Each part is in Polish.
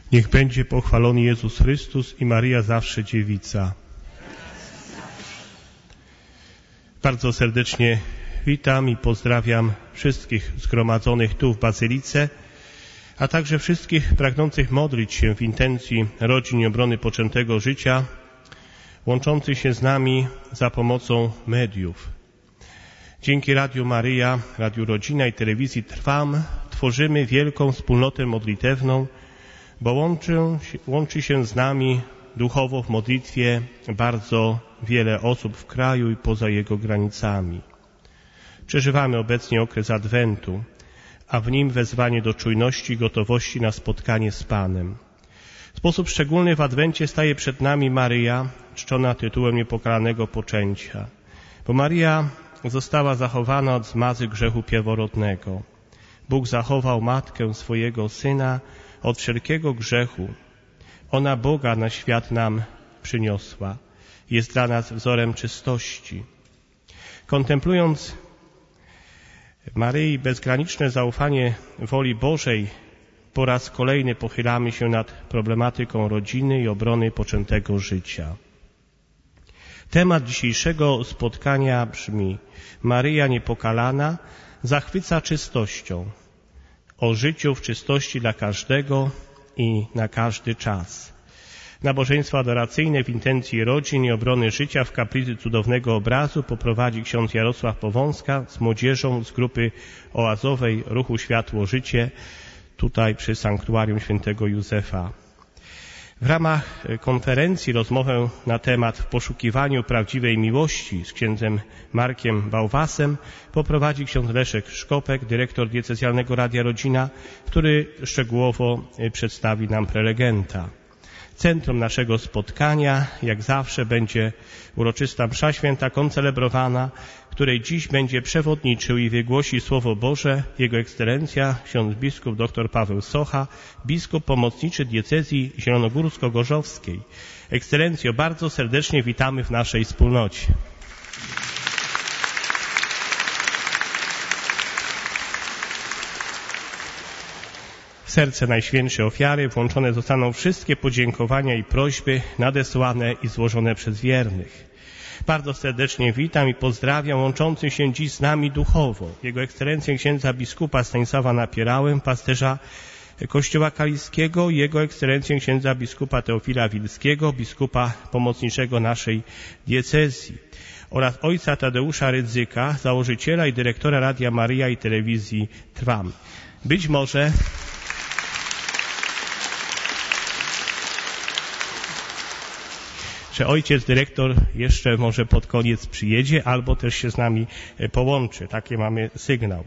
Niech będzie pochwalony Jezus Chrystus i Maryja zawsze dziewica. Bardzo serdecznie witam i pozdrawiam wszystkich zgromadzonych tu w Bazylice, a także wszystkich pragnących modlić się w intencji rodzin i obrony poczętego życia, łączących się z nami za pomocą mediów. Dzięki Radiu Maryja, Radiu Rodzina i Telewizji Trwam tworzymy wielką wspólnotę modlitewną, bo łączy się z nami duchowo w modlitwie bardzo wiele osób w kraju i poza jego granicami. Przeżywamy obecnie okres Adwentu, a w nim wezwanie do czujności i gotowości na spotkanie z Panem. W sposób szczególny w Adwencie staje przed nami Maryja, czczona tytułem niepokalanego poczęcia, bo Maryja została zachowana od zmazy grzechu pierworodnego. Bóg zachował matkę swojego Syna od wszelkiego grzechu. Ona Boga na świat nam przyniosła. Jest dla nas wzorem czystości. Kontemplując Maryi bezgraniczne zaufanie woli Bożej, po raz kolejny pochylamy się nad problematyką rodziny i obrony poczętego życia. Temat dzisiejszego spotkania brzmi: Maryja niepokalana zachwyca czystością. O życiu w czystości dla każdego i na każdy czas. Nabożeństwo adoracyjne w intencji rodzin i obrony życia w kaplicy cudownego obrazu poprowadzi ksiądz Jarosław Powązka z młodzieżą z grupy oazowej Ruchu Światło Życie tutaj przy Sanktuarium Świętego Józefa. W ramach konferencji rozmowę na temat w poszukiwaniu prawdziwej miłości z księdzem Markiem Bałwasem poprowadzi ksiądz Leszek Szkopek, dyrektor diecezjalnego Radia Rodzina, który szczegółowo przedstawi nam prelegenta. Centrum naszego spotkania, jak zawsze, będzie uroczysta msza święta koncelebrowana, której dziś będzie przewodniczył i wygłosi Słowo Boże Jego Ekscelencja, ksiądz biskup dr Paweł Socha, biskup pomocniczy diecezji zielonogórsko-gorzowskiej. Ekscelencjo, bardzo serdecznie witamy w naszej wspólnocie. W serce Najświętszej Ofiary włączone zostaną wszystkie podziękowania i prośby nadesłane i złożone przez wiernych. Bardzo serdecznie witam i pozdrawiam łączących się dziś z nami duchowo Jego Ekscelencję księdza biskupa Stanisława Napierałę, pasterza Kościoła Kaliskiego, Jego Ekscelencję księdza biskupa Teofila Wilskiego, biskupa pomocniczego naszej diecezji, oraz ojca Tadeusza Rydzyka, założyciela i dyrektora Radia Maryja i Telewizji Trwam. Być może że ojciec dyrektor jeszcze może pod koniec przyjedzie, albo też się z nami połączy. Taki mamy sygnał.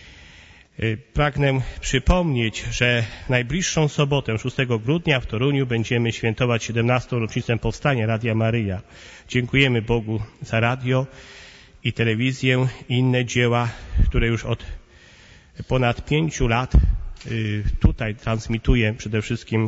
Pragnę przypomnieć, że najbliższą sobotę, 6 grudnia w Toruniu będziemy świętować 17. rocznicę powstania Radia Maryja. Dziękujemy Bogu za radio i telewizję i inne dzieła, które już od ponad 5 lat tutaj transmituje przede wszystkim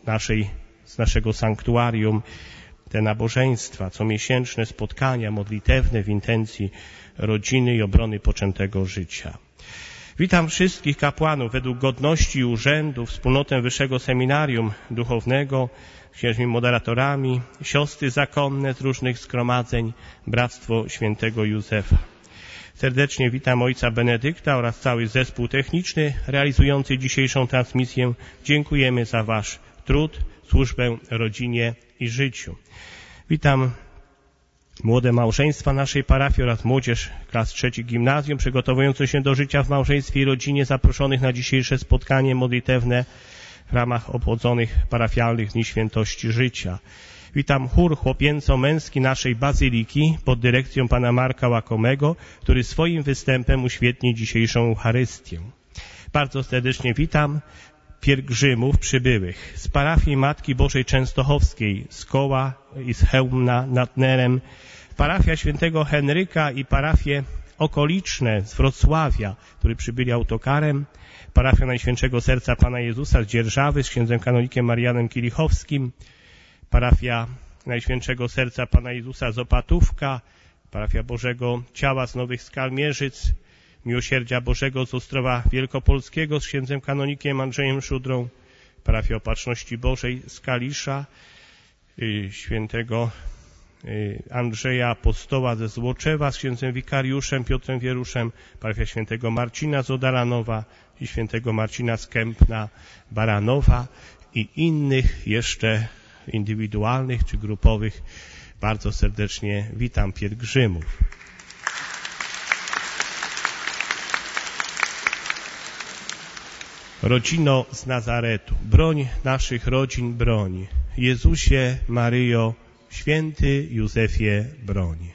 z naszego sanktuarium te nabożeństwa, comiesięczne spotkania modlitewne w intencji rodziny i obrony poczętego życia. Witam wszystkich kapłanów według godności i urzędu, wspólnotę Wyższego Seminarium Duchownego, księżmi moderatorami, siostry zakonne z różnych zgromadzeń, Bractwo Świętego Józefa. Serdecznie witam ojca Benedykta oraz cały zespół techniczny realizujący dzisiejszą transmisję. Dziękujemy za wasz trud, służbę rodzinie i życiu. Witam młode małżeństwa naszej parafii oraz młodzież klas 3 gimnazjum przygotowującą się do życia w małżeństwie i rodzinie, zaproszonych na dzisiejsze spotkanie modlitewne w ramach obchodzonych parafialnych Dni Świętości Życia. Witam chór chłopięco-męski naszej bazyliki pod dyrekcją pana Marka Łakomego, który swoim występem uświetni dzisiejszą Eucharystię. Bardzo serdecznie witam pielgrzymów przybyłych z parafii Matki Bożej Częstochowskiej, z Koła i z Chełmna nad Nerem, parafia świętego Henryka i parafie okoliczne z Wrocławia, którzy przybyli autokarem, parafia Najświętszego Serca Pana Jezusa z Dzierżawy z księdzem kanonikiem Marianem Kilichowskim, parafia Najświętszego Serca Pana Jezusa z Opatówka, parafia Bożego Ciała z Nowych Skalmierzyc, Miłosierdzia Bożego z Ostrowa Wielkopolskiego z księdzem kanonikiem Andrzejem Szudrą, parafii Opatrzności Bożej z Kalisza, świętego Andrzeja Apostoła ze Złoczewa z księdzem wikariuszem Piotrem Wieruszem, parafia świętego Marcina z Odaranowa i świętego Marcina z Kępna Baranowa i innych jeszcze indywidualnych czy grupowych. Bardzo serdecznie witam pielgrzymów. Rodzino z Nazaretu, broń naszych rodzin, broń. Jezusie, Maryjo, święty Józefie, broń.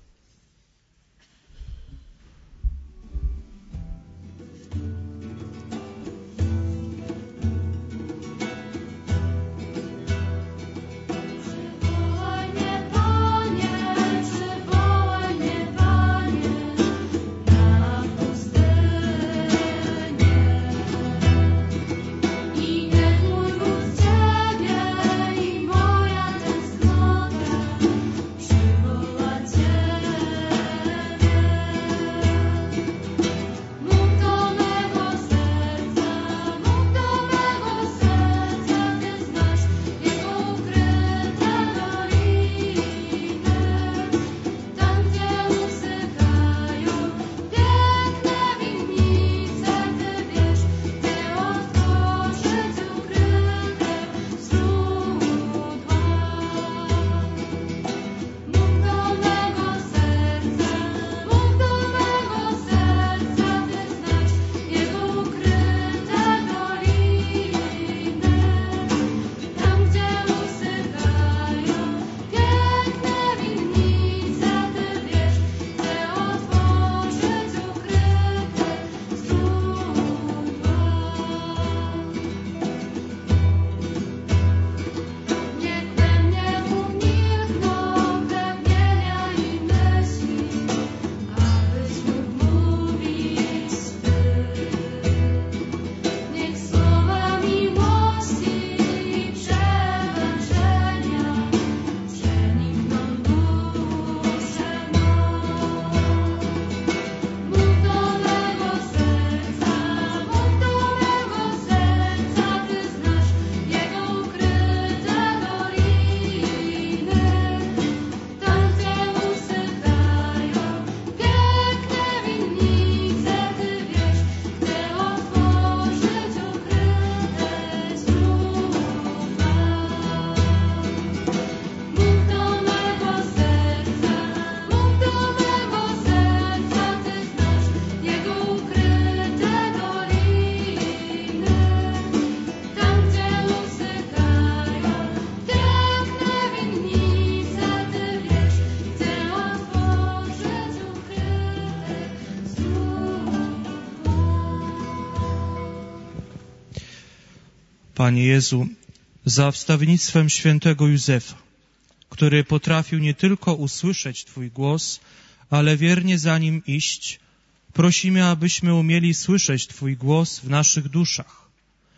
Panie Jezu, za wstawiennictwem świętego Józefa, który potrafił nie tylko usłyszeć Twój głos, ale wiernie za nim iść, prosimy, abyśmy umieli słyszeć Twój głos w naszych duszach.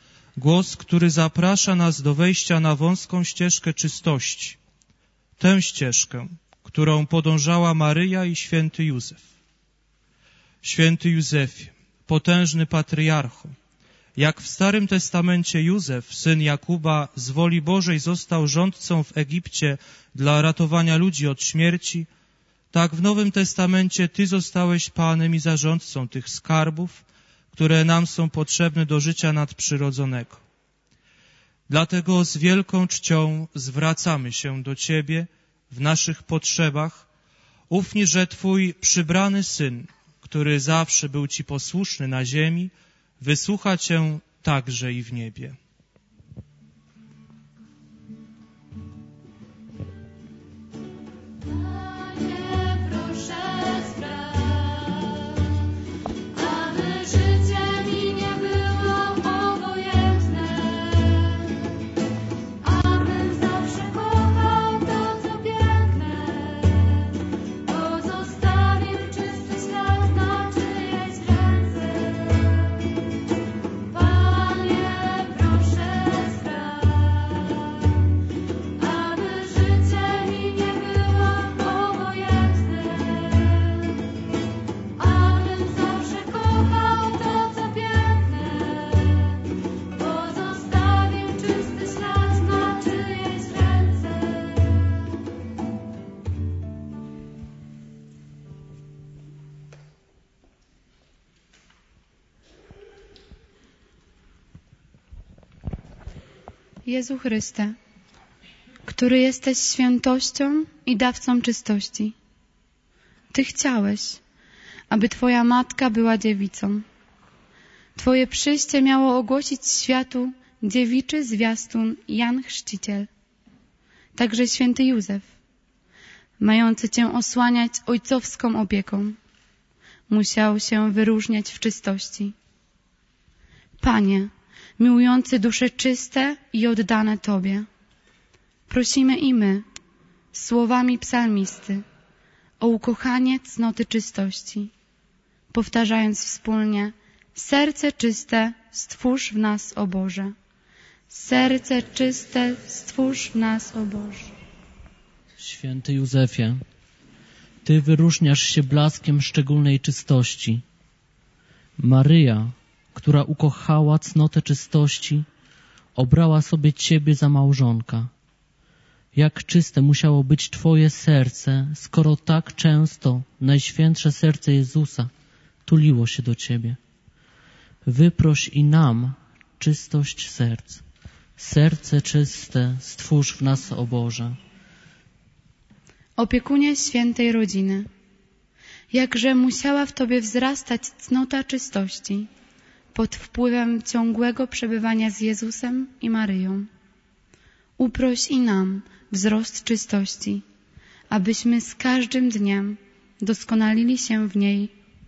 Głos, który zaprasza nas do wejścia na wąską ścieżkę czystości. Tę ścieżkę, którą podążała Maryja i święty Józef. Święty Józefie, potężny patriarcho, jak w Starym Testamencie Józef, syn Jakuba, z woli Bożej został rządcą w Egipcie dla ratowania ludzi od śmierci, tak w Nowym Testamencie Ty zostałeś Panem i zarządcą tych skarbów, które nam są potrzebne do życia nadprzyrodzonego. Dlatego z wielką czcią zwracamy się do Ciebie w naszych potrzebach, ufni, że Twój przybrany Syn, który zawsze był Ci posłuszny na ziemi, wysłucha Cię także i w niebie. Proszę Jezu Chryste, który jesteś świętością i dawcą czystości. Ty chciałeś, aby Twoja matka była dziewicą. Twoje przyjście miało ogłosić światu dziewiczy zwiastun Jan Chrzciciel. Także święty Józef, mający Cię osłaniać ojcowską opieką, musiał się wyróżniać w czystości. Panie, miłujący dusze czyste i oddane Tobie, prosimy i my, słowami psalmisty, o ukochanie cnoty czystości, powtarzając wspólnie: serce czyste stwórz w nas, o Boże. Serce czyste stwórz w nas, o Boże. Święty Józefie, Ty wyróżniasz się blaskiem szczególnej czystości. Maryja, która ukochała cnotę czystości, obrała sobie Ciebie za małżonka. Jak czyste musiało być Twoje serce, skoro tak często Najświętsze Serce Jezusa tuliło się do Ciebie. Wyproś i nam czystość serc. Serce czyste stwórz w nas, o Boże. Opiekunie świętej rodziny, jakże musiała w Tobie wzrastać cnota czystości pod wpływem ciągłego przebywania z Jezusem i Maryją. Uproś i nam wzrost czystości, abyśmy z każdym dniem doskonalili się w niej.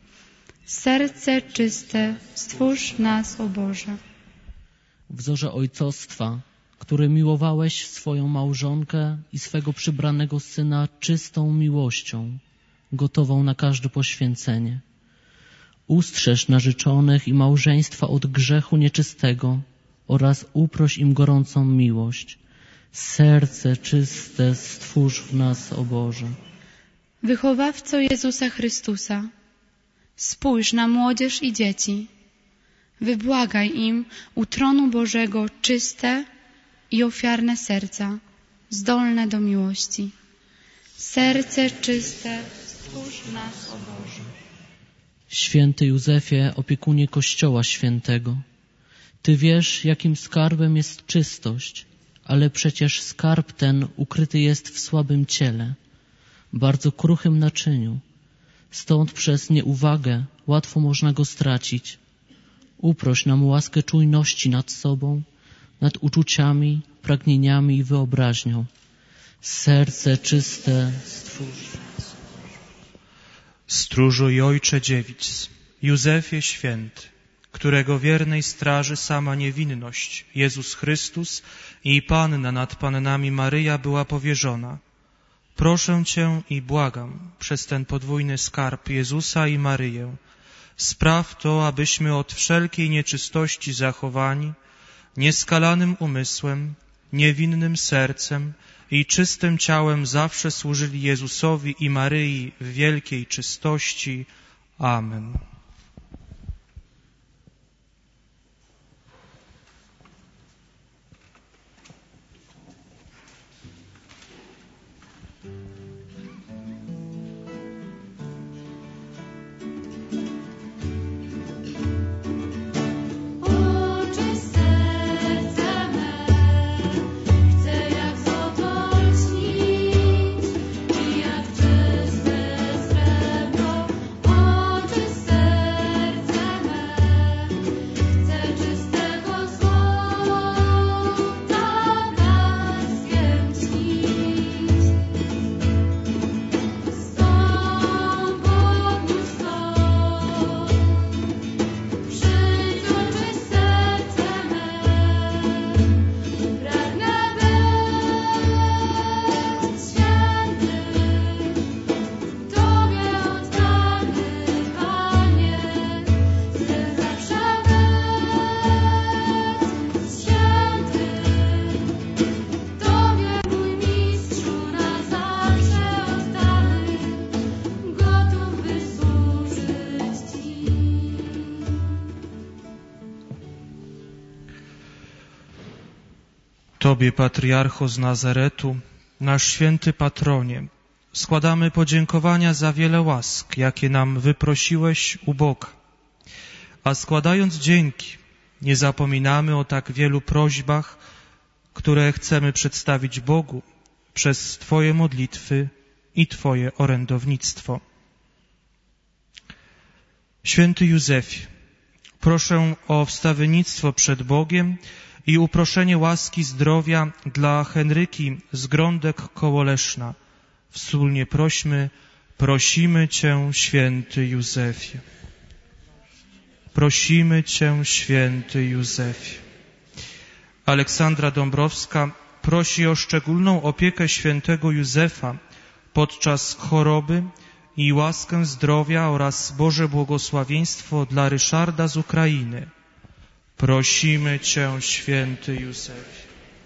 Serce czyste stwórz w nas, o Boże. Wzorze ojcostwa, który miłowałeś swoją małżonkę i swego przybranego syna czystą miłością, gotową na każde poświęcenie. Ustrzeż narzeczonych i małżeństwa od grzechu nieczystego oraz uproś im gorącą miłość. Serce czyste stwórz w nas, o Boże. Wychowawco Jezusa Chrystusa, spójrz na młodzież i dzieci. Wybłagaj im u tronu Bożego czyste i ofiarne serca, zdolne do miłości. Serce czyste stwórz w nas, o Boże. Święty Józefie, opiekunie Kościoła Świętego, Ty wiesz, jakim skarbem jest czystość, ale przecież skarb ten ukryty jest w słabym ciele, bardzo kruchym naczyniu. Stąd przez nieuwagę łatwo można go stracić. Uproś nam łaskę czujności nad sobą, nad uczuciami, pragnieniami i wyobraźnią. Serce czyste stwórz. Stróżu i Ojcze dziewic, Józefie święty, którego wiernej straży sama niewinność, Jezus Chrystus i Panna nad Pannami Maryja była powierzona. Proszę Cię i błagam przez ten podwójny skarb Jezusa i Maryję, spraw to, abyśmy od wszelkiej nieczystości zachowani, nieskalanym umysłem, niewinnym sercem i czystym ciałem zawsze służyli Jezusowi i Maryi w wielkiej czystości. Amen. Tobie, Patriarcho z Nazaretu, nasz święty patronie, składamy podziękowania za wiele łask, jakie nam wyprosiłeś u Boga. A składając dzięki, nie zapominamy o tak wielu prośbach, które chcemy przedstawić Bogu przez Twoje modlitwy i Twoje orędownictwo. Święty Józefie, proszę o wstawiennictwo przed Bogiem i uproszenie łaski zdrowia dla Henryki z Grądek koło Leszna. Wspólnie prosimy Cię, święty Józefie. Prosimy Cię, święty Józefie. Aleksandra Dąbrowska prosi o szczególną opiekę świętego Józefa podczas choroby i łaskę zdrowia oraz Boże błogosławieństwo dla Ryszarda z Ukrainy. Prosimy Cię, święty Józefie.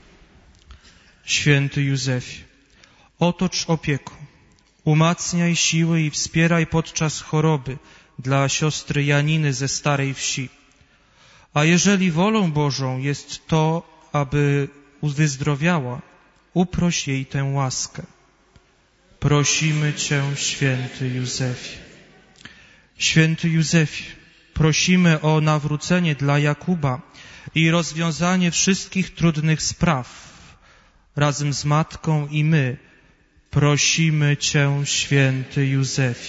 Święty Józefie, otocz opieką, umacniaj siły i wspieraj podczas choroby dla siostry Janiny ze Starej Wsi. A jeżeli wolą Bożą jest to, aby wyzdrowiała, uproś jej tę łaskę. Prosimy Cię, święty Józefie. Święty Józefie, prosimy o nawrócenie dla Jakuba i rozwiązanie wszystkich trudnych spraw. Razem z matką i my prosimy Cię, święty Józefie.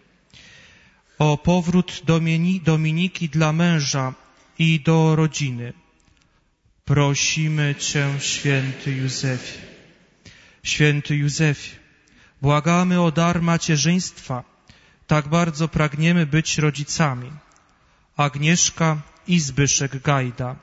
O powrót Dominiki dla męża i do rodziny. Prosimy Cię, święty Józefie. Święty Józefie, błagamy o dar macierzyństwa. Tak bardzo pragniemy być rodzicami. Agnieszka i Zbyszek Gajda.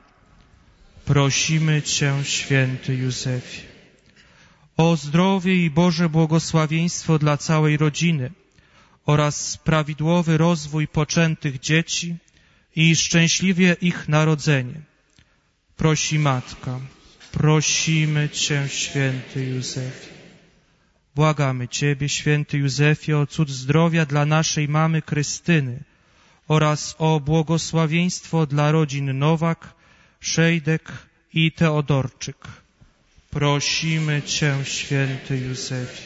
Prosimy Cię, święty Józefie. O zdrowie i Boże błogosławieństwo dla całej rodziny oraz prawidłowy rozwój poczętych dzieci i szczęśliwie ich narodzenie. Prosi Matka, prosimy Cię, święty Józefie. Błagamy Ciebie, święty Józefie, o cud zdrowia dla naszej mamy Krystyny oraz o błogosławieństwo dla rodzin Nowak, Szejdek i Teodorczyk. Prosimy Cię, święty Józefie.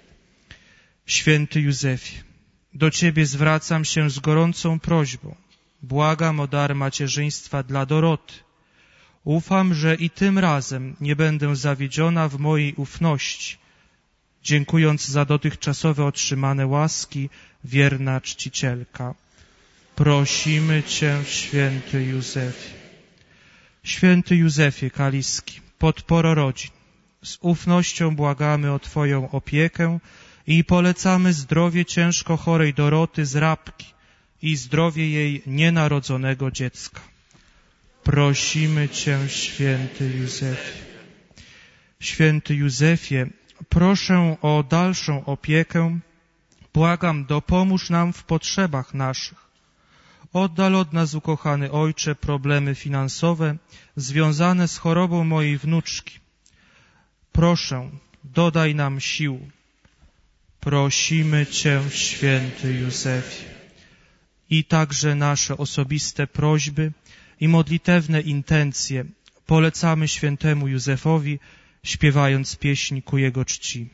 Święty Józefie, do Ciebie zwracam się z gorącą prośbą. Błagam o dar macierzyństwa dla Doroty. Ufam, że i tym razem nie będę zawiedziona w mojej ufności. Dziękując za dotychczasowe otrzymane łaski, wierna czcicielka. Prosimy Cię, święty Józefie. Święty Józefie Kaliski, podporo rodzin, z ufnością błagamy o Twoją opiekę i polecamy zdrowie ciężko chorej Doroty z Rabki i zdrowie jej nienarodzonego dziecka. Prosimy Cię, święty Józefie. Święty Józefie, proszę o dalszą opiekę. Błagam, dopomóż nam w potrzebach naszych. Oddal od nas, ukochany Ojcze, problemy finansowe związane z chorobą mojej wnuczki. Proszę, dodaj nam sił. Prosimy Cię, święty Józefie. I także nasze osobiste prośby i modlitewne intencje polecamy świętemu Józefowi, śpiewając pieśń ku jego czci.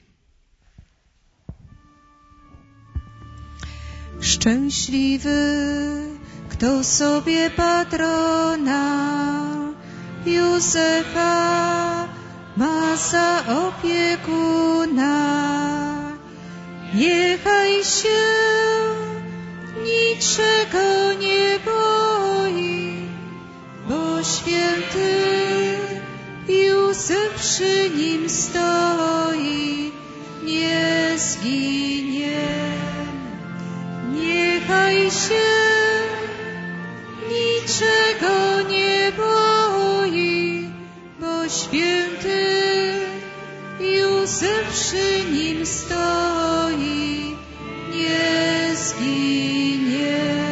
Szczęśliwy, kto sobie patrona Józefa ma za opiekuna. Niechaj się niczego nie boi, bo święty Józef przy nim stoi, nie zginie. Niechaj się niczego nie boi, bo święty Józef przy nim stoi, nie zginie.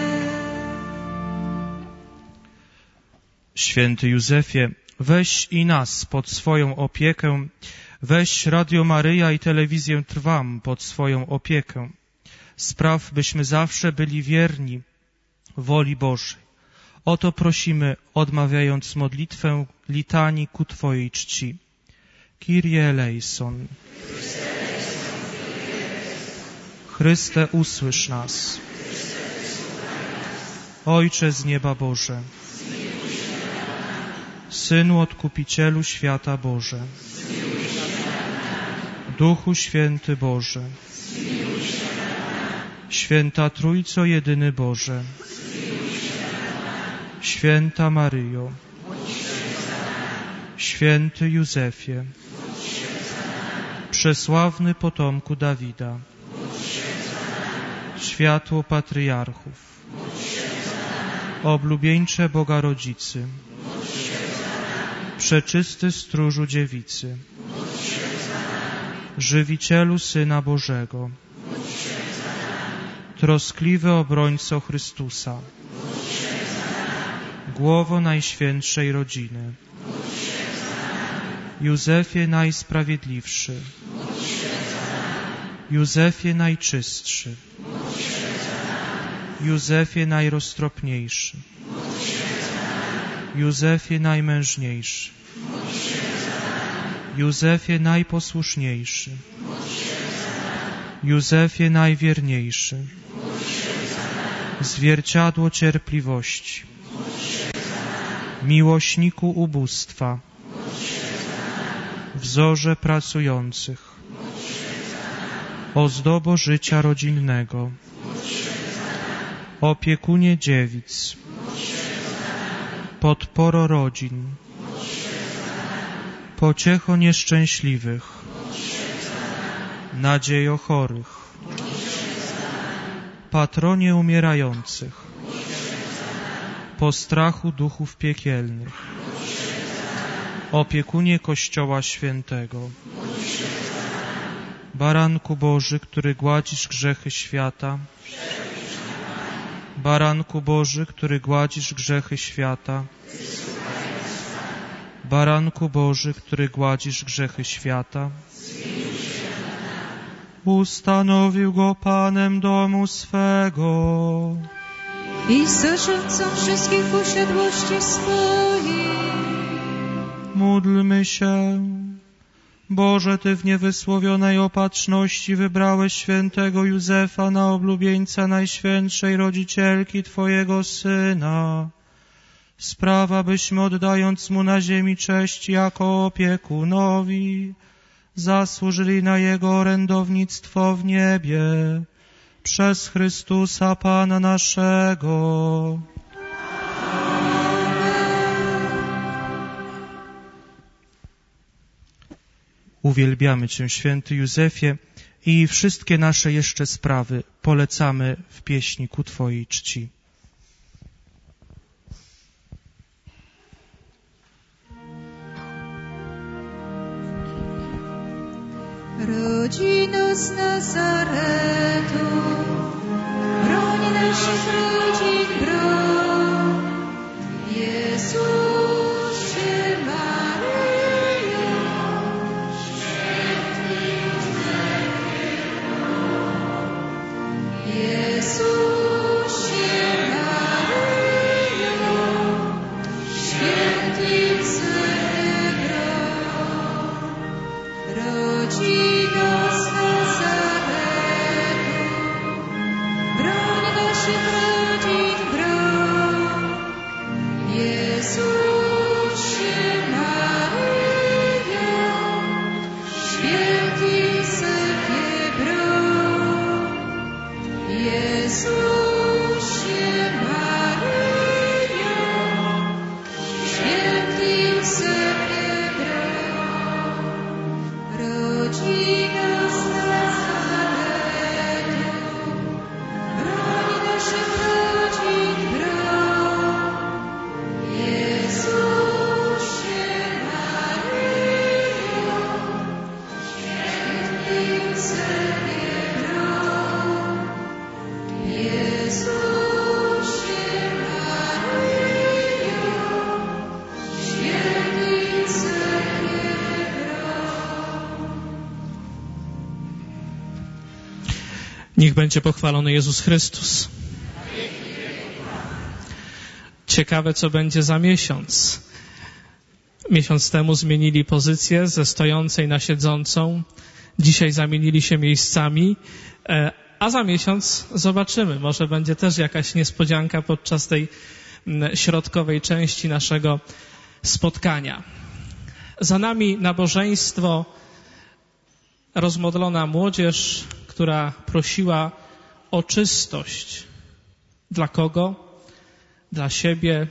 Święty Józefie, weź i nas pod swoją opiekę, weź Radio Maryja i Telewizję Trwam pod swoją opiekę. Spraw, byśmy zawsze byli wierni woli Bożej. O to prosimy, odmawiając modlitwę litanii ku Twojej czci. Kyrie eleison. Chryste, usłysz nas. Ojcze z nieba Boże, Synu Odkupicielu świata Boże, Duchu Święty Boże, Święta Trójco Jedyny Boże, Święta Maryjo, Święty Józefie, Przesławny potomku Dawida, Światło Patriarchów, Oblubieńcze Boga Rodzicy, Przeczysty Stróżu Dziewicy, Żywicielu Syna Bożego, Troskliwy Obrońco Chrystusa, Głowo Najświętszej Rodziny, Józefie Najsprawiedliwszy, Józefie Najczystszy, Józefie Najroztropniejszy, Józefie Najmężniejszy, Józefie Najposłuszniejszy, Józefie Najwierniejszy, Zwierciadło cierpliwości, Miłośniku ubóstwa, Wzorze pracujących, Ozdobo życia rodzinnego, Opiekunie dziewic, Podporo rodzin, Pociecho nieszczęśliwych, Nadziejo chorych, Patronie umierających, Postrachu duchów piekielnych, Opiekunie Kościoła Świętego, Baranku Boży, który gładzisz grzechy świata, Baranku Boży, który gładzisz grzechy świata, Baranku Boży, który gładzisz grzechy świata, ustanowił go Panem domu swego i zarządcą wszystkich posiadłości swoich. Módlmy się. Boże, Ty w niewysłowionej opatrzności wybrałeś świętego Józefa na oblubieńca Najświętszej Rodzicielki Twojego Syna. Sprawa, byśmy oddając Mu na ziemi cześć jako opiekunowi, zasłużyli na Jego orędownictwo w niebie przez Chrystusa Pana naszego. Uwielbiamy Cię, święty Józefie, i wszystkie nasze jeszcze sprawy polecamy w pieśni ku Twojej czci. Rodzino z Nazaretu, broń naszych rodzin, broń. Jezusie, Maryjo, święty Józefie, Jezusie, Maryjo, święty Józefie, rodzino z Nazaretu, broń naszych rodzin, broń. Jezusie, Maryjo, święty Józefie, broń. Jezusie, Maryjo, święty Józefie, broń. Rodzina z Nazaretu, broń naszych rodzin, broń. Jezusie, Maryjo, święty Józefie, broń. Jezusie, Maryjo, święty Józefie, Niech będzie pochwalony Jezus Chrystus. Ciekawe, co będzie za miesiąc. Miesiąc temu zmienili pozycję ze stojącej na siedzącą. Dzisiaj zamienili się miejscami, a za miesiąc zobaczymy. Może będzie też jakaś niespodzianka podczas tej środkowej części naszego spotkania. Za nami nabożeństwo, rozmodlona młodzież, która prosiła o czystość. Dla kogo? Dla siebie,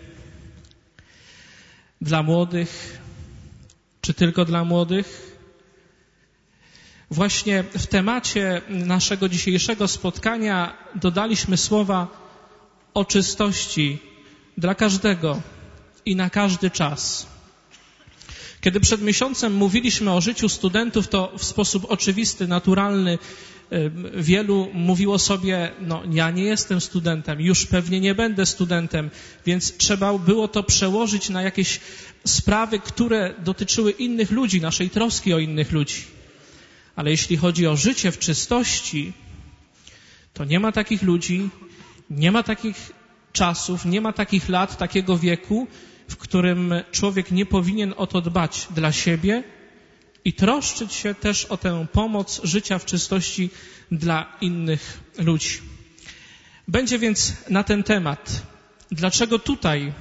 dla młodych, czy tylko dla młodych? Właśnie w temacie naszego dzisiejszego spotkania dodaliśmy słowa o czystości dla każdego i na każdy czas. Kiedy przed miesiącem mówiliśmy o życiu studentów, to w sposób oczywisty, naturalny wielu mówiło sobie, ja nie jestem studentem, już pewnie nie będę studentem, więc trzeba było to przełożyć na jakieś sprawy, które dotyczyły innych ludzi, naszej troski o innych ludzi. Ale jeśli chodzi o życie w czystości, to nie ma takich ludzi, nie ma takich czasów, nie ma takich lat, takiego wieku, w którym człowiek nie powinien o to dbać dla siebie i troszczyć się też o tę pomoc życia w czystości dla innych ludzi. Będzie więc na ten temat. Dlaczego tutaj?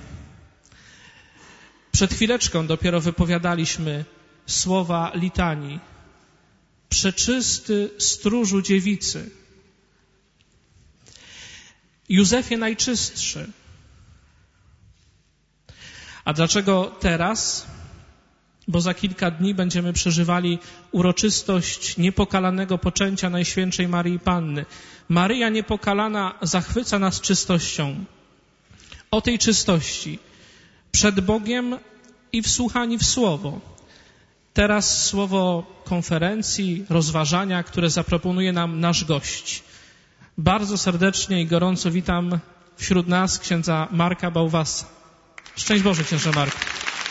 Przed chwileczką dopiero wypowiadaliśmy słowa litanii. Przeczysty stróżu dziewicy. Józefie najczystszy. A dlaczego teraz? Bo za kilka dni będziemy przeżywali uroczystość niepokalanego poczęcia Najświętszej Maryi Panny. Maryja niepokalana zachwyca nas czystością. O tej czystości przed Bogiem i wsłuchani w Słowo. Teraz słowo konferencji, rozważania, które zaproponuje nam nasz gość. Bardzo serdecznie i gorąco witam wśród nas księdza Marka Bałwasa. Szczęść Boże, księże Marku.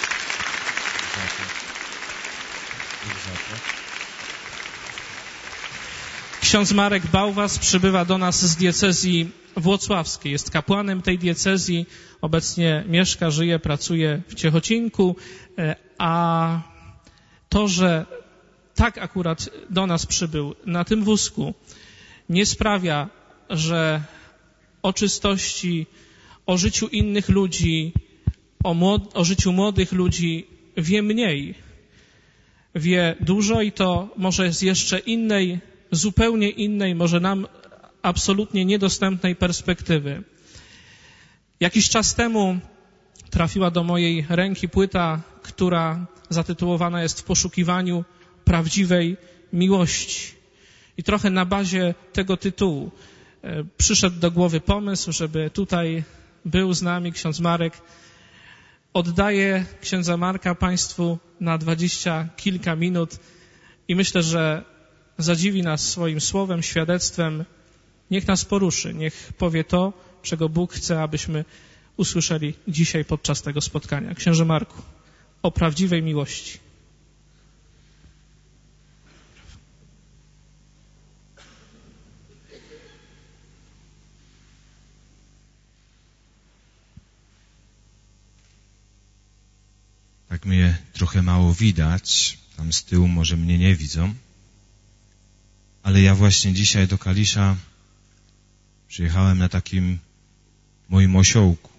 Ksiądz Marek Bałwas przybywa do nas z diecezji włocławskiej. Jest kapłanem tej diecezji. Obecnie mieszka, żyje, pracuje w Ciechocinku. A to, że tak akurat do nas przybył na tym wózku, nie sprawia, że o czystości, o życiu innych ludzi, o życiu młodych ludzi wie mniej. Wie dużo i to może z jeszcze innej, zupełnie innej, może nam absolutnie niedostępnej perspektywy. Jakiś czas temu trafiła do mojej ręki płyta, która zatytułowana jest W poszukiwaniu prawdziwej miłości. I trochę na bazie tego tytułu przyszedł do głowy pomysł, żeby tutaj był z nami ksiądz Marek. Oddaję księdza Marka Państwu na 20 kilka minut i myślę, że zadziwi nas swoim słowem, świadectwem. Niech nas poruszy, niech powie to, czego Bóg chce, abyśmy usłyszeli dzisiaj podczas tego spotkania. Księże Marku, o prawdziwej miłości. Tak mnie trochę mało widać, tam z tyłu może mnie nie widzą, ale ja właśnie dzisiaj do Kalisza przyjechałem na takim moim osiołku.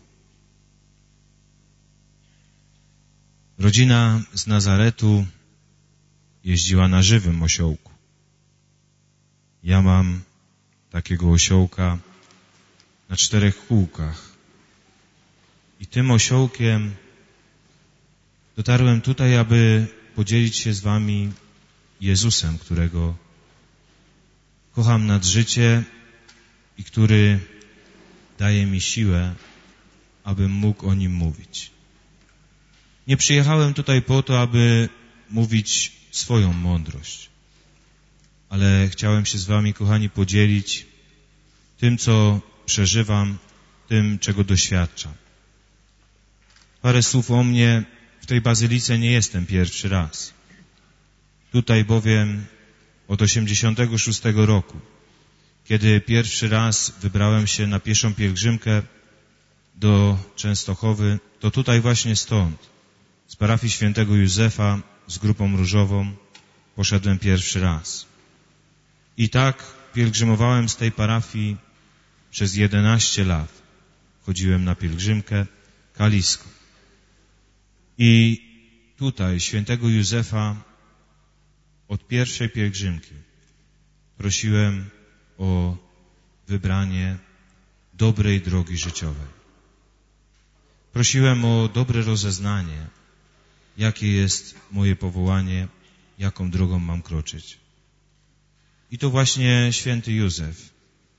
Rodzina z Nazaretu jeździła na żywym osiołku. Ja mam takiego osiołka na 4 kółkach. I tym osiołkiem dotarłem tutaj, aby podzielić się z wami Jezusem, którego kocham nad życie i który daje mi siłę, abym mógł o Nim mówić. Nie przyjechałem tutaj po to, aby mówić swoją mądrość, ale chciałem się z wami, kochani, podzielić tym, co przeżywam, tym, czego doświadczam. Parę słów o mnie. W tej bazylice nie jestem pierwszy raz. Tutaj bowiem od 86 roku, kiedy pierwszy raz wybrałem się na pieszą pielgrzymkę do Częstochowy, to tutaj właśnie stąd, z parafii świętego Józefa, z grupą różową, poszedłem pierwszy raz. I tak pielgrzymowałem z tej parafii przez 11 lat. Chodziłem na pielgrzymkę kaliską. I tutaj świętego Józefa od pierwszej pielgrzymki prosiłem o wybranie dobrej drogi życiowej. Prosiłem o dobre rozeznanie, jakie jest moje powołanie, jaką drogą mam kroczyć. I to właśnie święty Józef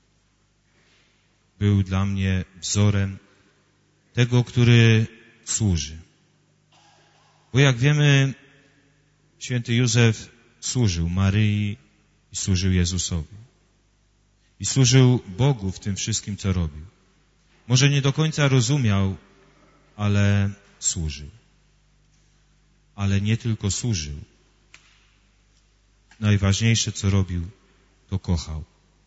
był dla mnie wzorem tego, który służy. Bo jak wiemy, święty Józef służył Maryi i służył Jezusowi. I służył Bogu w tym wszystkim, co robił. Może nie do końca rozumiał, ale służył. Ale nie tylko służył. Najważniejsze, co robił, to kochał.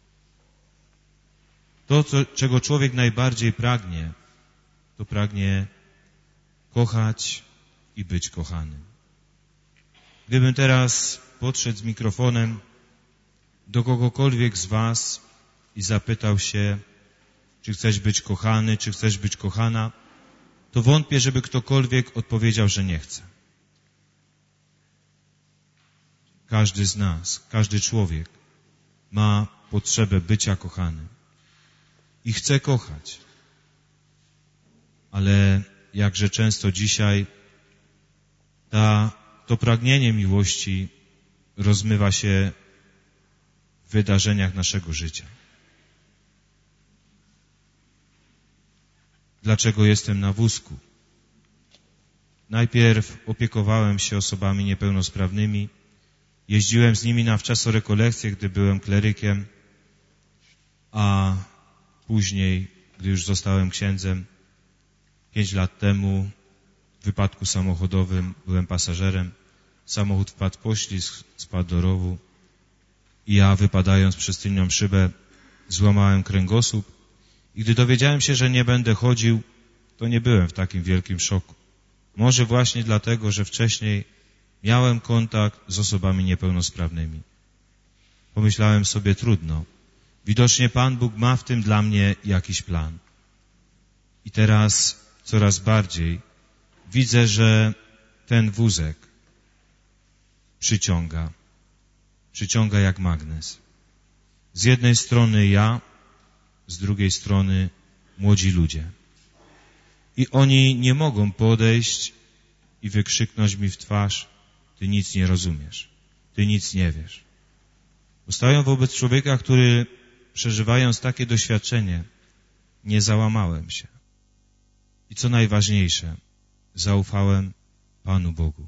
To, czego człowiek najbardziej pragnie, to pragnie kochać i być kochanym. Gdybym teraz podszedł z mikrofonem do kogokolwiek z was i zapytał się, czy chcesz być kochany, czy chcesz być kochana, to wątpię, żeby ktokolwiek odpowiedział, że nie chce. Każdy z nas, każdy człowiek ma potrzebę bycia kochanym i chce kochać. Ale jakże często dzisiaj to pragnienie miłości rozmywa się w wydarzeniach naszego życia. Dlaczego jestem na wózku? Najpierw opiekowałem się osobami niepełnosprawnymi, jeździłem z nimi na wczasorekolekcje, gdy byłem klerykiem, a później, gdy już zostałem księdzem, 5 lat temu w wypadku samochodowym byłem pasażerem. Samochód wpadł w poślizg, spadł do rowu i ja, wypadając przez tylnią szybę, złamałem kręgosłup. I gdy dowiedziałem się, że nie będę chodził, to nie byłem w takim wielkim szoku. Może właśnie dlatego, że wcześniej miałem kontakt z osobami niepełnosprawnymi. Pomyślałem sobie, trudno. Widocznie Pan Bóg ma w tym dla mnie jakiś plan. I teraz coraz bardziej widzę, że ten wózek przyciąga jak magnes. Z jednej strony ja, z drugiej strony młodzi ludzie. I oni nie mogą podejść i wykrzyknąć mi w twarz: ty nic nie rozumiesz, ty nic nie wiesz. Stoją wobec człowieka, który, przeżywając takie doświadczenie, nie załamałem się. I co najważniejsze, zaufałem Panu Bogu.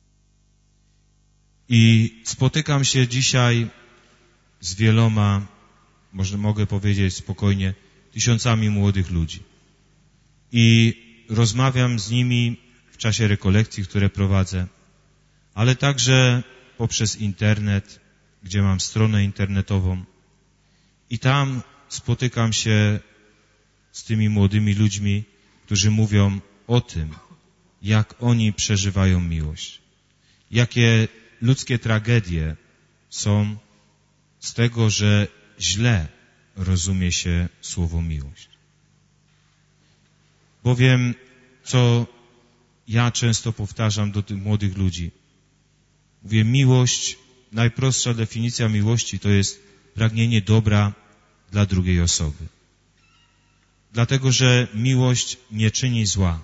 I spotykam się dzisiaj z wieloma, mogę powiedzieć spokojnie, tysiącami młodych ludzi. I rozmawiam z nimi w czasie rekolekcji, które prowadzę, ale także poprzez internet, gdzie mam stronę internetową. I tam spotykam się z tymi młodymi ludźmi, którzy mówią o tym, jak oni przeżywają miłość. Jakie ludzkie tragedie są z tego, że źle rozumie się słowo miłość. Bowiem, co ja często powtarzam do tych młodych ludzi, mówię, miłość, najprostsza definicja miłości to jest pragnienie dobra dla drugiej osoby. Dlatego, że miłość nie czyni zła.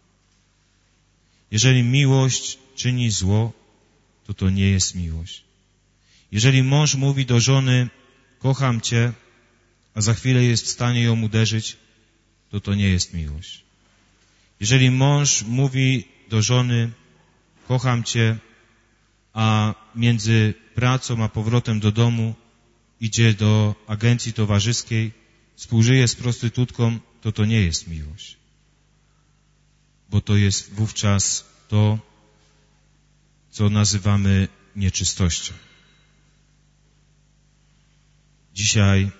Jeżeli miłość czyni zło, to nie jest miłość. Jeżeli mąż mówi do żony: kocham cię, a za chwilę jest w stanie ją uderzyć, to nie jest miłość. Jeżeli mąż mówi do żony: kocham cię, a między pracą a powrotem do domu idzie do agencji towarzyskiej, współżyje z prostytutką, to nie jest miłość. Bo to jest wówczas to, co nazywamy nieczystością. Dzisiaj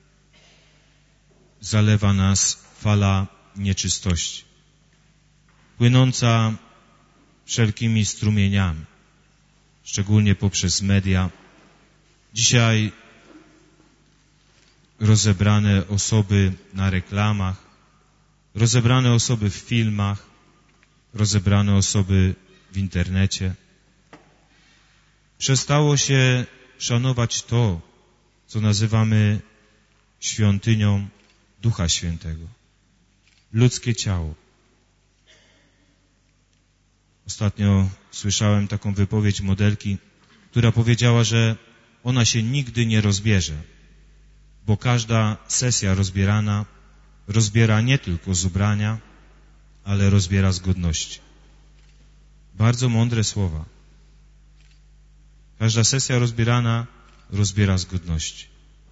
zalewa nas fala nieczystości, płynąca wszelkimi strumieniami, szczególnie poprzez media. Dzisiaj rozebrane osoby na reklamach, rozebrane osoby w filmach, rozebrane osoby w internecie. Przestało się szanować to, co nazywamy świątynią Ducha Świętego. Ludzkie ciało. Ostatnio słyszałem taką wypowiedź modelki, która powiedziała, że ona się nigdy nie rozbierze, bo każda sesja rozbierana rozbiera nie tylko z ubrania, ale rozbiera z godności. Bardzo mądre słowa. Każda sesja rozbierana rozbiera z godności.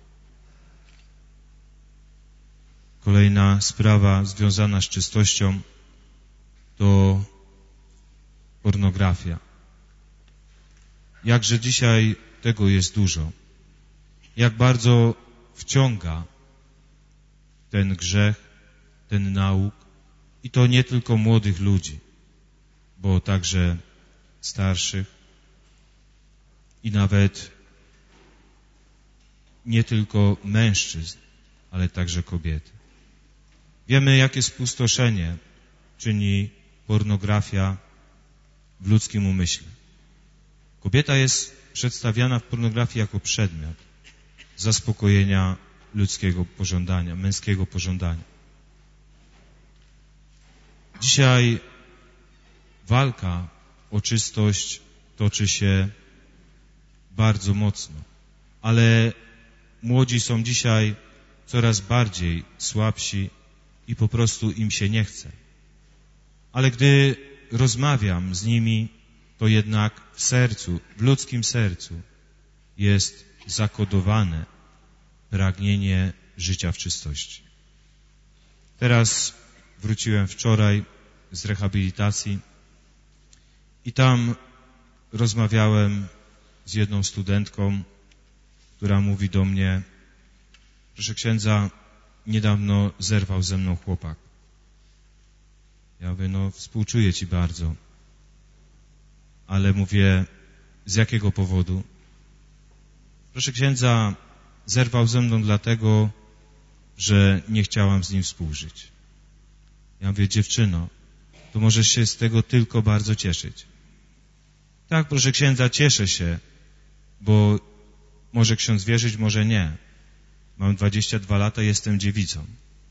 Kolejna sprawa związana z czystością to pornografia. Jakże dzisiaj tego jest dużo. Jak bardzo wciąga ten grzech, ten nauk i to nie tylko młodych ludzi, bo także starszych i nawet nie tylko mężczyzn, ale także kobiety. Wiemy, jakie spustoszenie czyni pornografia w ludzkim umyśle. Kobieta jest przedstawiana w pornografii jako przedmiot zaspokojenia ludzkiego pożądania, męskiego pożądania. Dzisiaj walka o czystość toczy się bardzo mocno, ale młodzi są dzisiaj coraz bardziej słabsi i po prostu im się nie chce. Ale gdy rozmawiam z nimi, to jednak w sercu, w ludzkim sercu jest zakodowane pragnienie życia w czystości. Teraz wróciłem wczoraj z rehabilitacji i tam rozmawiałem z jedną studentką, która mówi do mnie: proszę księdza, niedawno zerwał ze mną chłopak. Ja mówię: no współczuję ci bardzo. Ale mówię: z jakiego powodu? Proszę księdza, zerwał ze mną dlatego, że nie chciałam z nim współżyć. Ja mówię: dziewczyno, to możesz się z tego tylko bardzo cieszyć. Tak, proszę księdza, cieszę się, bo może ksiądz wierzyć, może nie. Mam 22 lata, jestem dziewicą.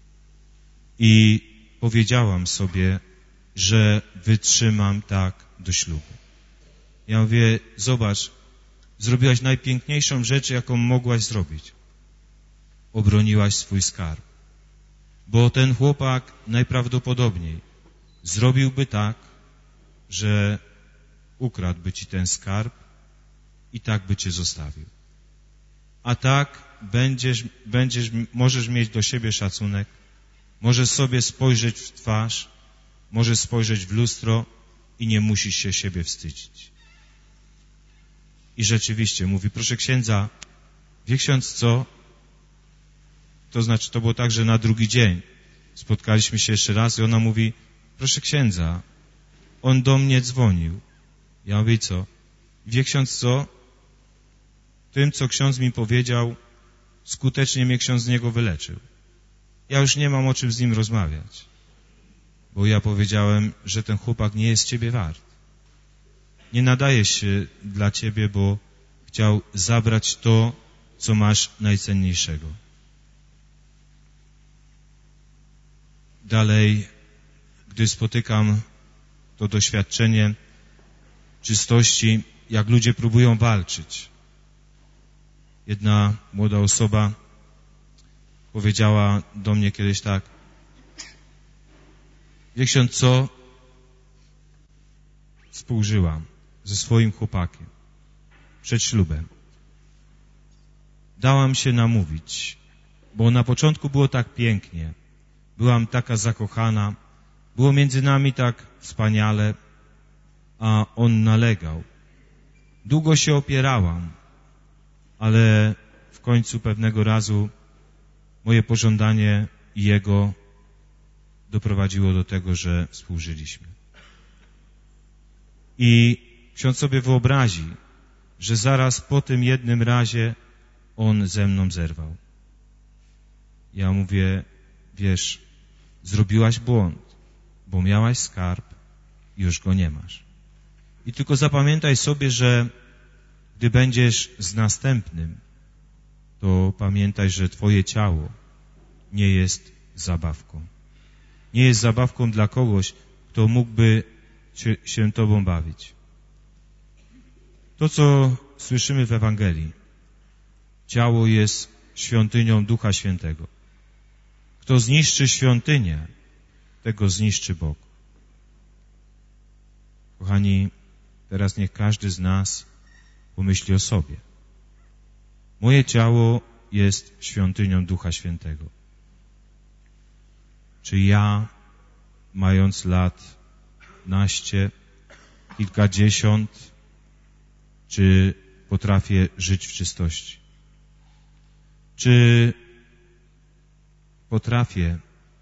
I powiedziałam sobie, że wytrzymam tak do ślubu. Ja mówię: zobacz, zrobiłaś najpiękniejszą rzecz, jaką mogłaś zrobić. Obroniłaś swój skarb. Bo ten chłopak najprawdopodobniej zrobiłby tak, że ukradłby ci ten skarb i tak by cię zostawił. A tak możesz mieć do siebie szacunek, możesz sobie spojrzeć w twarz, możesz spojrzeć w lustro i nie musisz się siebie wstydzić. I rzeczywiście mówi: proszę księdza, wie ksiądz co? To znaczy, to było tak, że na drugi dzień spotkaliśmy się jeszcze raz i ona mówi: proszę księdza, on do mnie dzwonił. Ja mówię: co? Wie ksiądz co? Tym, co ksiądz mi powiedział, skutecznie mnie ksiądz z niego wyleczył. Ja już nie mam o czym z nim rozmawiać, bo ja powiedziałem, że ten chłopak nie jest ciebie wart. Nie nadaje się dla ciebie, bo chciał zabrać to, co masz najcenniejszego. Dalej, gdy spotykam to doświadczenie czystości, jak ludzie próbują walczyć. Jedna młoda osoba powiedziała do mnie kiedyś tak: wie ksiądz co? Współżyłam ze swoim chłopakiem przed ślubem. Dałam się namówić, bo na początku było tak pięknie. Byłam taka zakochana, było między nami tak wspaniale, a on nalegał. Długo się opierałam, ale w końcu pewnego razu moje pożądanie i jego doprowadziło do tego, że współżyliśmy. I ksiądz sobie wyobrazi, że zaraz po tym jednym razie on ze mną zerwał. Ja mówię: wiesz, zrobiłaś błąd, bo miałaś skarb, już go nie masz. I tylko zapamiętaj sobie, że gdy będziesz z następnym, to pamiętaj, że twoje ciało nie jest zabawką. Nie jest zabawką dla kogoś, kto mógłby się tobą bawić. To, co słyszymy w Ewangelii, ciało jest świątynią Ducha Świętego. Kto zniszczy świątynię, tego zniszczy Bóg. Kochani, teraz niech każdy z nas pomyśli o sobie. Moje ciało jest świątynią Ducha Świętego. Czy ja, mając lat naście, kilkadziesiąt, czy potrafię żyć w czystości? Czy potrafię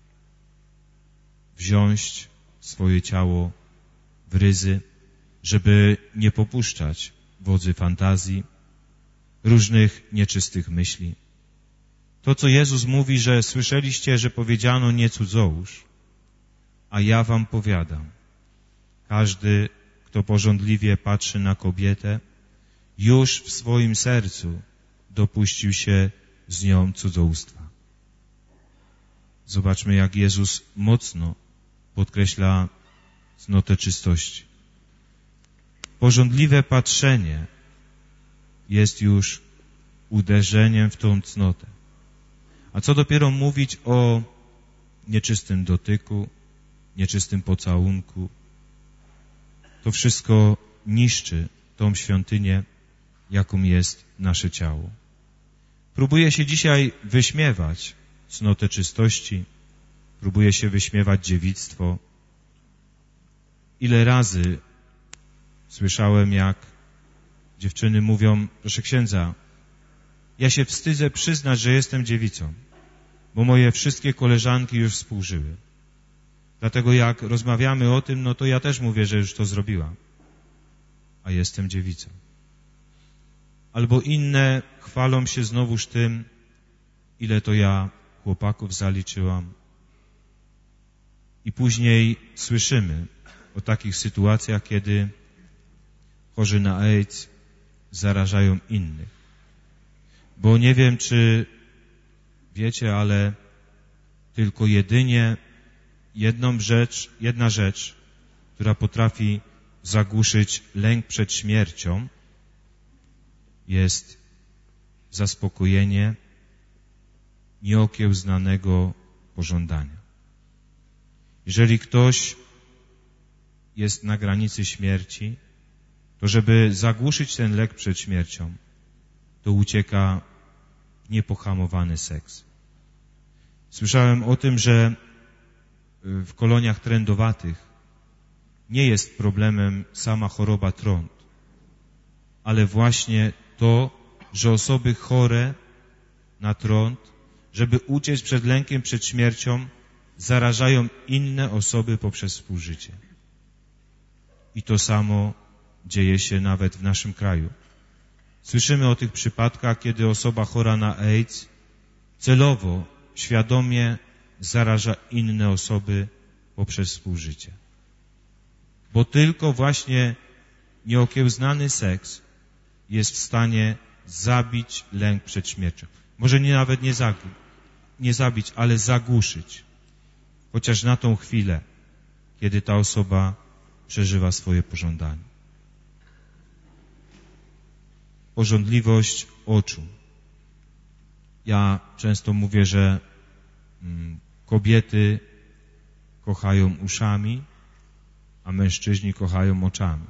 wziąć swoje ciało w ryzy, żeby nie popuszczać wodzy fantazji, różnych nieczystych myśli? To, co Jezus mówi, że słyszeliście, że powiedziano nie cudzołóż, a ja wam powiadam, każdy, kto pożądliwie patrzy na kobietę, już w swoim sercu dopuścił się z nią cudzołóstwa. Zobaczmy, jak Jezus mocno podkreśla cnotę czystości. Pożądliwe patrzenie jest już uderzeniem w tą cnotę. A co dopiero mówić o nieczystym dotyku, nieczystym pocałunku. To wszystko niszczy tą świątynię, jaką jest nasze ciało. Próbuje się dzisiaj wyśmiewać cnotę czystości, próbuje się wyśmiewać dziewictwo. Ile razy słyszałem, jak dziewczyny mówią: proszę księdza, ja się wstydzę przyznać, że jestem dziewicą, bo moje wszystkie koleżanki już współżyły. Dlatego jak rozmawiamy o tym, no to ja też mówię, że już to zrobiłam, a jestem dziewicą. Albo inne chwalą się znowuż tym, ile to ja chłopaków zaliczyłam. I później słyszymy o takich sytuacjach, kiedy chorzy na AIDS zarażają innych. Bo nie wiem, czy wiecie, ale tylko jedynie jedna rzecz, która potrafi zagłuszyć lęk przed śmiercią, jest zaspokojenie nieokiełznanego pożądania. Jeżeli ktoś jest na granicy śmierci, to żeby zagłuszyć ten lęk przed śmiercią, to ucieka niepohamowany seks. Słyszałem o tym, że w koloniach trędowatych nie jest problemem sama choroba trąd, ale właśnie to, że osoby chore na trąd, żeby uciec przed lękiem przed śmiercią, zarażają inne osoby poprzez współżycie. I to samo dzieje się nawet w naszym kraju. Słyszymy o tych przypadkach, kiedy osoba chora na AIDS celowo, świadomie zaraża inne osoby poprzez współżycie. Bo tylko właśnie nieokiełznany seks jest w stanie zabić lęk przed śmiercią. Może nawet nie zabić, ale zagłuszyć. Chociaż na tą chwilę, kiedy ta osoba przeżywa swoje pożądanie. Pożądliwość oczu. Ja często mówię, że kobiety kochają uszami, a mężczyźni kochają oczami.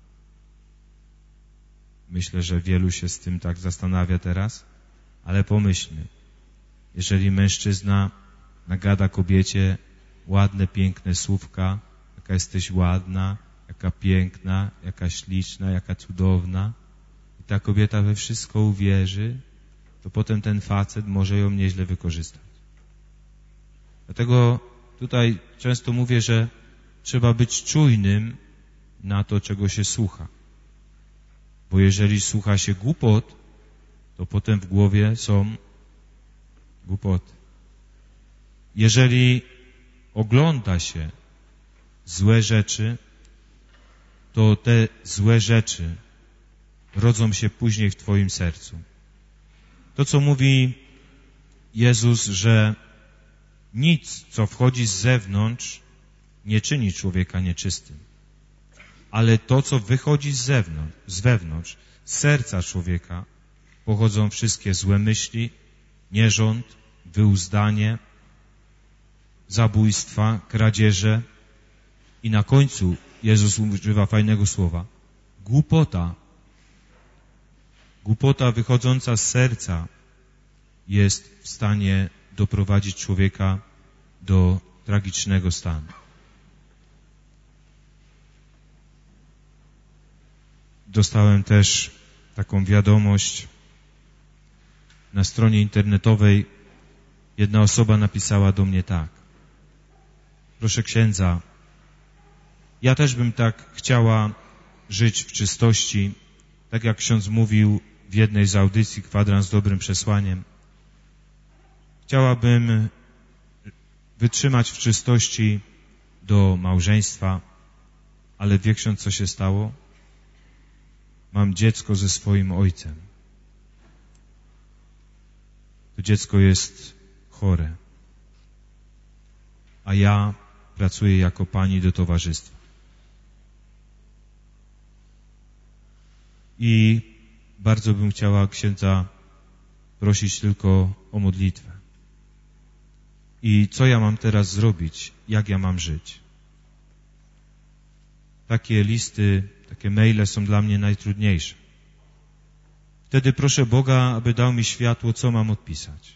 Myślę, że wielu się z tym tak zastanawia teraz, ale pomyślmy. Jeżeli mężczyzna nagada kobiecie ładne, piękne słówka, jaka jesteś ładna, jaka piękna, jaka śliczna, jaka cudowna, i ta kobieta we wszystko uwierzy, to potem ten facet może ją nieźle wykorzystać. Dlatego tutaj często mówię, że trzeba być czujnym na to, czego się słucha. Bo jeżeli słucha się głupot, to potem w głowie są głupoty. Jeżeli ogląda się złe rzeczy, to te złe rzeczy rodzą się później w twoim sercu. To, co mówi Jezus, że nic, co wchodzi z zewnątrz, nie czyni człowieka nieczystym. Ale to, co wychodzi z wewnątrz, z serca człowieka, pochodzą wszystkie złe myśli, nierząd, wyuzdanie, zabójstwa, kradzieże i na końcu Jezus używa fajnego słowa — głupota. Głupota wychodząca z serca jest w stanie doprowadzić człowieka do tragicznego stanu. Dostałem też taką wiadomość na stronie internetowej. Jedna osoba napisała do mnie tak: proszę księdza, ja też bym tak chciała żyć w czystości, tak jak ksiądz mówił w jednej z audycji Kwadrans z dobrym przesłaniem. Chciałabym wytrzymać w czystości do małżeństwa, ale wie ksiądz, co się stało? Mam dziecko ze swoim ojcem. To dziecko jest chore, a ja pracuję jako pani do towarzystwa. I bardzo bym chciała księdza prosić tylko o modlitwę. I co ja mam teraz zrobić? Jak ja mam żyć? Takie listy, takie maile są dla mnie najtrudniejsze. Wtedy proszę Boga, aby dał mi światło, co mam odpisać.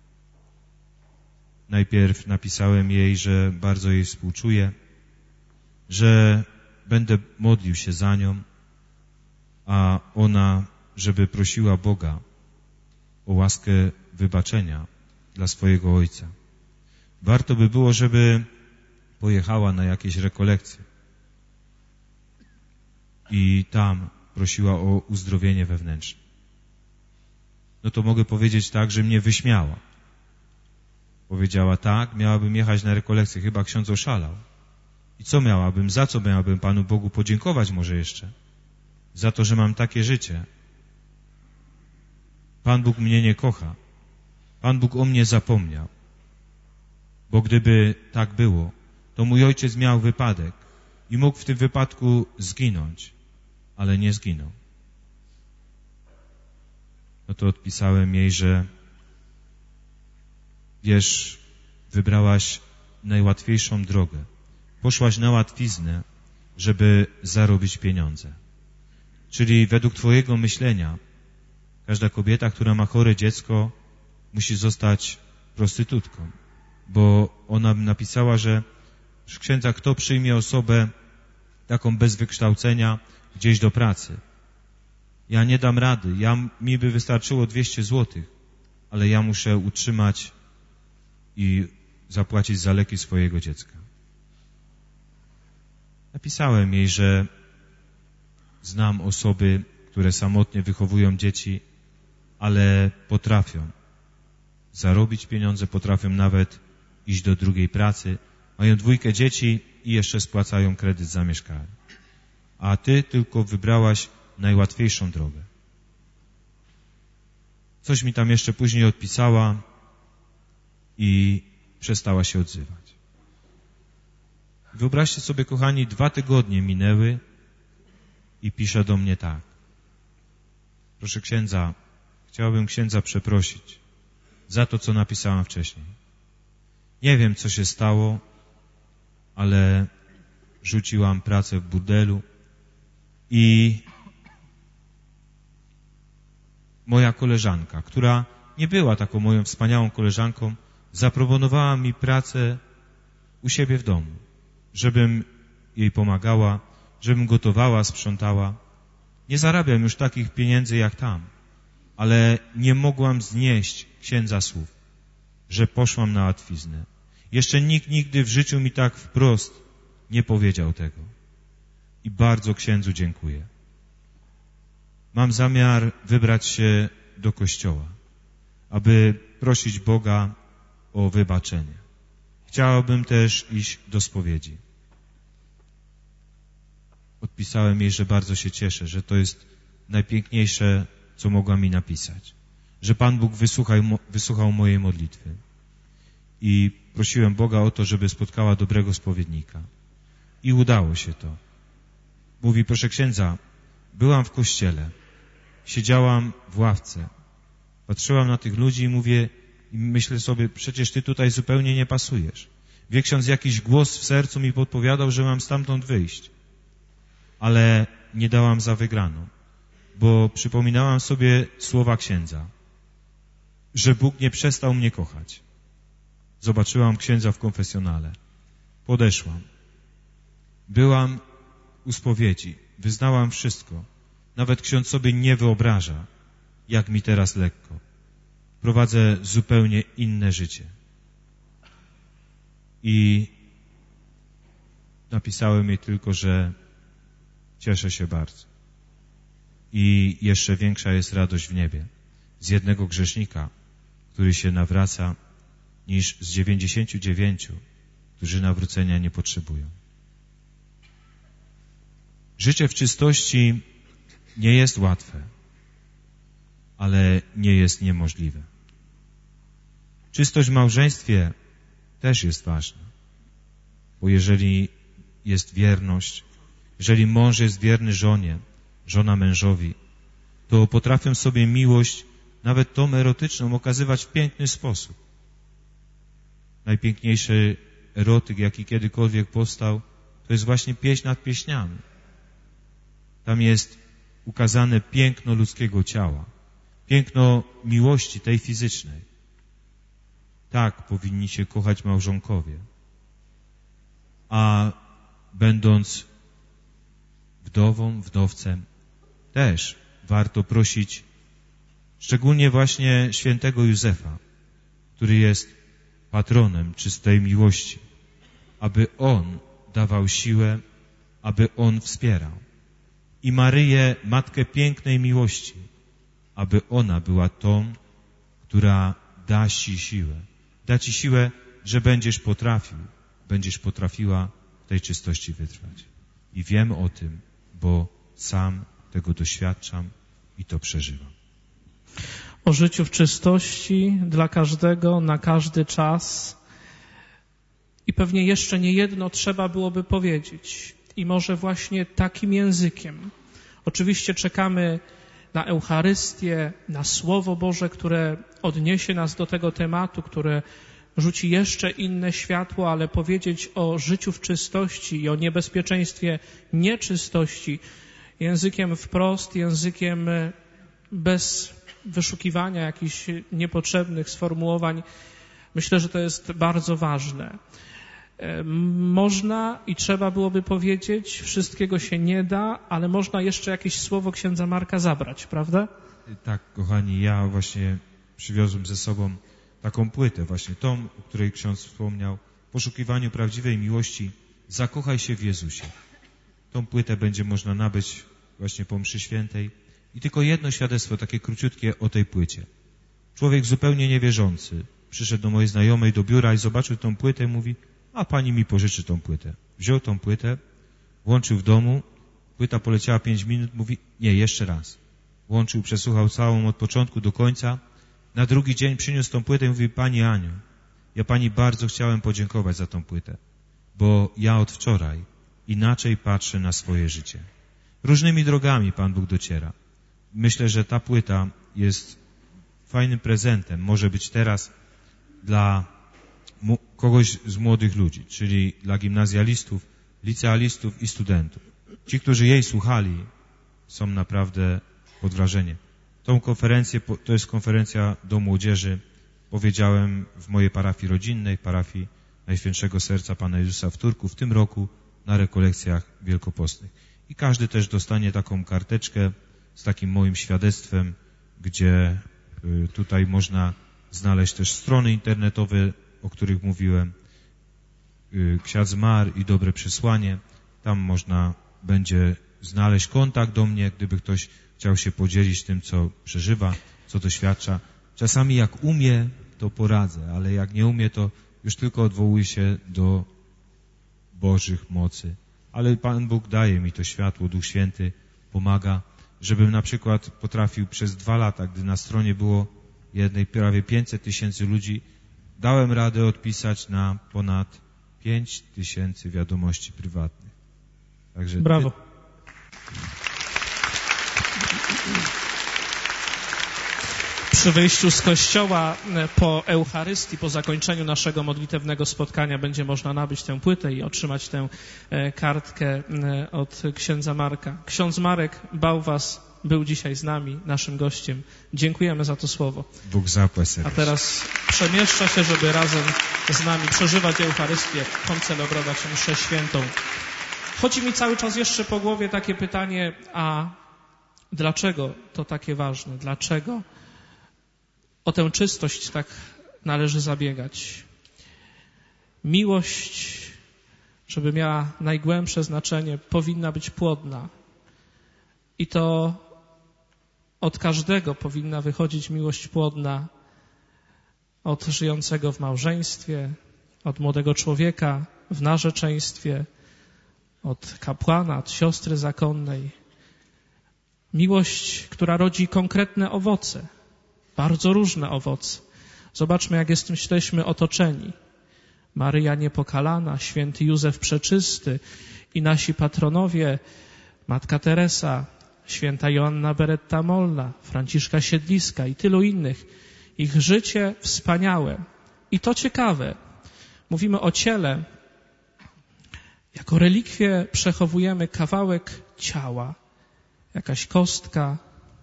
Najpierw napisałem jej, że bardzo jej współczuję, że będę modlił się za nią, a ona, żeby prosiła Boga o łaskę wybaczenia dla swojego ojca. Warto by było, żeby pojechała na jakieś rekolekcje i tam prosiła o uzdrowienie wewnętrzne. No to mogę powiedzieć tak, że mnie wyśmiała. Powiedziała: tak, miałabym jechać na rekolekcję, chyba ksiądz oszalał. I co miałabym, za co miałabym Panu Bogu podziękować może jeszcze? Za to, że mam takie życie. Pan Bóg mnie nie kocha. Pan Bóg o mnie zapomniał. Bo gdyby tak było, to mój ojciec miał wypadek i mógł w tym wypadku zginąć, ale nie zginął. No to odpisałem jej, że wiesz, wybrałaś najłatwiejszą drogę. Poszłaś na łatwiznę, żeby zarobić pieniądze. Czyli według twojego myślenia każda kobieta, która ma chore dziecko, musi zostać prostytutką. Bo ona napisała, że księdza, kto przyjmie osobę taką bez wykształcenia gdzieś do pracy? Ja nie dam rady, mi by wystarczyło 200 złotych, ale ja muszę utrzymać i zapłacić za leki swojego dziecka. Napisałem jej, że znam osoby, które samotnie wychowują dzieci, ale potrafią zarobić pieniądze, potrafią nawet iść do drugiej pracy, mają 2 dzieci i jeszcze spłacają kredyt za mieszkanie. A ty tylko wybrałaś najłatwiejszą drogę. Coś mi tam jeszcze później odpisała i przestała się odzywać. Wyobraźcie sobie, kochani, 2 tygodnie minęły i pisze do mnie tak: proszę księdza, chciałabym księdza przeprosić za to, co napisałam wcześniej. Nie wiem, co się stało, ale rzuciłam pracę w burdelu i moja koleżanka, która nie była taką moją wspaniałą koleżanką, zaproponowała mi pracę u siebie w domu, żebym jej pomagała, żebym gotowała, sprzątała. Nie zarabiam już takich pieniędzy jak tam, ale nie mogłam znieść księdza słów, że poszłam na łatwiznę. Jeszcze nikt nigdy w życiu mi tak wprost nie powiedział tego. I bardzo księdzu dziękuję. Mam zamiar wybrać się do kościoła, aby prosić Boga o wybaczenie. Chciałabym też iść do spowiedzi. odpisałem jej, że bardzo się cieszę, że to jest najpiękniejsze, co mogła mi napisać. Że Pan Bóg wysłuchał mojej modlitwy. I prosiłem Boga o to, żeby spotkała dobrego spowiednika. I udało się to. Mówi, proszę księdza, byłam w kościele, siedziałam w ławce, patrzyłam na tych ludzi i mówię, i myślę sobie, przecież ty tutaj zupełnie nie pasujesz. Wie ksiądz, jakiś głos w sercu mi podpowiadał, że mam stamtąd wyjść. Ale nie dałam za wygraną, bo przypominałam sobie słowa księdza, że Bóg nie przestał mnie kochać. Zobaczyłam księdza w konfesjonale. Podeszłam. Byłam u spowiedzi. Wyznałam wszystko. Nawet ksiądz sobie nie wyobraża, jak mi teraz lekko. Prowadzę zupełnie inne życie. I napisałem jej tylko, że cieszę się bardzo. I jeszcze większa jest radość w niebie z jednego grzesznika, który się nawraca, niż z 99, którzy nawrócenia nie potrzebują. Życie w czystości nie jest łatwe, ale nie jest niemożliwe. Czystość w małżeństwie też jest ważna, bo jeżeli jest wierność, jeżeli mąż jest wierny żonie, żona mężowi, to potrafią sobie miłość, nawet tą erotyczną, okazywać w piękny sposób. Najpiękniejszy erotyk, jaki kiedykolwiek powstał, to jest właśnie pieśń nad pieśniami. Tam jest ukazane piękno ludzkiego ciała, piękno miłości tej fizycznej. Tak powinni się kochać małżonkowie. A będąc wdową, wdowcem, też warto prosić szczególnie właśnie świętego Józefa, który jest patronem czystej miłości, aby on dawał siłę, aby on wspierał. I Maryję, Matkę pięknej miłości, aby ona była tą, która da Ci siłę. Da Ci siłę, że będziesz potrafiła w tej czystości wytrwać. I wiem o tym, bo sam tego doświadczam i to przeżywam. O życiu w czystości dla każdego, na każdy czas. I pewnie jeszcze nie jedno trzeba byłoby powiedzieć. I może właśnie takim językiem. Oczywiście czekamy na Eucharystię, na Słowo Boże, które odniesie nas do tego tematu, które rzuci jeszcze inne światło, ale powiedzieć o życiu w czystości i o niebezpieczeństwie nieczystości językiem wprost, językiem bez wyszukiwania jakichś niepotrzebnych sformułowań. Myślę, że to jest bardzo ważne. Można i trzeba byłoby powiedzieć, wszystkiego się nie da, ale można jeszcze jakieś słowo księdza Marka zabrać, prawda? Tak, kochani, ja właśnie przywiozłem ze sobą taką płytę, właśnie tą, o której ksiądz wspomniał, w poszukiwaniu prawdziwej miłości. Zakochaj się w Jezusie. Tą płytę będzie można nabyć właśnie po mszy świętej. I tylko jedno świadectwo, takie króciutkie o tej płycie. Człowiek zupełnie niewierzący przyszedł do mojej znajomej do biura i zobaczył tą płytę i mówi, a pani mi pożyczy tą płytę. Wziął tą płytę, włączył w domu, płyta poleciała 5 minut, mówi, nie, jeszcze raz. Włączył, przesłuchał całą od początku do końca. Na drugi dzień przyniósł tą płytę i mówi, pani Aniu, ja pani bardzo chciałem podziękować za tą płytę, bo ja od wczoraj inaczej patrzę na swoje życie. Różnymi drogami Pan Bóg dociera. Myślę, że ta płyta jest fajnym prezentem. Może być teraz dla kogoś z młodych ludzi, czyli dla gimnazjalistów, licealistów i studentów. Ci, którzy jej słuchali, są naprawdę pod wrażeniem. Tą konferencję, to jest konferencja do młodzieży, powiedziałem w mojej parafii rodzinnej, parafii Najświętszego Serca Pana Jezusa w Turku, w tym roku na rekolekcjach wielkopostnych. I każdy też dostanie taką karteczkę z takim moim świadectwem, gdzie tutaj można znaleźć też strony internetowe, o których mówiłem, Ksiądz Mar i Dobre Przesłanie. Tam można będzie znaleźć kontakt do mnie, gdyby ktoś chciał się podzielić tym, co przeżywa, co doświadcza. Czasami jak umie, to poradzę, ale jak nie umie, to już tylko odwołuję się do Bożych mocy ale Pan Bóg daje mi to światło, Duch Święty pomaga, żebym na przykład potrafił przez 2 lata, gdy na stronie było jednej prawie 500 000 ludzi, dałem radę odpisać na ponad 5 000 wiadomości prywatnych. Także Brawo. Przy wyjściu z kościoła po Eucharystii, po zakończeniu naszego modlitewnego spotkania będzie można nabyć tę płytę i otrzymać tę kartkę od księdza Marka. Ksiądz Marek Bałwas był dzisiaj z nami, naszym gościem. Dziękujemy za to słowo. Bóg zapłać serdecznie. A teraz przemieszcza się, żeby razem z nami przeżywać Eucharystię, koncelebrować mszę świętą. Chodzi mi cały czas jeszcze po głowie takie pytanie, a dlaczego to takie ważne? Dlaczego o tę czystość tak należy zabiegać? Miłość, żeby miała najgłębsze znaczenie, powinna być płodna. I to od każdego powinna wychodzić miłość płodna, od żyjącego w małżeństwie, od młodego człowieka w narzeczeństwie, od kapłana, od siostry zakonnej. Miłość, która rodzi konkretne owoce, bardzo różne owoce. Zobaczmy, jak jesteśmy otoczeni. Maryja Niepokalana, święty Józef Przeczysty i nasi patronowie, Matka Teresa, święta Joanna Beretta-Molna, Franciszka Siedliska i tylu innych. Ich życie wspaniałe. I to ciekawe. Mówimy o ciele. Jako relikwię przechowujemy kawałek ciała, jakaś kostka.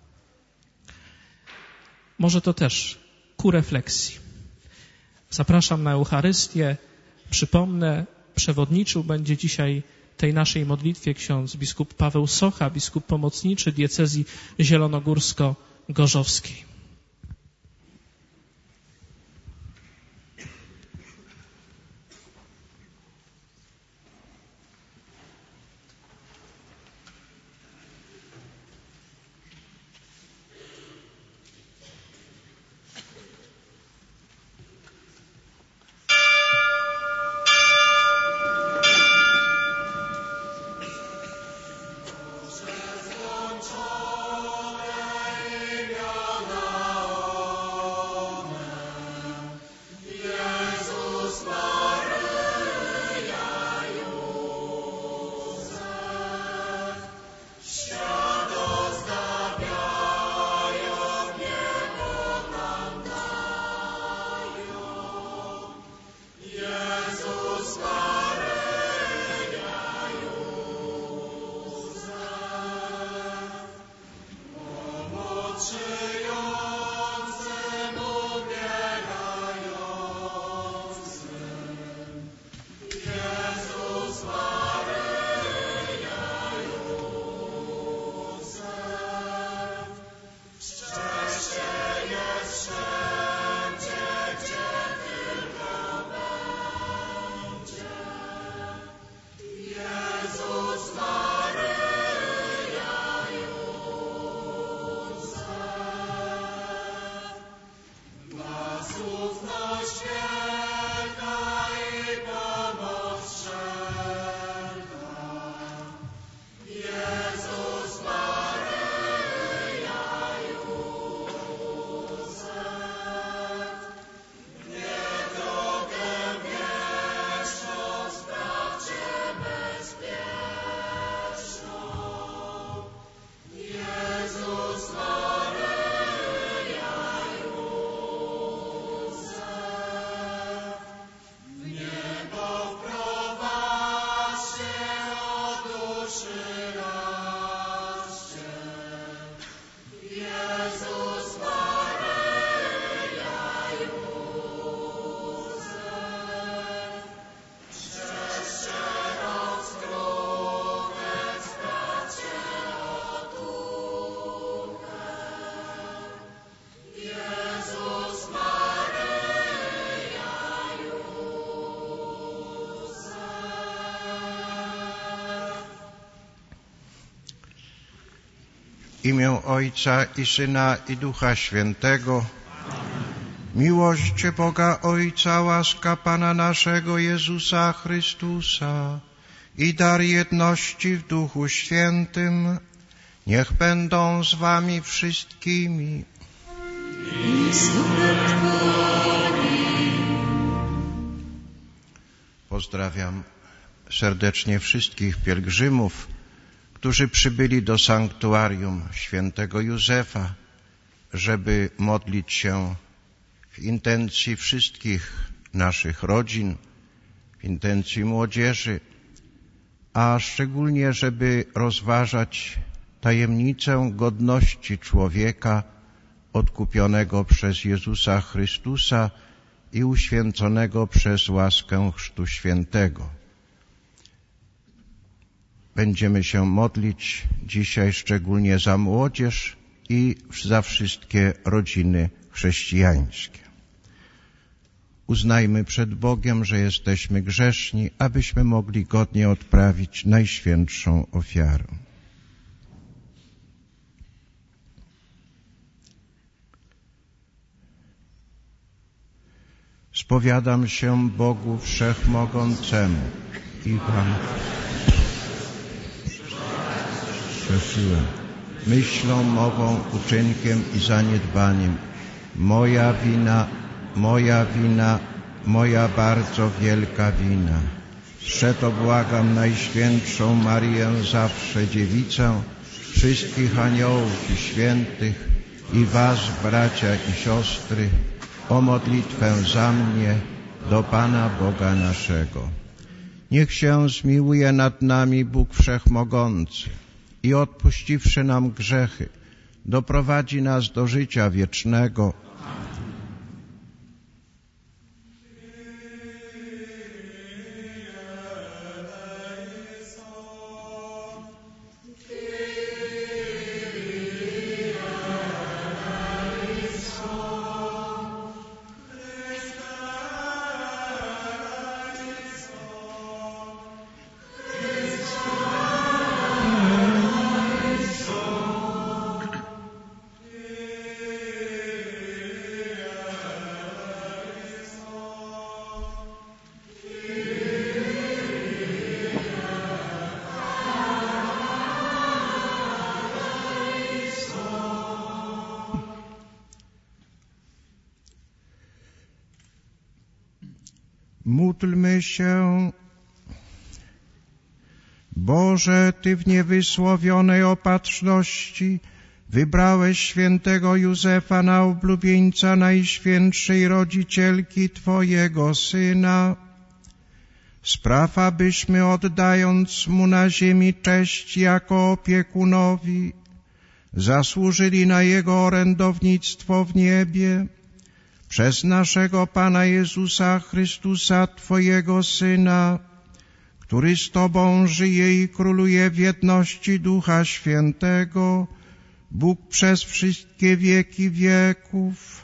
Może to też ku refleksji. Zapraszam na Eucharystię. Przypomnę, przewodniczył będzie dzisiaj tej naszej modlitwie ksiądz biskup Paweł Socha, biskup pomocniczy diecezji zielonogórsko-gorzowskiej. W imię Ojca i Syna i Ducha Świętego. Miłość Boga Ojca, łaska Pana naszego Jezusa Chrystusa i dar jedności w Duchu Świętym niech będą z wami wszystkimi. Pozdrawiam serdecznie wszystkich pielgrzymów, którzy przybyli do sanktuarium świętego Józefa, żeby modlić się w intencji wszystkich naszych rodzin, w intencji młodzieży, a szczególnie, żeby rozważać tajemnicę godności człowieka odkupionego przez Jezusa Chrystusa i uświęconego przez łaskę Chrztu Świętego. Będziemy się modlić dzisiaj szczególnie za młodzież i za wszystkie rodziny chrześcijańskie. Uznajmy przed Bogiem, że jesteśmy grzeszni, abyśmy mogli godnie odprawić najświętszą ofiarę. Spowiadam się Bogu Wszechmogącemu i Wam grzeszyłem myślą, mową, uczynkiem i zaniedbaniem. Moja wina, moja bardzo wielka wina. Przeto błagam Najświętszą Maryję, zawsze Dziewicę, wszystkich aniołów i świętych i was, bracia i siostry, o modlitwę za mnie do Pana Boga naszego. Niech się zmiłuje nad nami Bóg Wszechmogący i odpuściwszy nam grzechy, doprowadzi nas do życia wiecznego. Módlmy się. Boże, Ty w niewysłowionej opatrzności wybrałeś świętego Józefa na oblubieńca Najświętszej Rodzicielki Twojego Syna. Spraw, abyśmy oddając Mu na ziemi cześć jako opiekunowi, zasłużyli na Jego orędownictwo w niebie. Przez naszego Pana Jezusa Chrystusa, Twojego Syna, który z Tobą żyje i króluje w jedności Ducha Świętego, Bóg przez wszystkie wieki wieków.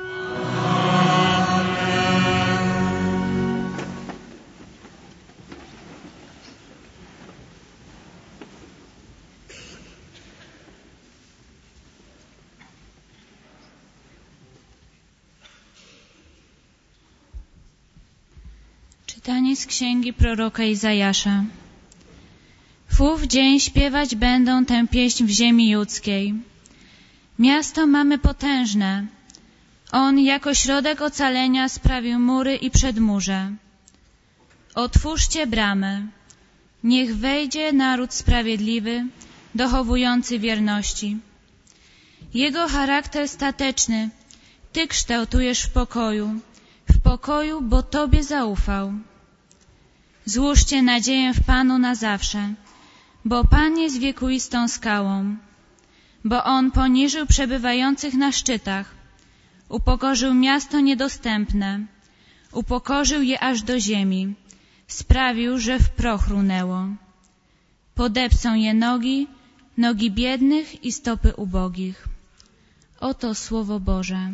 Czytanie z księgi proroka Izajasza. W ów dzień śpiewać będą tę pieśń w ziemi judzkiej. Miasto mamy potężne. On jako środek ocalenia sprawił mury i przedmurze. Otwórzcie bramy. Niech wejdzie naród sprawiedliwy, dochowujący wierności. Jego charakter stateczny Ty kształtujesz w pokoju, bo Tobie zaufał. Złóżcie nadzieję w Panu na zawsze, bo Pan jest wiekuistą skałą, bo On poniżył przebywających na szczytach, upokorzył miasto niedostępne, upokorzył je aż do ziemi, sprawił, że w proch runęło. Podepcą je nogi biednych i stopy ubogich. Oto Słowo Boże.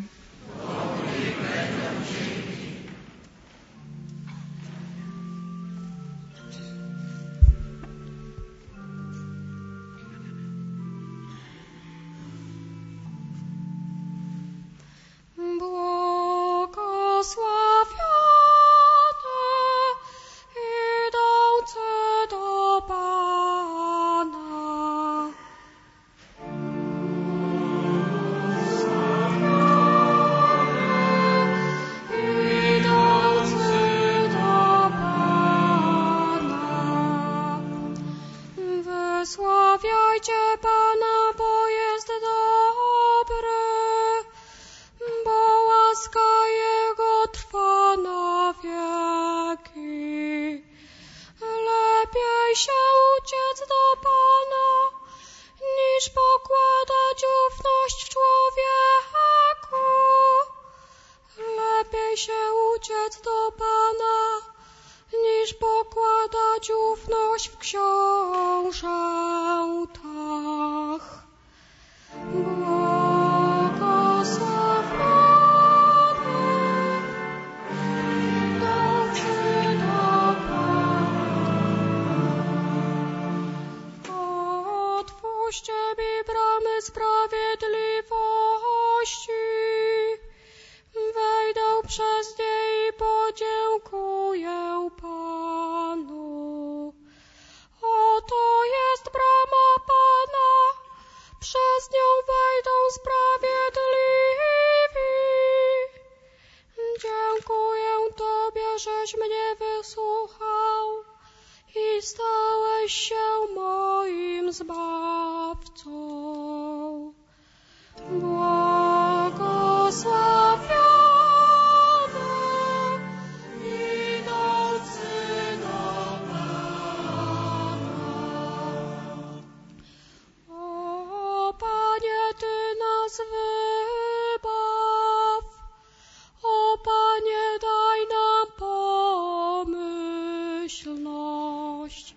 Błogosławione idące do się uciec do Pana, niż pokładać ufność w książętach. Otwórzcie mi bramy sprawiedliwości, wejdę przez nie i podziękuję Panu. Oto jest brama Pana, przez nią wejdą sprawiedliwi. Dziękuję Tobie, żeś mnie wysłuchał i stałeś się moim zbawcą. Błogosławiony idący do Pana. O Panie, Ty nas wybaw, o Panie, daj nam pomyślność.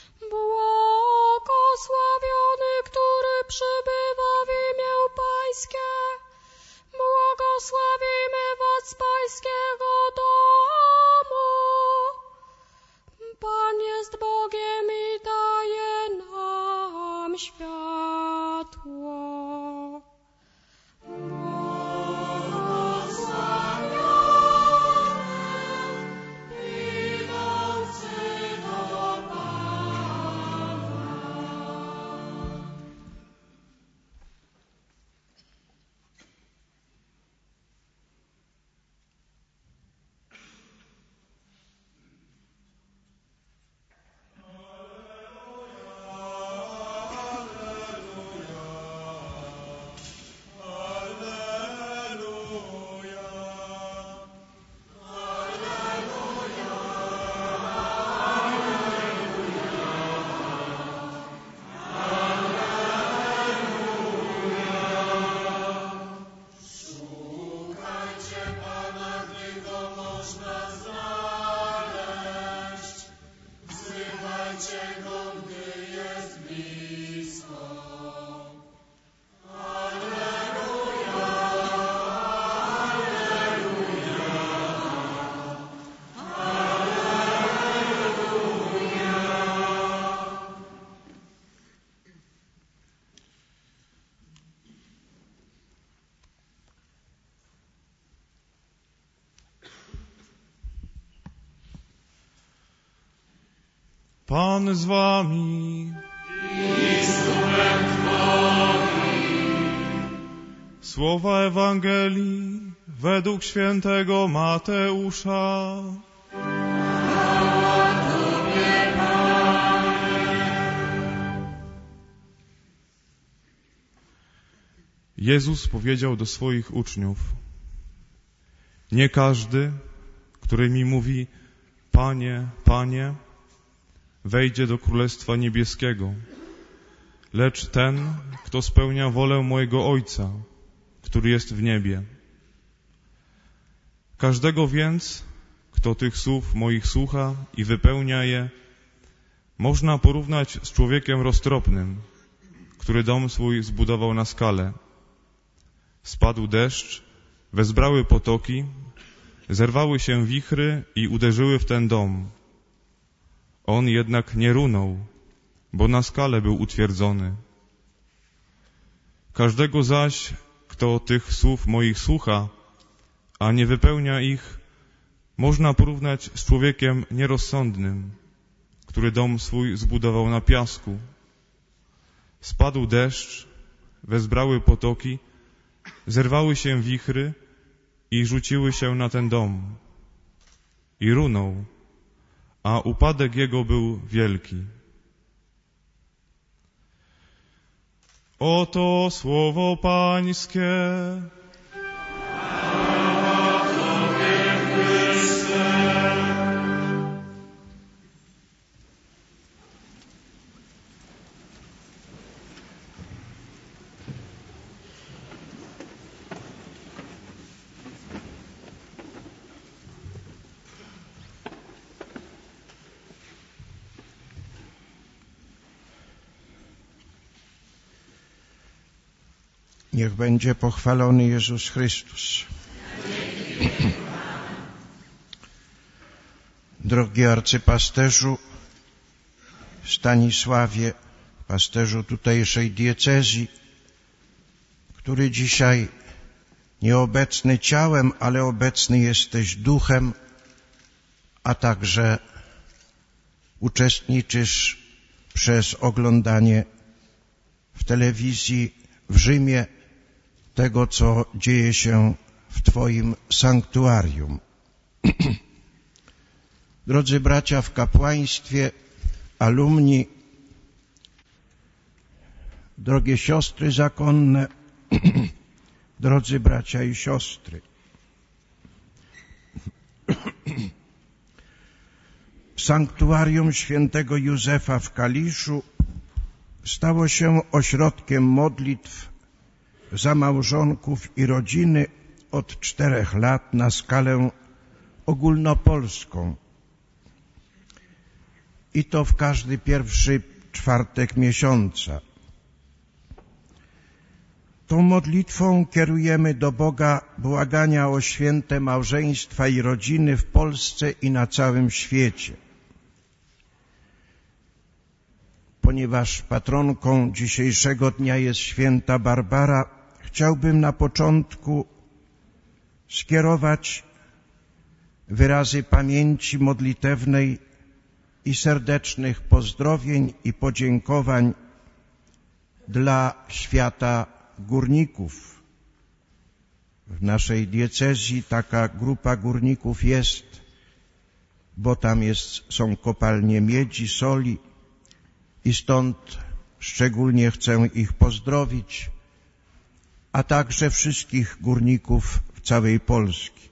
Błogosławiony, który przybywa w imię Pańskie. Błogosławimy Was z Pańskiego domu. Pan jest Bogiem i daje nam światło. Pan z wami. Słowa Ewangelii według świętego Mateusza. Jezus powiedział do swoich uczniów: nie każdy, który mi mówi Panie, Panie, wejdzie do Królestwa Niebieskiego, lecz ten, kto spełnia wolę mojego Ojca, który jest w niebie. Każdego więc, kto tych słów moich słucha i wypełnia je, można porównać z człowiekiem roztropnym, który dom swój zbudował na skale. Spadł deszcz, wezbrały potoki, zerwały się wichry i uderzyły w ten dom. On jednak nie runął, bo na skale był utwierdzony. Każdego zaś, kto tych słów moich słucha, a nie wypełnia ich, można porównać z człowiekiem nierozsądnym, który dom swój zbudował na piasku. Spadł deszcz, wezbrały potoki, zerwały się wichry i rzuciły się na ten dom. I runął, a upadek jego był wielki. Oto słowo Pańskie. Niech będzie pochwalony Jezus Chrystus. Drogi arcypasterzu Stanisławie, pasterzu tutejszej diecezji, który dzisiaj nieobecny ciałem, ale obecny jesteś duchem, a także uczestniczysz przez oglądanie w telewizji w Rzymie tego, co dzieje się w Twoim sanktuarium. Drodzy bracia w kapłaństwie, alumni, drogie siostry zakonne, drodzy bracia i siostry. Sanktuarium świętego Józefa w Kaliszu stało się ośrodkiem modlitw za małżonków i rodziny od 4 lat na skalę ogólnopolską. I to w każdy pierwszy czwartek miesiąca. Tą modlitwą kierujemy do Boga błagania o święte małżeństwa i rodziny w Polsce i na całym świecie. Ponieważ patronką dzisiejszego dnia jest święta Barbara, chciałbym na początku skierować wyrazy pamięci modlitewnej i serdecznych pozdrowień i podziękowań dla świata górników. W naszej diecezji taka grupa górników jest, bo tam są kopalnie miedzi, soli i stąd szczególnie chcę ich pozdrowić, a także wszystkich górników w całej Polski.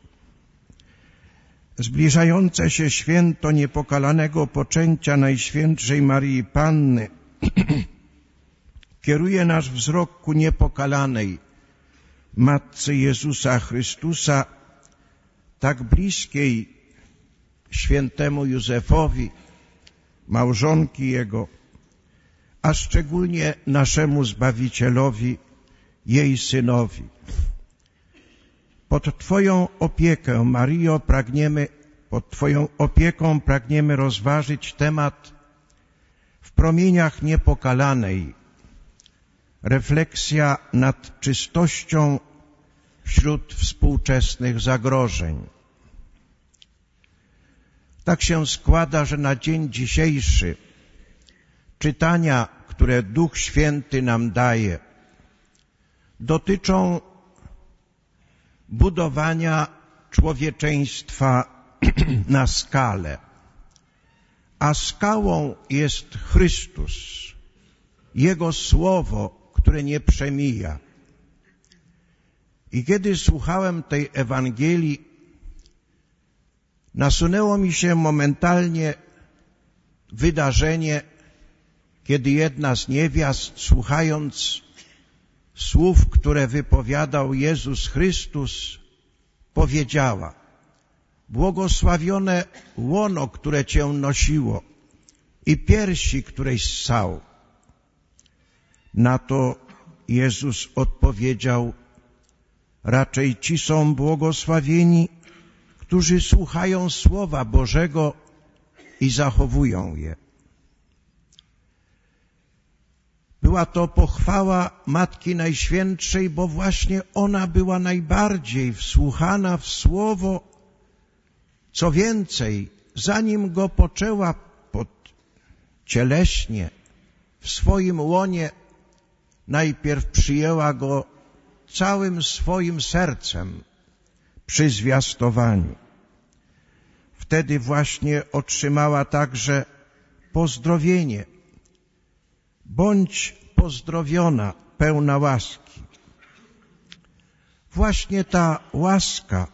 Zbliżające się święto niepokalanego poczęcia Najświętszej Maryi Panny kieruje nasz wzrok ku niepokalanej Matce Jezusa Chrystusa, tak bliskiej świętemu Józefowi, małżonki Jego, a szczególnie naszemu Zbawicielowi, jej Synowi. Pod Twoją opiekę, Maryjo, pod Twoją opieką pragniemy rozważyć temat w promieniach niepokalanej. Refleksja nad czystością wśród współczesnych zagrożeń. Tak się składa, że na dzień dzisiejszy czytania, które Duch Święty nam daje, dotyczą budowania człowieczeństwa na skalę. A skałą jest Chrystus, Jego Słowo, które nie przemija. I kiedy słuchałem tej Ewangelii, nasunęło mi się momentalnie wydarzenie, kiedy jedna z niewiast, słuchając słów, które wypowiadał Jezus Chrystus, powiedziała: błogosławione łono, które Cię nosiło i piersi, któreś ssał. Na to Jezus odpowiedział: raczej ci są błogosławieni, którzy słuchają Słowa Bożego i zachowują je. Była to pochwała Matki Najświętszej, bo właśnie ona była najbardziej wsłuchana w Słowo. Co więcej, zanim go poczęła cieleśnie w swoim łonie, najpierw przyjęła go całym swoim sercem przy zwiastowaniu. Wtedy właśnie otrzymała także pozdrowienie: bądź pozdrowiona, pełna łaski. Właśnie ta łaska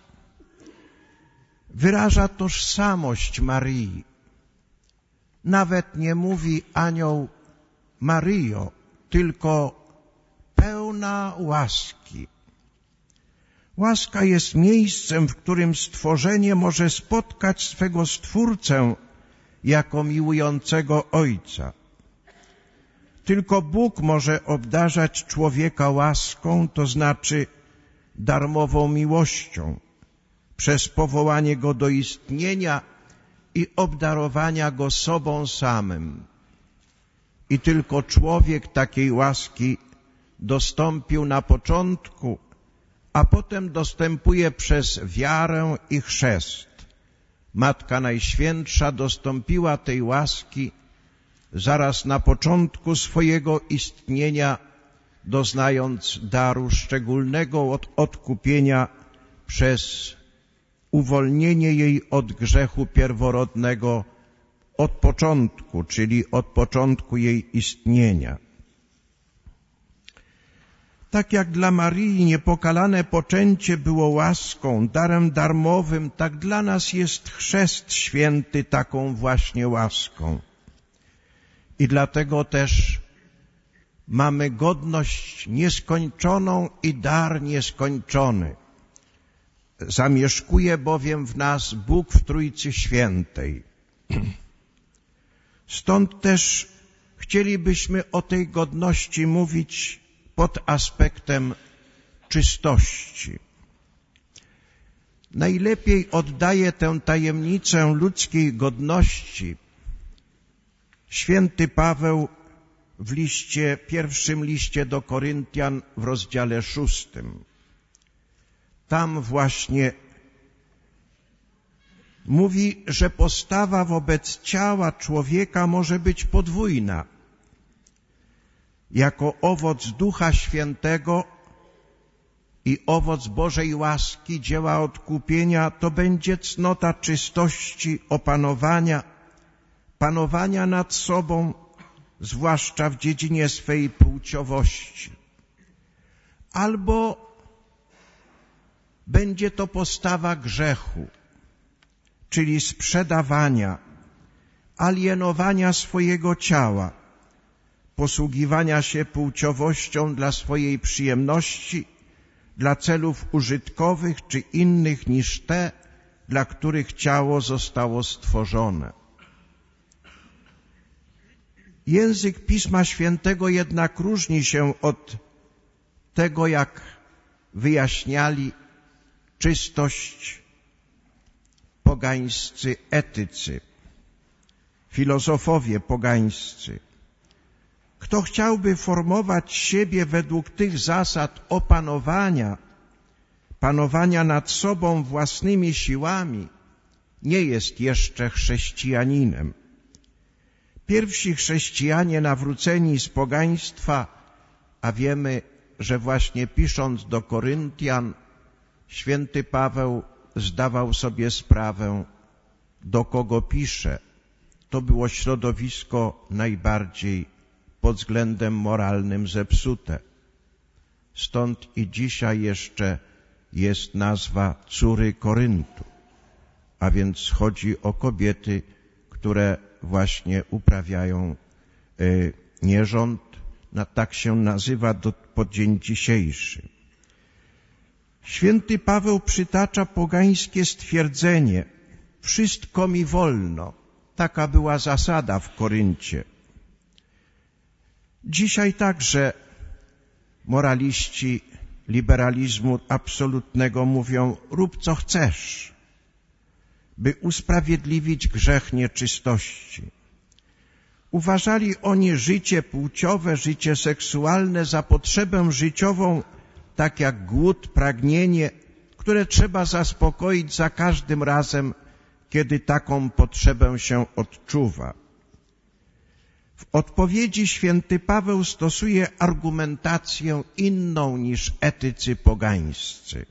wyraża tożsamość Maryi. Nawet nie mówi anioł Maryjo, tylko pełna łaski. Łaska jest miejscem, w którym stworzenie może spotkać swego Stwórcę jako miłującego Ojca. Tylko Bóg może obdarzać człowieka łaską, to znaczy darmową miłością, przez powołanie go do istnienia i obdarowania go sobą samym. I tylko człowiek takiej łaski dostąpił na początku, a potem dostępuje przez wiarę i chrzest. Matka Najświętsza dostąpiła tej łaski zaraz na początku swojego istnienia, doznając daru szczególnego odkupienia przez uwolnienie jej od grzechu pierworodnego od początku, czyli od początku jej istnienia. Tak jak dla Maryi niepokalane poczęcie było łaską, darem darmowym, tak dla nas jest chrzest święty taką właśnie łaską. I dlatego też mamy godność nieskończoną i dar nieskończony. Zamieszkuje bowiem w nas Bóg w Trójcy Świętej. Stąd też chcielibyśmy o tej godności mówić pod aspektem czystości. Najlepiej oddaje tę tajemnicę ludzkiej godności święty Paweł w pierwszym liście do Koryntian w rozdziale 6. Tam właśnie mówi, że postawa wobec ciała człowieka może być podwójna. Jako owoc Ducha Świętego i owoc Bożej łaski, dzieła odkupienia, to będzie cnota czystości, panowania nad sobą, zwłaszcza w dziedzinie swej płciowości. Albo będzie to postawa grzechu, czyli sprzedawania, alienowania swojego ciała, posługiwania się płciowością dla swojej przyjemności, dla celów użytkowych czy innych niż te, dla których ciało zostało stworzone. Język Pisma Świętego jednak różni się od tego, jak wyjaśniali czystość pogańscy etycy, filozofowie pogańscy. Kto chciałby formować siebie według tych zasad panowania nad sobą własnymi siłami, nie jest jeszcze chrześcijaninem. Pierwsi chrześcijanie nawróceni z pogaństwa, a wiemy, że właśnie pisząc do Koryntian, święty Paweł zdawał sobie sprawę, do kogo pisze. To było środowisko najbardziej pod względem moralnym zepsute. Stąd i dzisiaj jeszcze jest nazwa córy Koryntu, a więc chodzi o kobiety, które właśnie uprawiają nierząd, tak się nazywa po dzień dzisiejszy. Święty Paweł przytacza pogańskie stwierdzenie: wszystko mi wolno. Taka była zasada w Koryncie. Dzisiaj także moraliści liberalizmu absolutnego mówią: rób co chcesz, by usprawiedliwić grzech nieczystości. Uważali oni życie płciowe, życie seksualne za potrzebę życiową, tak jak głód, pragnienie, które trzeba zaspokoić za każdym razem, kiedy taką potrzebę się odczuwa. W odpowiedzi święty Paweł stosuje argumentację inną niż etycy pogańscy.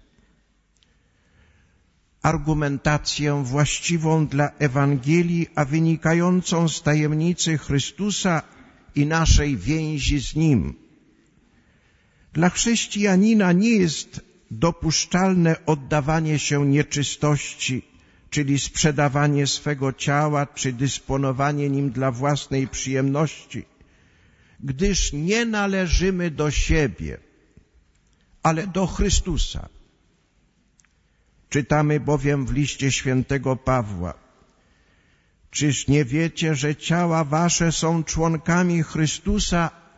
Argumentację właściwą dla Ewangelii, a wynikającą z tajemnicy Chrystusa i naszej więzi z Nim. Dla chrześcijanina nie jest dopuszczalne oddawanie się nieczystości, czyli sprzedawanie swego ciała, czy dysponowanie nim dla własnej przyjemności, gdyż nie należymy do siebie, ale do Chrystusa. Czytamy bowiem w liście świętego Pawła: czyż nie wiecie, że ciała wasze są członkami Chrystusa?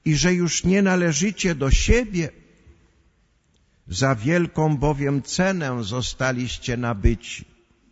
i że już nie należycie do siebie, za wielką bowiem cenę zostaliście nabyci.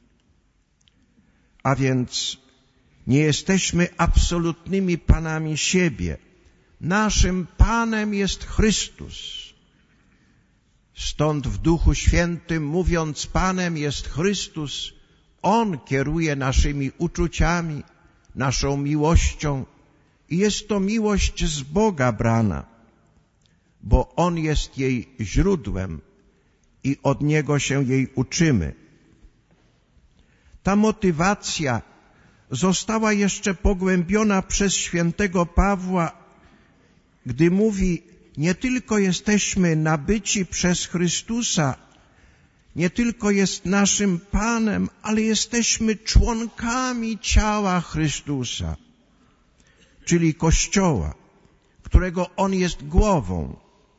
A więc nie jesteśmy absolutnymi panami siebie. Naszym Panem jest Chrystus. Stąd w Duchu Świętym, mówiąc Panem jest Chrystus, On kieruje naszymi uczuciami, naszą miłością i jest to miłość z Boga brana, bo On jest jej źródłem i od Niego się jej uczymy. Ta motywacja została jeszcze pogłębiona przez świętego Pawła, gdy mówi, nie tylko jesteśmy nabyci przez Chrystusa, nie tylko jest naszym Panem, ale jesteśmy członkami ciała Chrystusa, czyli Kościoła, którego On jest głową.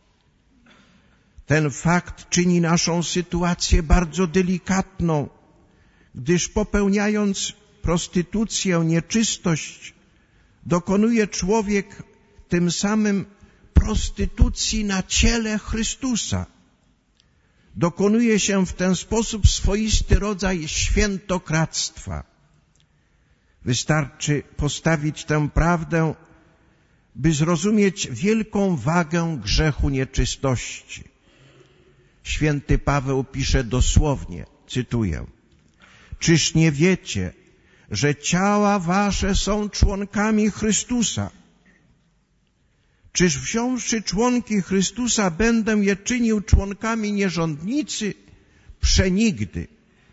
Ten fakt czyni naszą sytuację bardzo delikatną, gdyż popełniając prostytucję, nieczystość, dokonuje człowiek tym samym prostytucji na ciele Chrystusa. Dokonuje się w ten sposób swoisty rodzaj świętokradztwa. Wystarczy postawić tę prawdę, by zrozumieć wielką wagę grzechu nieczystości. Święty Paweł pisze dosłownie, cytuję: czyż nie wiecie, że ciała wasze są członkami Chrystusa? Czyż wziąwszy członki Chrystusa, będę je czynił członkami nierządnicy? Przenigdy.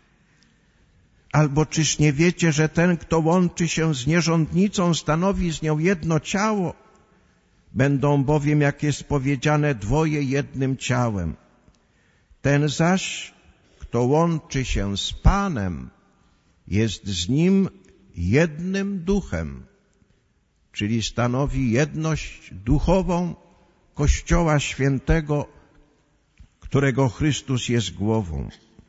Albo czyż nie wiecie, że ten, kto łączy się z nierządnicą, stanowi z nią jedno ciało? Będą bowiem, jak jest powiedziane, dwoje jednym ciałem. Ten zaś, kto łączy się z Panem, jest z Nim jednym duchem, czyli stanowi jedność duchową Kościoła Świętego, którego Chrystus jest głową.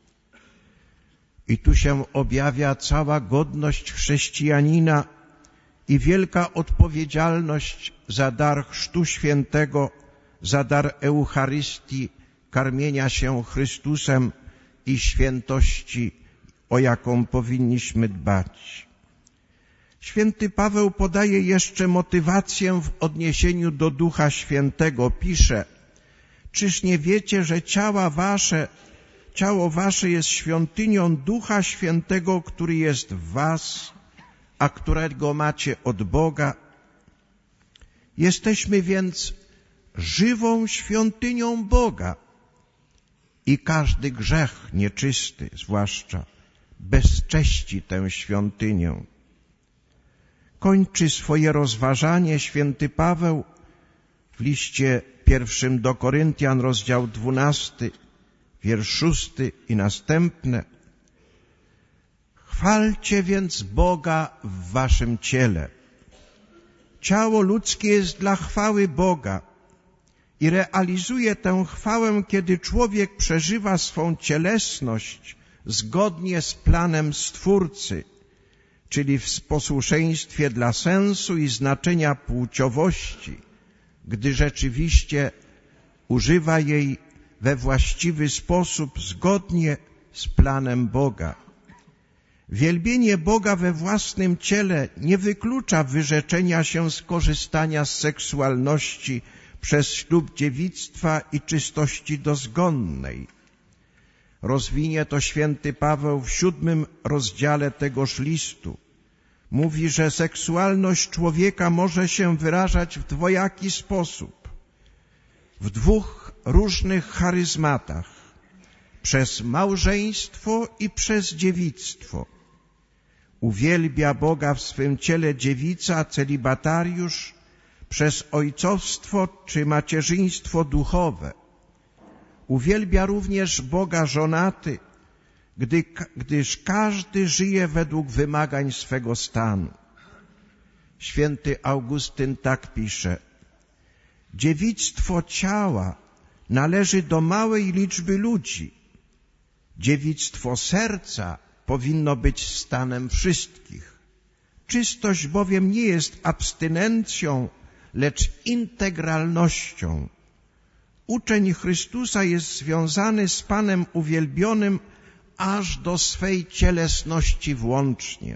I tu się objawia cała godność chrześcijanina i wielka odpowiedzialność za dar Chrztu Świętego, za dar Eucharystii, karmienia się Chrystusem i świętości, o jaką powinniśmy dbać. Święty Paweł podaje jeszcze motywację w odniesieniu do Ducha Świętego. Pisze, czyż nie wiecie, że ciało wasze jest świątynią Ducha Świętego, który jest w was, a którego macie od Boga? Jesteśmy więc żywą świątynią Boga i każdy grzech nieczysty, zwłaszcza, bezcześci tę świątynię. Kończy swoje rozważanie święty Paweł w liście 1 do Koryntian, rozdział 12, wiersz 6 i następne. Chwalcie więc Boga w waszym ciele. Ciało ludzkie jest dla chwały Boga i realizuje tę chwałę, kiedy człowiek przeżywa swą cielesność zgodnie z planem Stwórcy, czyli w posłuszeństwie dla sensu i znaczenia płciowości, gdy rzeczywiście używa jej we właściwy sposób zgodnie z planem Boga. Wielbienie Boga we własnym ciele nie wyklucza wyrzeczenia się z korzystania z seksualności przez ślub dziewictwa i czystości dozgonnej. Rozwinie to święty Paweł w 7 rozdziale tegoż listu. Mówi, że seksualność człowieka może się wyrażać w dwojaki sposób, w 2 różnych charyzmatach, przez małżeństwo i przez dziewictwo. Uwielbia Boga w swym ciele dziewica, celibatariusz, przez ojcowstwo czy macierzyństwo duchowe. Uwielbia również Boga żonaty, gdyż każdy żyje według wymagań swego stanu. Święty Augustyn tak pisze: dziewictwo ciała należy do małej liczby ludzi. Dziewictwo serca powinno być stanem wszystkich. Czystość bowiem nie jest abstynencją, lecz integralnością. Uczeń Chrystusa jest związany z Panem uwielbionym aż do swej cielesności włącznie.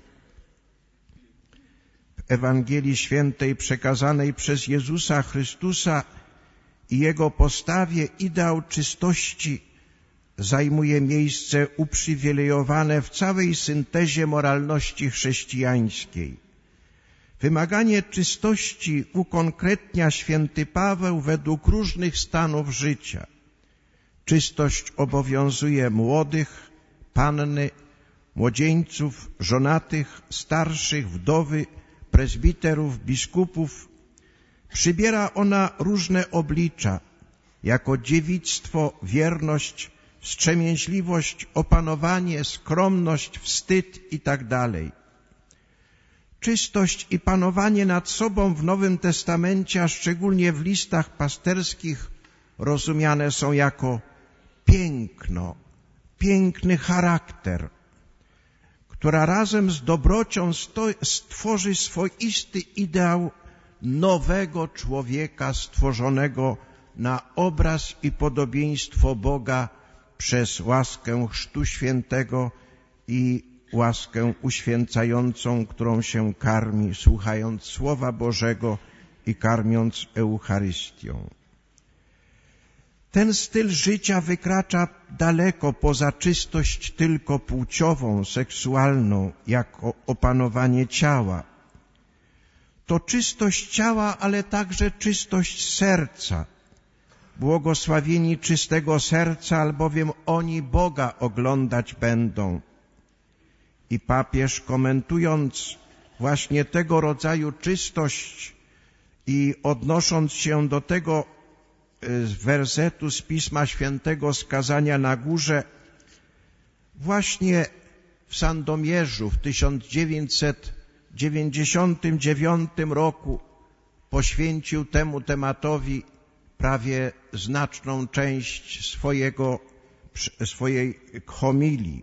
W Ewangelii Świętej przekazanej przez Jezusa Chrystusa i Jego postawie ideał czystości zajmuje miejsce uprzywilejowane w całej syntezie moralności chrześcijańskiej. Wymaganie czystości ukonkretnia święty Paweł według różnych stanów życia. Czystość obowiązuje młodych, panny, młodzieńców, żonatych, starszych, wdowy, prezbiterów, biskupów. Przybiera ona różne oblicza, jako dziewictwo, wierność, wstrzemięźliwość, opanowanie, skromność, wstyd itd. Czystość i panowanie nad sobą w Nowym Testamencie, a szczególnie w listach pasterskich, rozumiane są jako piękno, piękny charakter, która razem z dobrocią stworzy swoisty ideał nowego człowieka stworzonego na obraz i podobieństwo Boga przez łaskę Chrztu Świętego i łaskę uświęcającą, którą się karmi, słuchając Słowa Bożego i karmiąc Eucharystią. Ten styl życia wykracza daleko poza czystość tylko płciową, seksualną, jako opanowanie ciała. To czystość ciała, ale także czystość serca. Błogosławieni czystego serca, albowiem oni Boga oglądać będą. I papież, komentując właśnie tego rodzaju czystość i odnosząc się do tego wersetu z Pisma Świętego z Kazania na Górze, właśnie w Sandomierzu w 1999 roku poświęcił temu tematowi prawie znaczną część swojej homilii.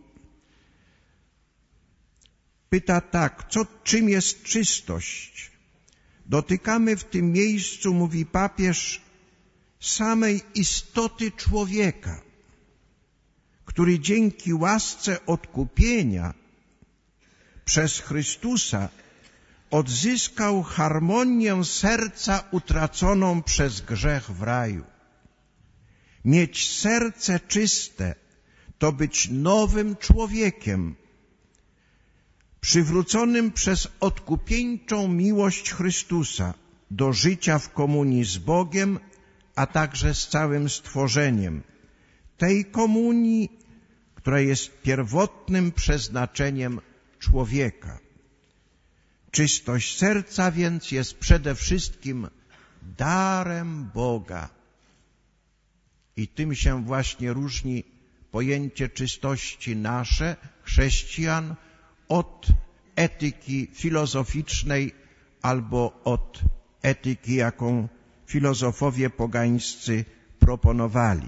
Pyta tak, czym jest czystość? Dotykamy w tym miejscu, mówi papież, samej istoty człowieka, który dzięki łasce odkupienia przez Chrystusa odzyskał harmonię serca utraconą przez grzech w raju. Mieć serce czyste to być nowym człowiekiem, przywróconym przez odkupieńczą miłość Chrystusa do życia w komunii z Bogiem, a także z całym stworzeniem. Tej komunii, która jest pierwotnym przeznaczeniem człowieka. Czystość serca więc jest przede wszystkim darem Boga. I tym się właśnie różni pojęcie czystości nasze, chrześcijan, od etyki filozoficznej albo od etyki, jaką filozofowie pogańscy proponowali.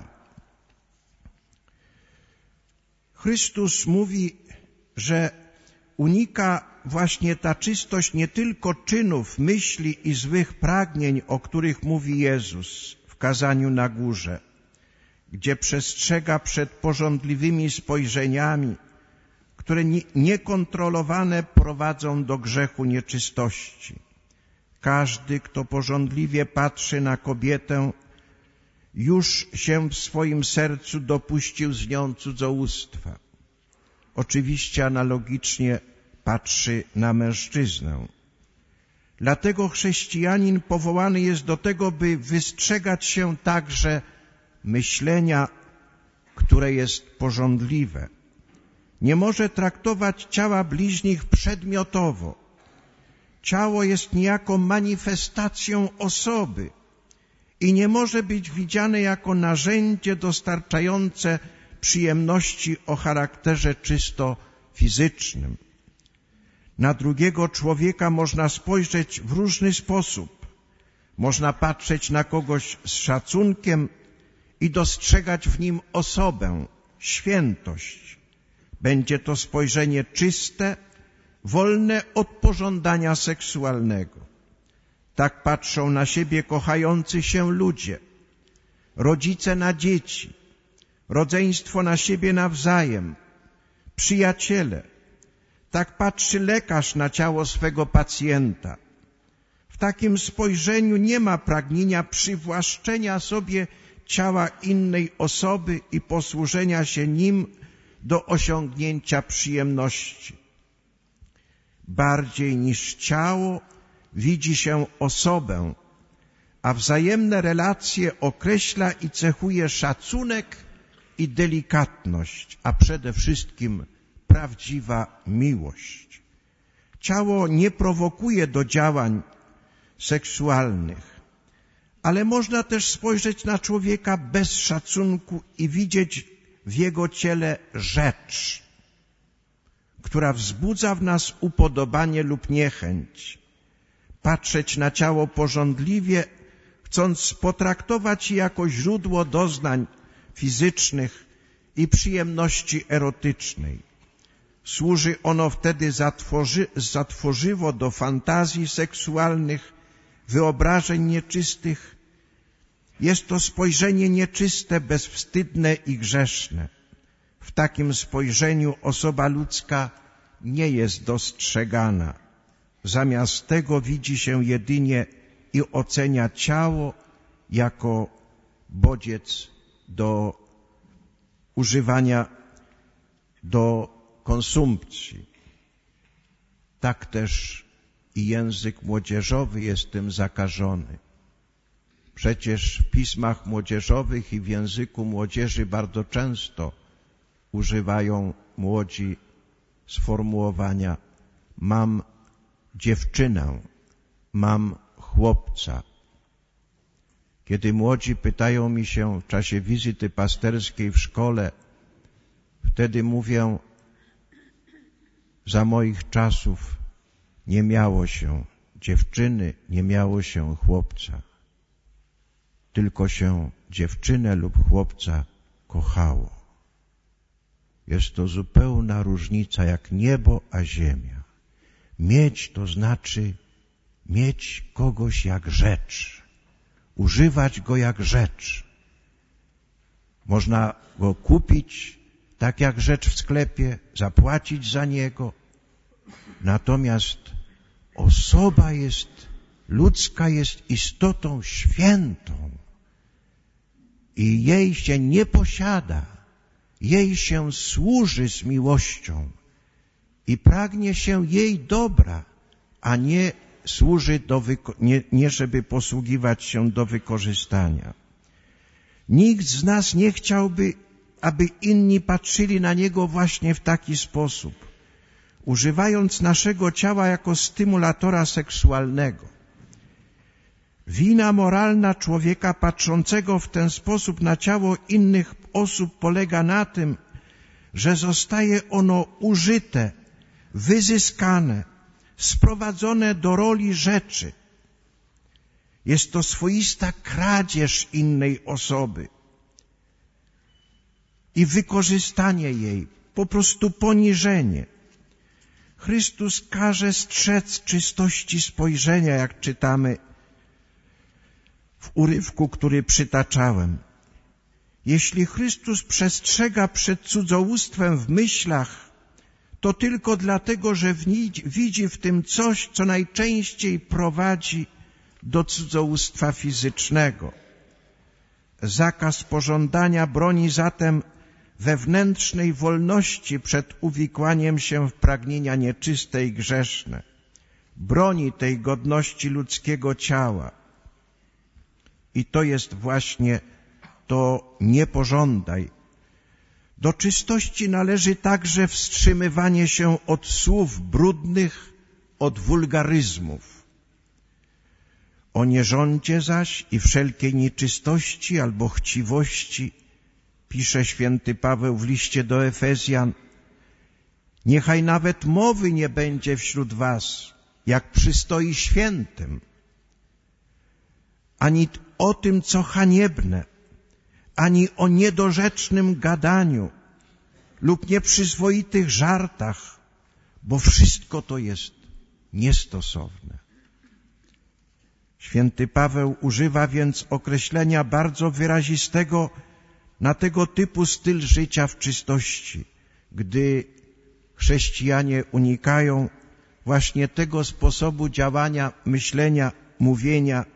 Chrystus mówi, że unika właśnie ta czystość nie tylko czynów, myśli i złych pragnień, o których mówi Jezus w Kazaniu na Górze, gdzie przestrzega przed pożądliwymi spojrzeniami, które niekontrolowane prowadzą do grzechu nieczystości. Każdy, kto pożądliwie patrzy na kobietę, już się w swoim sercu dopuścił z nią cudzołóstwa. Oczywiście analogicznie patrzy na mężczyznę. Dlatego chrześcijanin powołany jest do tego, by wystrzegać się także myślenia, które jest pożądliwe. Nie może traktować ciała bliźnich przedmiotowo. Ciało jest niejako manifestacją osoby i nie może być widziane jako narzędzie dostarczające przyjemności o charakterze czysto fizycznym. Na drugiego człowieka można spojrzeć w różny sposób. Można patrzeć na kogoś z szacunkiem i dostrzegać w nim osobę, świętość. Będzie to spojrzenie czyste, wolne od pożądania seksualnego. Tak patrzą na siebie kochający się ludzie, rodzice na dzieci, rodzeństwo na siebie nawzajem, przyjaciele. Tak patrzy lekarz na ciało swego pacjenta. W takim spojrzeniu nie ma pragnienia przywłaszczenia sobie ciała innej osoby i posłużenia się nim do osiągnięcia przyjemności. Bardziej niż ciało widzi się osobę, a wzajemne relacje określa i cechuje szacunek i delikatność, a przede wszystkim prawdziwa miłość. Ciało nie prowokuje do działań seksualnych, ale można też spojrzeć na człowieka bez szacunku i widzieć w jego ciele rzecz, która wzbudza w nas upodobanie lub niechęć. Patrzeć na ciało pożądliwie, chcąc potraktować je jako źródło doznań fizycznych i przyjemności erotycznej. Służy ono wtedy za tworzywo do fantazji seksualnych, wyobrażeń nieczystych. Jest to spojrzenie nieczyste, bezwstydne i grzeszne. W takim spojrzeniu osoba ludzka nie jest dostrzegana. Zamiast tego widzi się jedynie i ocenia ciało jako bodziec do używania, do konsumpcji. Tak też i język młodzieżowy jest tym zakażony. Przecież w pismach młodzieżowych i w języku młodzieży bardzo często używają młodzi sformułowania mam dziewczynę, mam chłopca. Kiedy młodzi pytają mi się w czasie wizyty pasterskiej w szkole, wtedy mówię, za moich czasów nie miało się dziewczyny, nie miało się chłopca, tylko się dziewczynę lub chłopca kochało. Jest to zupełna różnica jak niebo a ziemia. Mieć to znaczy mieć kogoś jak rzecz, używać go jak rzecz. Można go kupić tak jak rzecz w sklepie, zapłacić za niego. Natomiast osoba ludzka jest istotą świętą i jej się nie posiada, jej się służy z miłością i pragnie się jej dobra, a nie służy nie żeby posługiwać się do wykorzystania. Nikt z nas nie chciałby, aby inni patrzyli na niego właśnie w taki sposób, używając naszego ciała jako stymulatora seksualnego. Wina moralna człowieka patrzącego w ten sposób na ciało innych osób polega na tym, że zostaje ono użyte, wyzyskane, sprowadzone do roli rzeczy. Jest to swoista kradzież innej osoby i wykorzystanie jej, po prostu poniżenie. Chrystus każe strzec czystości spojrzenia, jak czytamy w urywku, który przytaczałem. Jeśli Chrystus przestrzega przed cudzołóstwem w myślach, to tylko dlatego, że widzi w tym coś, co najczęściej prowadzi do cudzołóstwa fizycznego. Zakaz pożądania broni zatem wewnętrznej wolności przed uwikłaniem się w pragnienia nieczyste i grzeszne. Broni tej godności ludzkiego ciała. I to jest właśnie to nie pożądaj. Do czystości należy także wstrzymywanie się od słów brudnych, od wulgaryzmów. O nierządzie zaś i wszelkiej nieczystości albo chciwości pisze święty Paweł w liście do Efezjan: niechaj nawet mowy nie będzie wśród was, jak przystoi świętym, ani o tym, co haniebne, ani o niedorzecznym gadaniu lub nieprzyzwoitych żartach, bo wszystko to jest niestosowne. Święty Paweł używa więc określenia bardzo wyrazistego na tego typu styl życia w czystości, gdy chrześcijanie unikają właśnie tego sposobu działania, myślenia, mówienia.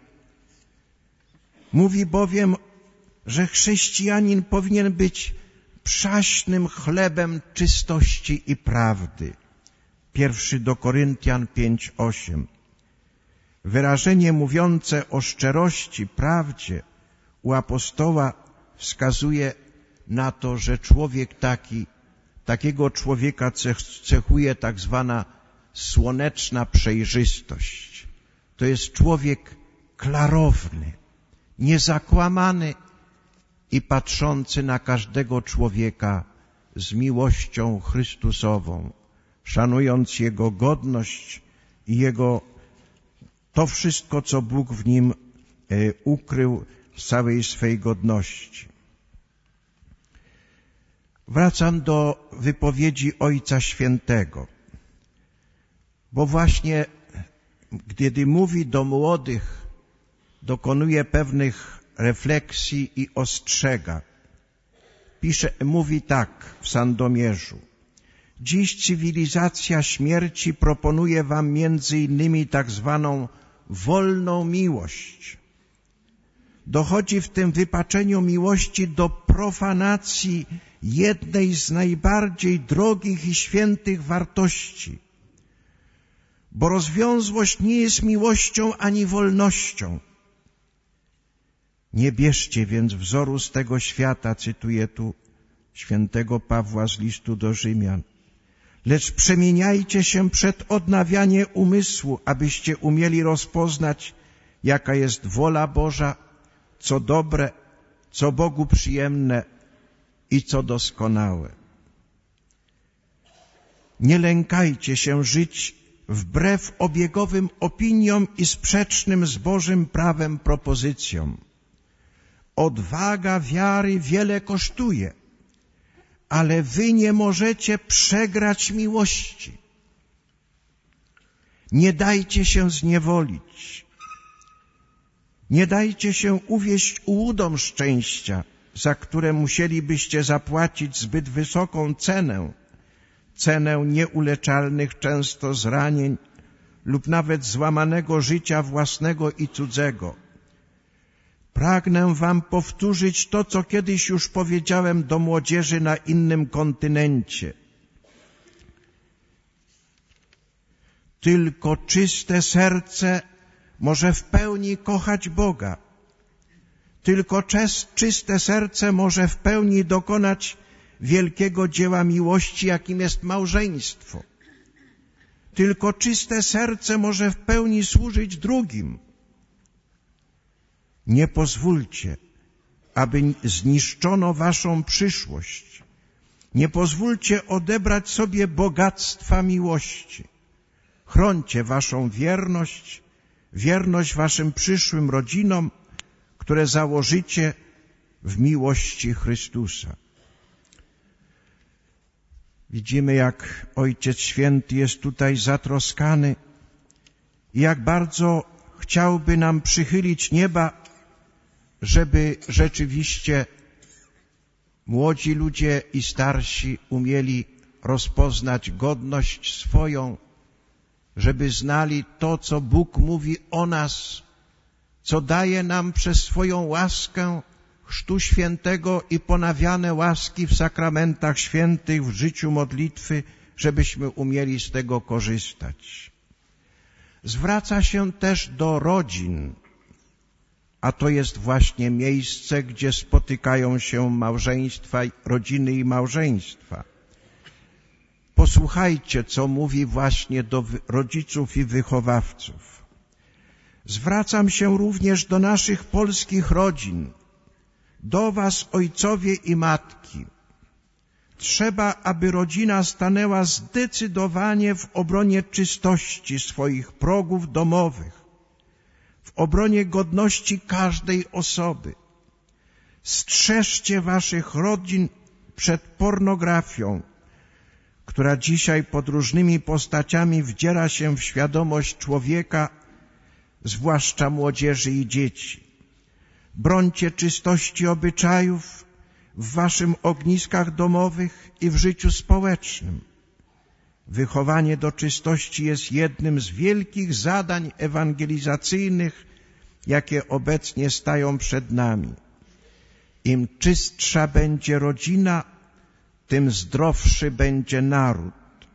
Mówi bowiem, że chrześcijanin powinien być przaśnym chlebem czystości i prawdy. 1 do Koryntian 5:8. Wyrażenie mówiące o szczerości, prawdzie u apostoła wskazuje na to, że człowiek takiego człowieka cechuje tak zwana słoneczna przejrzystość. To jest człowiek klarowny, niezakłamany i patrzący na każdego człowieka z miłością Chrystusową, szanując jego godność i to wszystko, co Bóg w nim ukrył z całej swej godności. Wracam do wypowiedzi Ojca Świętego, bo właśnie kiedy mówi do młodych, dokonuje pewnych refleksji i ostrzega. Mówi tak w Sandomierzu. Dziś cywilizacja śmierci proponuje wam między innymi tak zwaną wolną miłość. Dochodzi w tym wypaczeniu miłości do profanacji jednej z najbardziej drogich i świętych wartości, bo rozwiązłość nie jest miłością ani wolnością. Nie bierzcie więc wzoru z tego świata, cytuję tu świętego Pawła z listu do Rzymian, lecz przemieniajcie się przed odnawianiem umysłu, abyście umieli rozpoznać, jaka jest wola Boża, co dobre, co Bogu przyjemne i co doskonałe. Nie lękajcie się żyć wbrew obiegowym opiniom i sprzecznym z Bożym prawem propozycjom. Odwaga wiary wiele kosztuje, ale wy nie możecie przegrać miłości. Nie dajcie się zniewolić. Nie dajcie się uwieść ułudom szczęścia, za które musielibyście zapłacić zbyt wysoką cenę nieuleczalnych często zranień lub nawet złamanego życia własnego i cudzego. Pragnę wam powtórzyć to, co kiedyś już powiedziałem do młodzieży na innym kontynencie. Tylko czyste serce może w pełni kochać Boga. Tylko czyste serce może w pełni dokonać wielkiego dzieła miłości, jakim jest małżeństwo. Tylko czyste serce może w pełni służyć drugim. Nie pozwólcie, aby zniszczono waszą przyszłość. Nie pozwólcie odebrać sobie bogactwa miłości. Chrońcie waszą wierność waszym przyszłym rodzinom, które założycie w miłości Chrystusa. Widzimy, jak Ojciec Święty jest tutaj zatroskany i jak bardzo chciałby nam przychylić nieba, żeby rzeczywiście młodzi ludzie i starsi umieli rozpoznać godność swoją, żeby znali to, co Bóg mówi o nas, co daje nam przez swoją łaskę Chrztu Świętego i ponawiane łaski w sakramentach świętych, w życiu modlitwy, żebyśmy umieli z tego korzystać. Zwraca się też do rodzin, a to jest właśnie miejsce, gdzie spotykają się małżeństwa, rodziny i małżeństwa. Posłuchajcie, co mówi właśnie do rodziców i wychowawców. Zwracam się również do naszych polskich rodzin, do was, ojcowie i matki. Trzeba, aby rodzina stanęła zdecydowanie w obronie czystości swoich progów domowych, w obronie godności każdej osoby. Strzeżcie waszych rodzin przed pornografią, która dzisiaj pod różnymi postaciami wdziera się w świadomość człowieka, zwłaszcza młodzieży i dzieci. Brońcie czystości obyczajów w waszym ogniskach domowych i w życiu społecznym. Wychowanie do czystości jest jednym z wielkich zadań ewangelizacyjnych, jakie obecnie stają przed nami. Im czystsza będzie rodzina, tym zdrowszy będzie naród.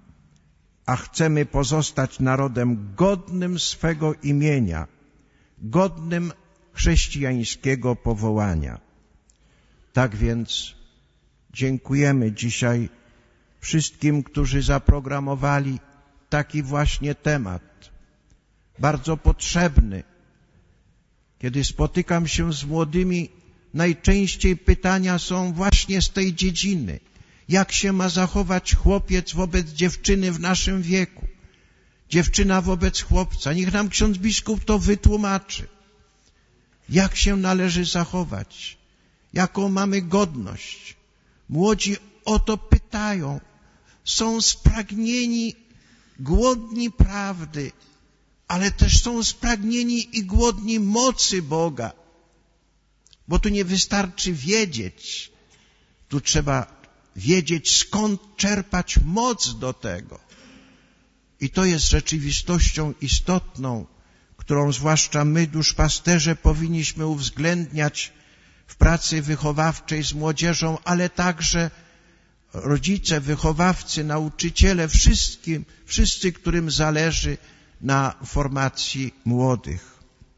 A chcemy pozostać narodem godnym swego imienia, godnym chrześcijańskiego powołania. Tak więc dziękujemy dzisiaj wszystkim, którzy zaprogramowali taki właśnie temat, bardzo potrzebny. Kiedy spotykam się z młodymi, najczęściej pytania są właśnie z tej dziedziny. Jak się ma zachować chłopiec wobec dziewczyny w naszym wieku? Dziewczyna wobec chłopca. Niech nam ksiądz biskup to wytłumaczy. Jak się należy zachować? Jaką mamy godność? Młodzi o to pytają. Są spragnieni, głodni prawdy, ale też są spragnieni i głodni mocy Boga. Bo tu nie wystarczy wiedzieć. Tu trzeba wiedzieć, skąd czerpać moc do tego. I to jest rzeczywistością istotną, którą zwłaszcza my, duszpasterze, powinniśmy uwzględniać w pracy wychowawczej z młodzieżą, ale także rodzice, wychowawcy, nauczyciele, wszyscy, którym zależy na formacji młodych.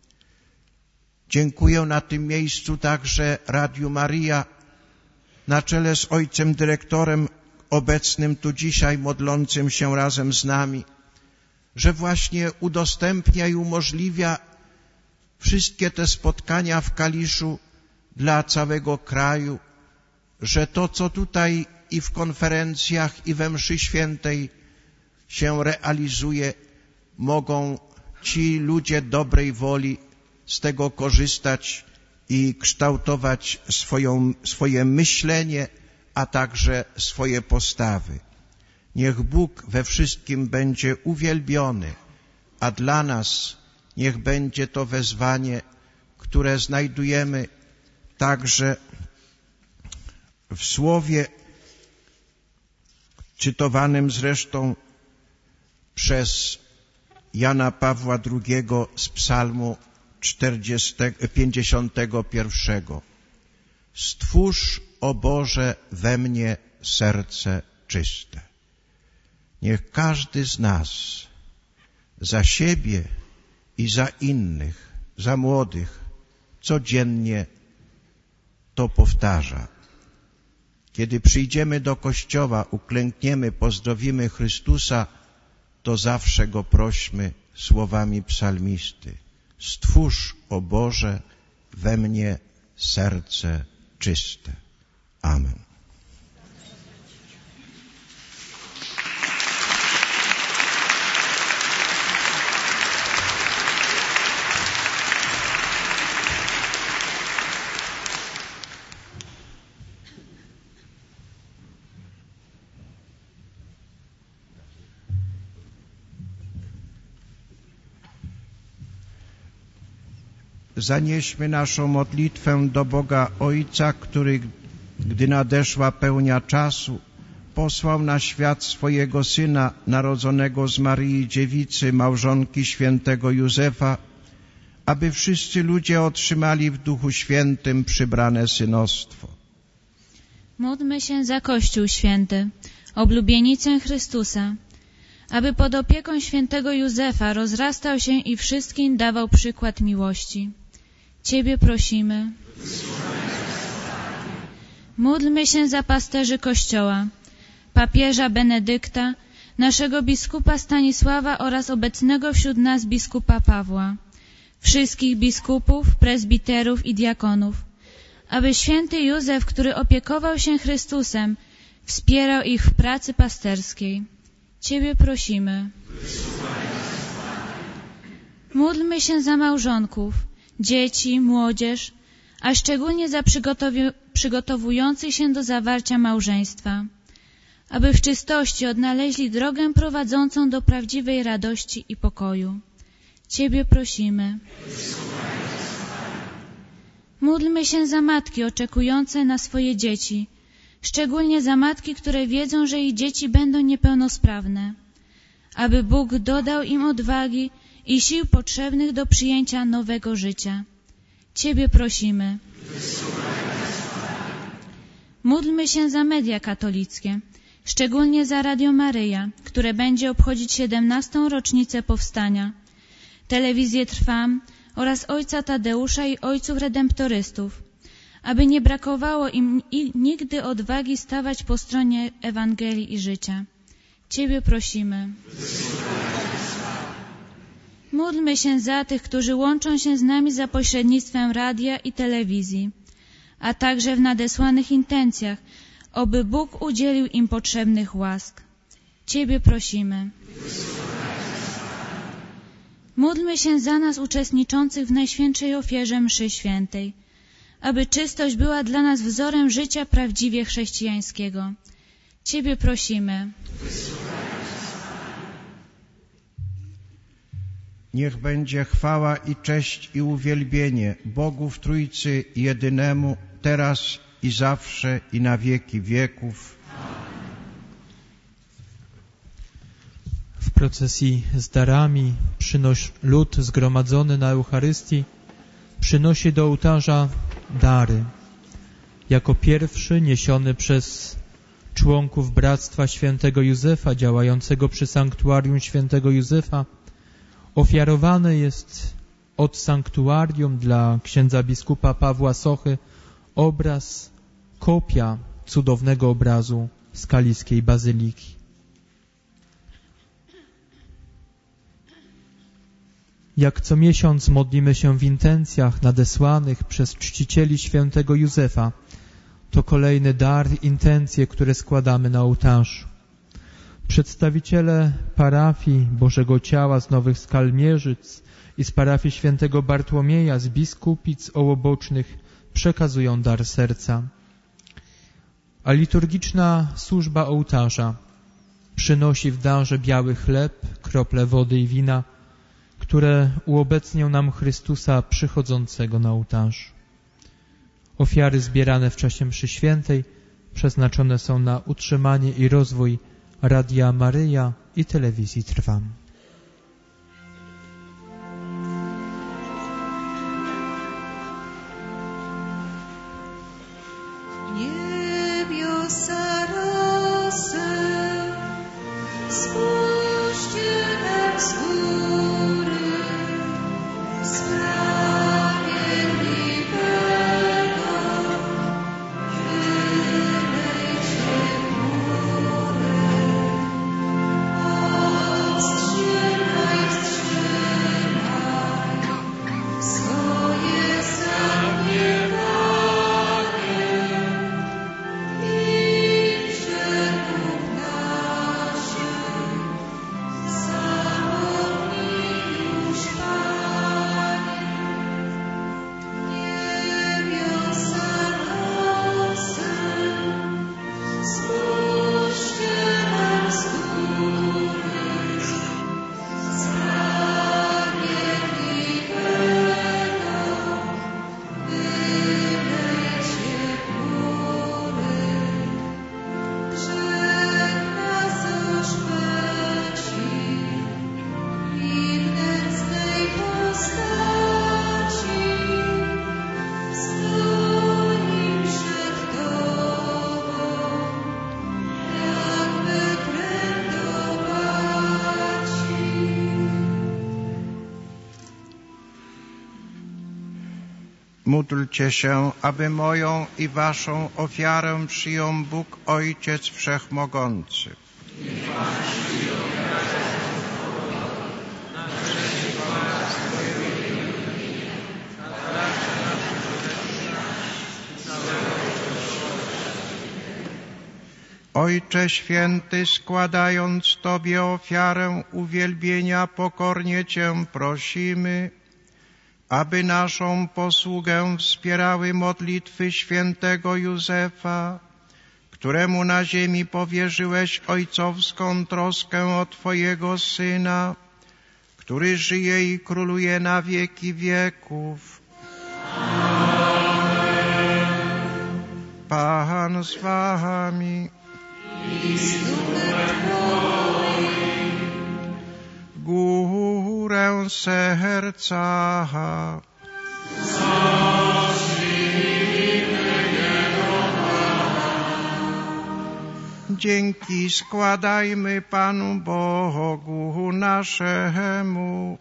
Dziękuję na tym miejscu także Radiu Maryja, na czele z ojcem dyrektorem obecnym tu dzisiaj, modlącym się razem z nami, że właśnie udostępnia i umożliwia wszystkie te spotkania w Kaliszu dla całego kraju, że to, co tutaj i w konferencjach, i we mszy świętej się realizuje, mogą ci ludzie dobrej woli z tego korzystać i kształtować swoje myślenie, a także swoje postawy. Niech Bóg we wszystkim będzie uwielbiony, a dla nas niech będzie to wezwanie, które znajdujemy także w słowie cytowanym zresztą przez Jana Pawła II z psalmu 51. Stwórz, o Boże, we mnie serce czyste. Niech każdy z nas za siebie i za innych, za młodych, codziennie to powtarza. Kiedy przyjdziemy do kościoła, uklękniemy, pozdrowimy Chrystusa, to zawsze Go prośmy słowami psalmisty. Stwórz, o Boże, we mnie serce czyste. Amen. Zanieśmy naszą modlitwę do Boga Ojca, który, gdy nadeszła pełnia czasu, posłał na świat swojego Syna, narodzonego z Maryi Dziewicy, małżonki świętego Józefa, aby wszyscy ludzie otrzymali w Duchu Świętym przybrane synostwo. Módlmy się za Kościół Święty, oblubienicę Chrystusa, aby pod opieką świętego Józefa rozrastał się i wszystkim dawał przykład miłości. Ciebie prosimy. Módlmy się za pasterzy Kościoła, papieża Benedykta, naszego biskupa Stanisława oraz obecnego wśród nas biskupa Pawła, wszystkich biskupów, prezbiterów i diakonów, aby święty Józef, który opiekował się Chrystusem, wspierał ich w pracy pasterskiej. Ciebie prosimy. Módlmy się za małżonków, dzieci, młodzież, a szczególnie za przygotowujących się do zawarcia małżeństwa, aby w czystości odnaleźli drogę prowadzącą do prawdziwej radości i pokoju. Ciebie prosimy. Módlmy się za matki oczekujące na swoje dzieci, szczególnie za matki, które wiedzą, że ich dzieci będą niepełnosprawne, aby Bóg dodał im odwagi i sił potrzebnych do przyjęcia nowego życia. Ciebie prosimy. Módlmy się za media katolickie, szczególnie za Radio Maryja, które będzie obchodzić 17. rocznicę powstania, Telewizję Trwam oraz Ojca Tadeusza i Ojców Redemptorystów, aby nie brakowało im nigdy odwagi stawać po stronie Ewangelii i życia. Ciebie prosimy. Módlmy się za tych, którzy łączą się z nami za pośrednictwem radia i telewizji, a także w nadesłanych intencjach, oby Bóg udzielił im potrzebnych łask. Ciebie prosimy. Módlmy się za nas uczestniczących w Najświętszej Ofierze Mszy Świętej, aby czystość była dla nas wzorem życia prawdziwie chrześcijańskiego. Ciebie prosimy. Niech będzie chwała i cześć i uwielbienie Bogu w Trójcy jedynemu, teraz i zawsze i na wieki wieków. W procesji z darami lud zgromadzony na Eucharystii przynosi do ołtarza dary. Jako pierwszy niesiony przez członków Bractwa Świętego Józefa działającego przy Sanktuarium Świętego Józefa ofiarowany jest od sanktuarium dla księdza biskupa Pawła Sochy obraz, kopia cudownego obrazu z Kaliskiej Bazyliki. Jak co miesiąc modlimy się w intencjach nadesłanych przez czcicieli świętego Józefa, to kolejny dar, intencje, które składamy na ołtarzu. Przedstawiciele parafii Bożego Ciała z Nowych Skal Mierzyc i z parafii świętego Bartłomieja z Biskupic Ołobocznych przekazują dar serca. A liturgiczna służba ołtarza przynosi w darze biały chleb, krople wody i wina, które uobecnią nam Chrystusa przychodzącego na ołtarzu. Ofiary zbierane w czasie mszy świętej przeznaczone są na utrzymanie i rozwój Radia Maryja i Telewizji Trwam. Niebiosa rosy, spójrzcie nam z góry, Módlcie się, aby moją i waszą ofiarę przyjął Bóg Ojciec Wszechmogący. Ojcze Święty, składając Tobie ofiarę uwielbienia, pokornie Cię prosimy, aby naszą posługę wspierały modlitwy świętego Józefa, któremu na ziemi powierzyłeś ojcowską troskę o Twojego Syna, który żyje i króluje na wieki wieków. Pan z wami. Górę serca. Dzięki składajmy Panu Bogu naszemu.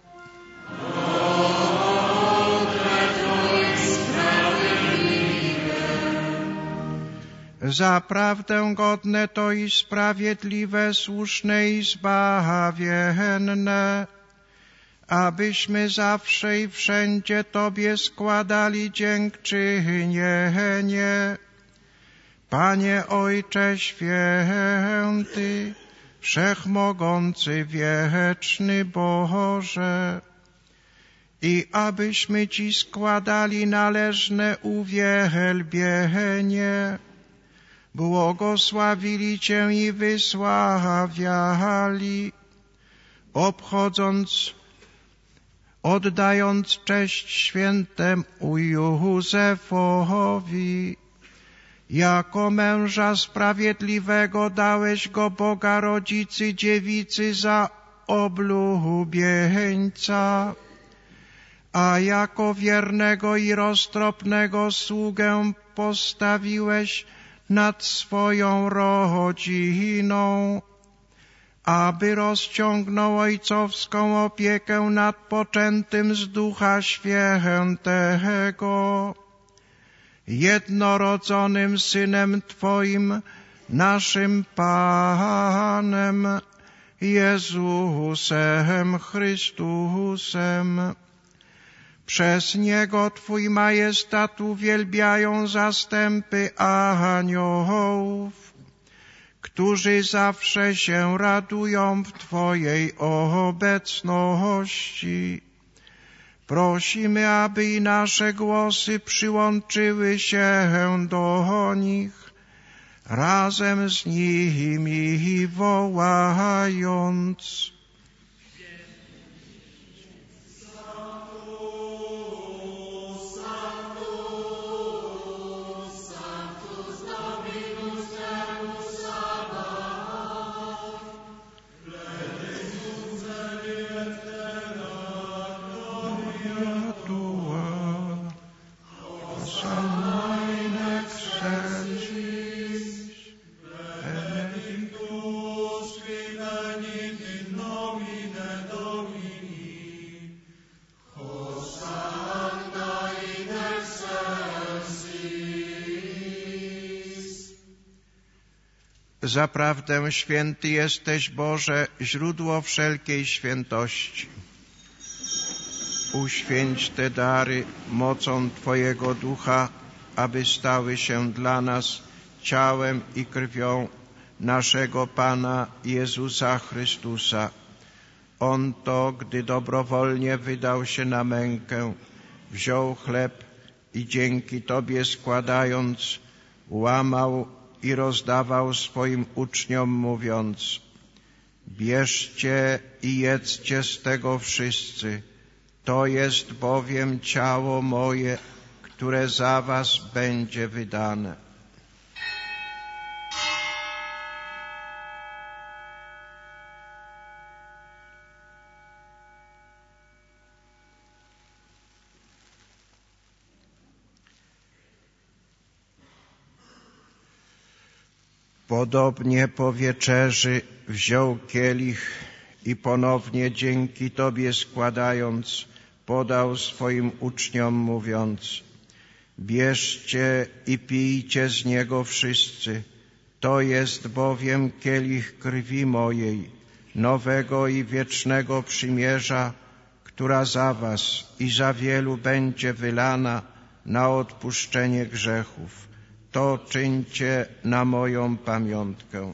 Zaprawdę godne to i sprawiedliwe, słuszne i zbawienne, abyśmy zawsze i wszędzie Tobie składali dziękczynienie. Panie Ojcze Święty, Wszechmogący, Wieczny Boże, i abyśmy Ci składali należne uwielbienie, błogosławili Cię i wysławiali, oddając cześć świętemu Józefowi. Jako męża sprawiedliwego dałeś go Boga Rodzicy Dziewicy za oblubieńca, a jako wiernego i roztropnego sługę postawiłeś nad swoją rodziną, aby rozciągnął ojcowską opiekę nad poczętym z Ducha Świętego, jednorodzonym Synem Twoim, naszym Panem Jezusem Chrystusem. Przez Niego Twój majestat uwielbiają zastępy aniołów, którzy zawsze się radują w Twojej obecności. Prosimy, aby i nasze głosy przyłączyły się do nich, razem z nimi wołając: Zaprawdę święty jesteś, Boże, źródło wszelkiej świętości. Uświęć te dary mocą Twojego Ducha, aby stały się dla nas ciałem i krwią naszego Pana Jezusa Chrystusa. On to, gdy dobrowolnie wydał się na mękę, wziął chleb i dzięki Tobie składając, łamał i rozdawał swoim uczniom, mówiąc: bierzcie i jedzcie z tego wszyscy, to jest bowiem ciało moje, które za was będzie wydane. Podobnie po wieczerzy wziął kielich i ponownie dzięki Tobie składając, podał swoim uczniom, mówiąc: bierzcie i pijcie z niego wszyscy, to jest bowiem kielich krwi mojej, nowego i wiecznego przymierza, która za was i za wielu będzie wylana na odpuszczenie grzechów. To czyńcie na moją pamiątkę.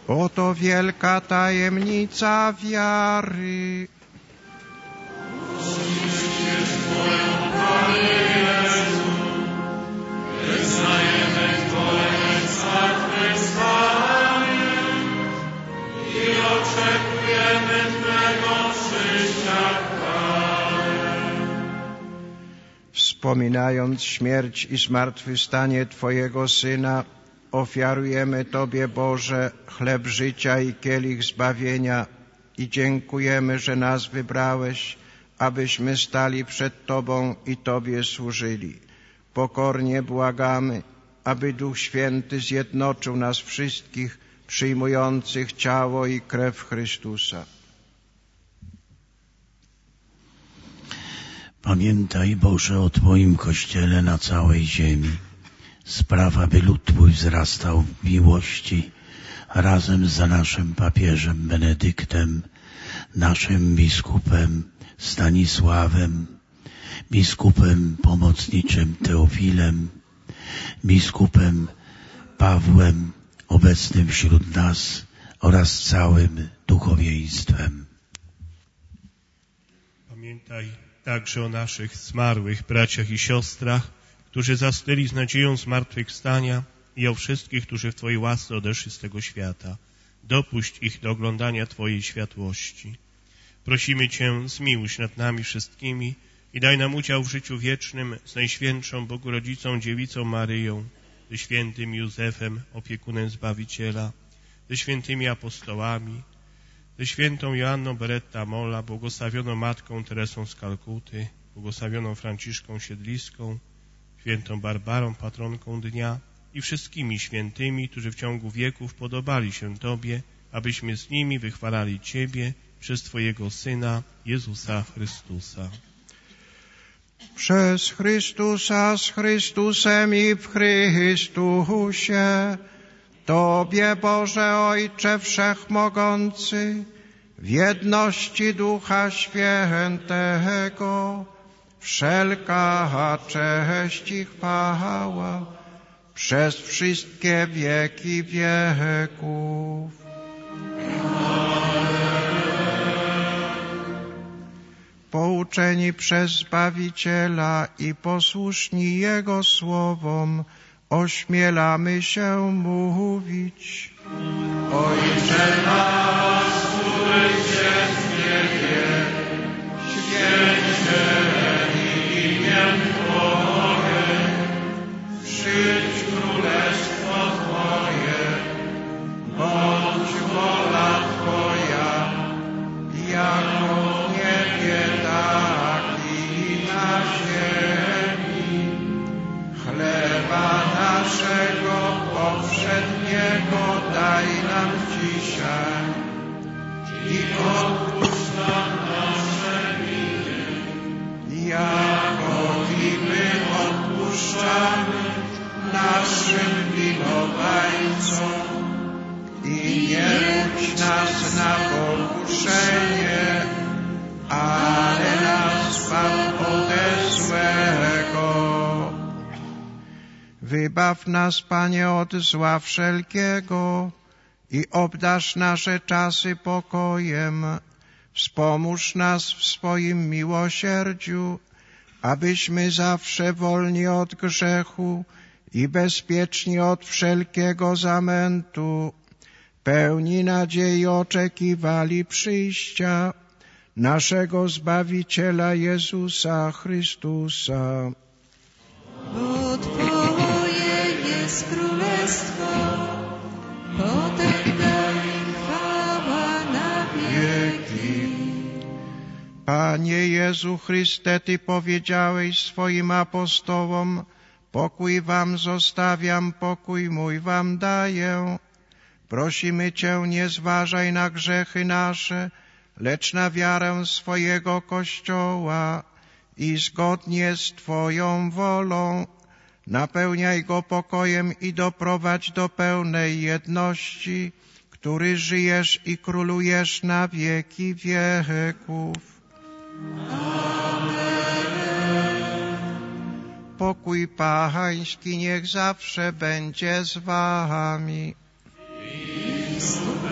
Oto wielka tajemnica wiary. Wyznajemy Twoje zmartwychwstanie i oczekujemy Twego przyjścia w chwale. Wspominając śmierć i zmartwychwstanie Twojego Syna, ofiarujemy Tobie, Boże, chleb życia i kielich zbawienia i dziękujemy, że nas wybrałeś, abyśmy stali przed Tobą i Tobie służyli. Pokornie błagamy, aby Duch Święty zjednoczył nas wszystkich, przyjmujących ciało i krew Chrystusa. Pamiętaj, Boże, o Twoim Kościele na całej ziemi. Spraw, aby lud Twój wzrastał w miłości razem z naszym papieżem Benedyktem, naszym biskupem Stanisławem, biskupem pomocniczym Teofilem, biskupem Pawłem obecnym wśród nas oraz całym duchowieństwem. Pamiętaj także o naszych zmarłych braciach i siostrach, którzy zasnęli z nadzieją zmartwychwstania i o wszystkich, którzy w Twojej łasce odeszli z tego świata. Dopuść ich do oglądania Twojej światłości. Prosimy Cię, zmiłuj się nad nami wszystkimi i daj nam udział w życiu wiecznym z Najświętszą Bogu Rodzicą Dziewicą Maryją, ze świętym Józefem, opiekunem Zbawiciela, ze świętymi apostołami, ze świętą Joanną Beretta Molla, błogosławioną Matką Teresą z Kalkuty, błogosławioną Franciszką Siedliską, świętą Barbarą, patronką dnia i wszystkimi świętymi, którzy w ciągu wieków podobali się Tobie, abyśmy z nimi wychwalali Ciebie przez Twojego Syna, Jezusa Chrystusa. Przez Chrystusa, z Chrystusem i w Chrystusie, Tobie, Boże Ojcze Wszechmogący, w jedności Ducha Świętego, wszelka cześć i chwała przez wszystkie wieki wieków. Pouczeni przez Zbawiciela i posłuszni Jego słowom, ośmielamy się mówić: Ojcze nasz, któryś jest w niebie, święć się imię Twoje, przyjdź królestwo Twoje, bądź wola Twoja, jako w niebie, tak i na ziemi. Chleba naszego powszedniego daj nam dzisiaj i odpuść nam nasze winy, jako i my odpuszczamy naszym winowajcom, i nie budź nas na pokuszenie, ale nas zbaw ode złego. Wybaw nas, Panie, od zła wszelkiego i obdarz nasze czasy pokojem. Wspomóż nas w swoim miłosierdziu, abyśmy zawsze wolni od grzechu i bezpieczni od wszelkiego zamętu, pełni nadziei oczekiwali przyjścia naszego Zbawiciela Jezusa Chrystusa. Bo Twoje jest królestwo, potęga i chwała na wieki. Panie Jezu Chryste, Ty powiedziałeś swoim apostołom: pokój wam zostawiam, pokój mój wam daję. Prosimy Cię, nie zważaj na grzechy nasze, lecz na wiarę swojego Kościoła i zgodnie z Twoją wolą napełniaj go pokojem i doprowadź do pełnej jedności, który żyjesz i królujesz na wieki wieków. Pokój Pański niech zawsze będzie z wami.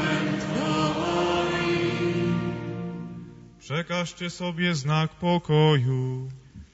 Przekażcie sobie znak pokoju.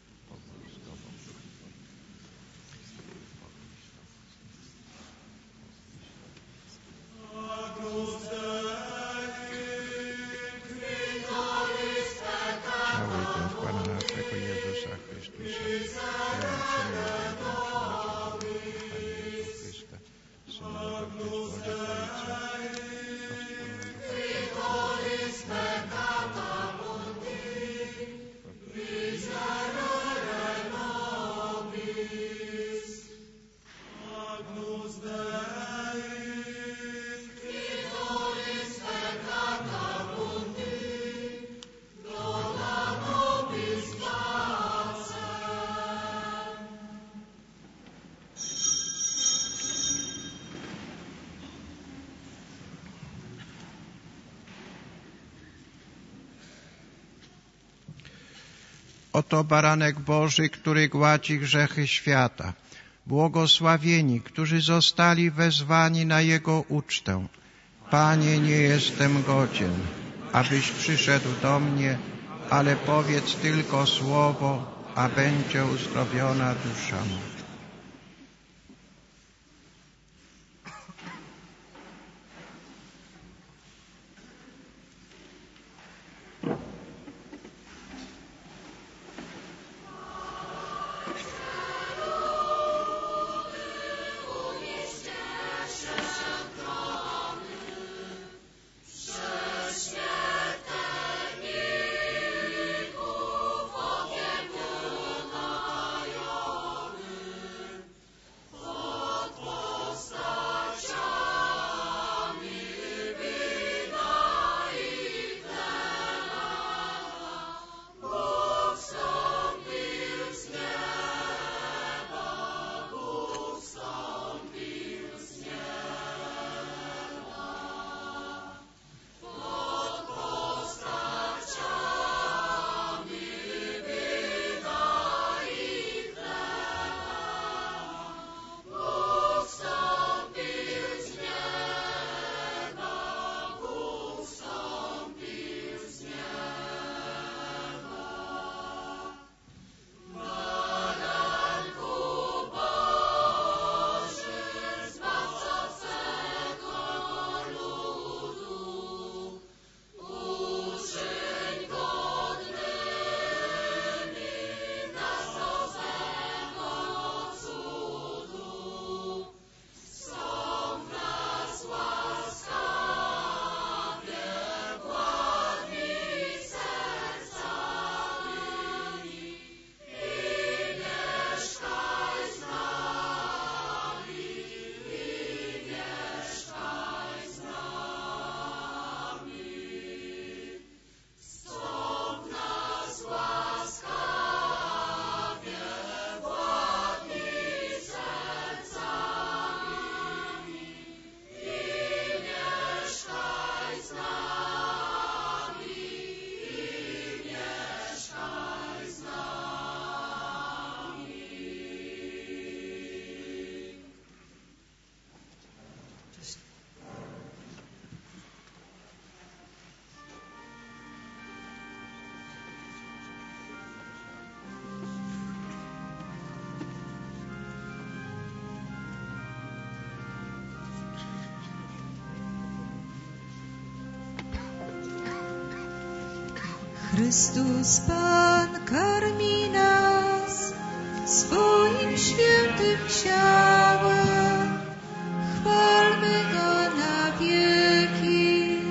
Oto baranek Boży, który gładzi grzechy świata. Błogosławieni, którzy zostali wezwani na Jego ucztę. Panie, nie jestem godzien, abyś przyszedł do mnie, ale powiedz tylko słowo, a będzie uzdrowiona dusza moja. Chrystus Pan karmi nas swoim świętym ciałem. Chwalmy Go na wieki.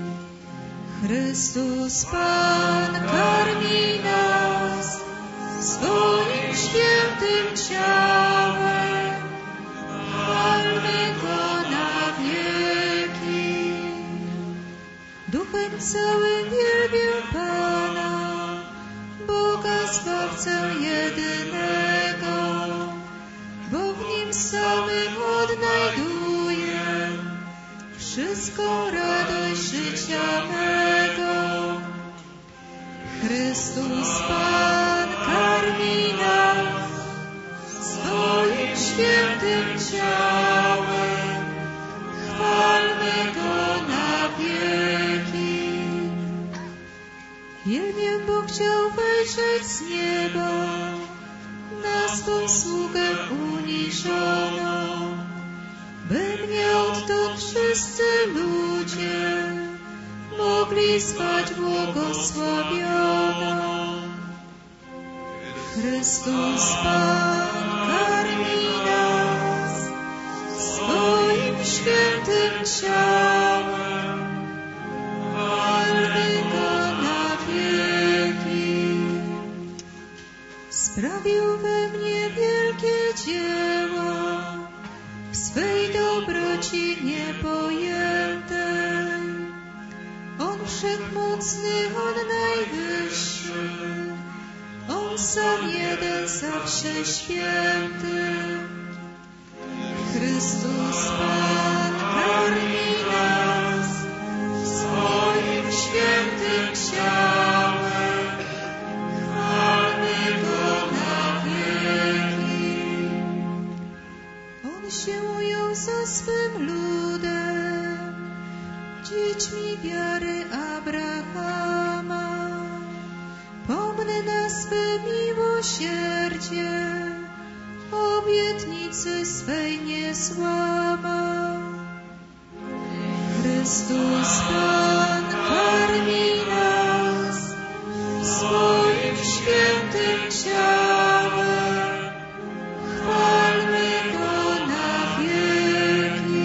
Chrystus Pan karmi nas swoim świętym ciałem. Chwalmy Go na wieki. Duchem całym wielbię Pana, Boga Zbawcę jedynego, bo w Nim samym odnajduję wszystką radość życia mego. Chrystus Pan karmi nas swoim świętym ciałem. Chwalmy Go na wieki. Wielbiem Bóg chciał wejrzeć z nieba na swą sługę uniżoną, by mnie odtąd wszyscy ludzie mogli zwać błogosławioną. Chrystus Pan karmi nas swoim świętym ciałem, chwalmy Go na wieki. Sprawił we mnie wielkie dzieła, w swej dobroci niepojętej. On wszechmocny, On najwyższy, On sam jeden, zawsze święty. Chrystus Pan karmi nas swoim świętym ciałem, chwalmy Go na wieki. On się ujął za swym ludem, dziećmi wiary Abrahama. Pomny na swe miłosierdzie, obietnicy swej nie złamał. Chrystus Pan karmi nas swoim świętym ciałem, chwalmy Go na wieki.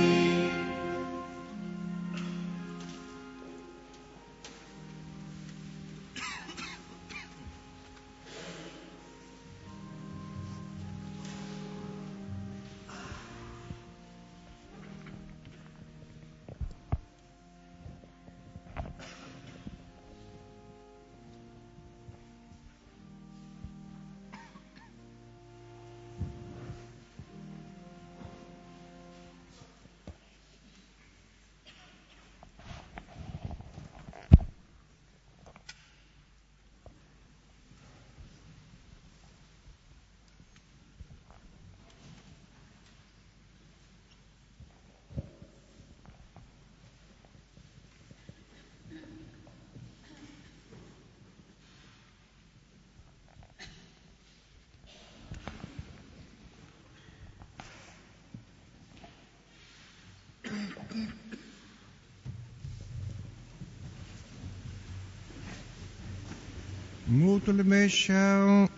Módlmy się.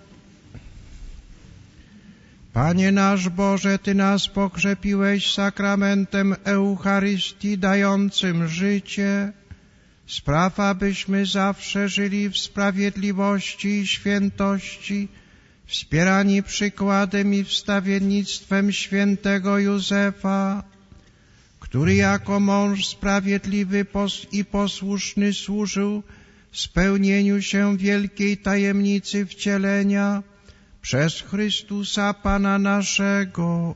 Panie nasz Boże, Ty nas pokrzepiłeś sakramentem Eucharystii dającym życie. Spraw, abyśmy zawsze żyli w sprawiedliwości i świętości, wspierani przykładem i wstawiennictwem świętego Józefa, który jako mąż sprawiedliwy i posłuszny służył spełnieniu się wielkiej tajemnicy wcielenia przez Chrystusa Pana naszego.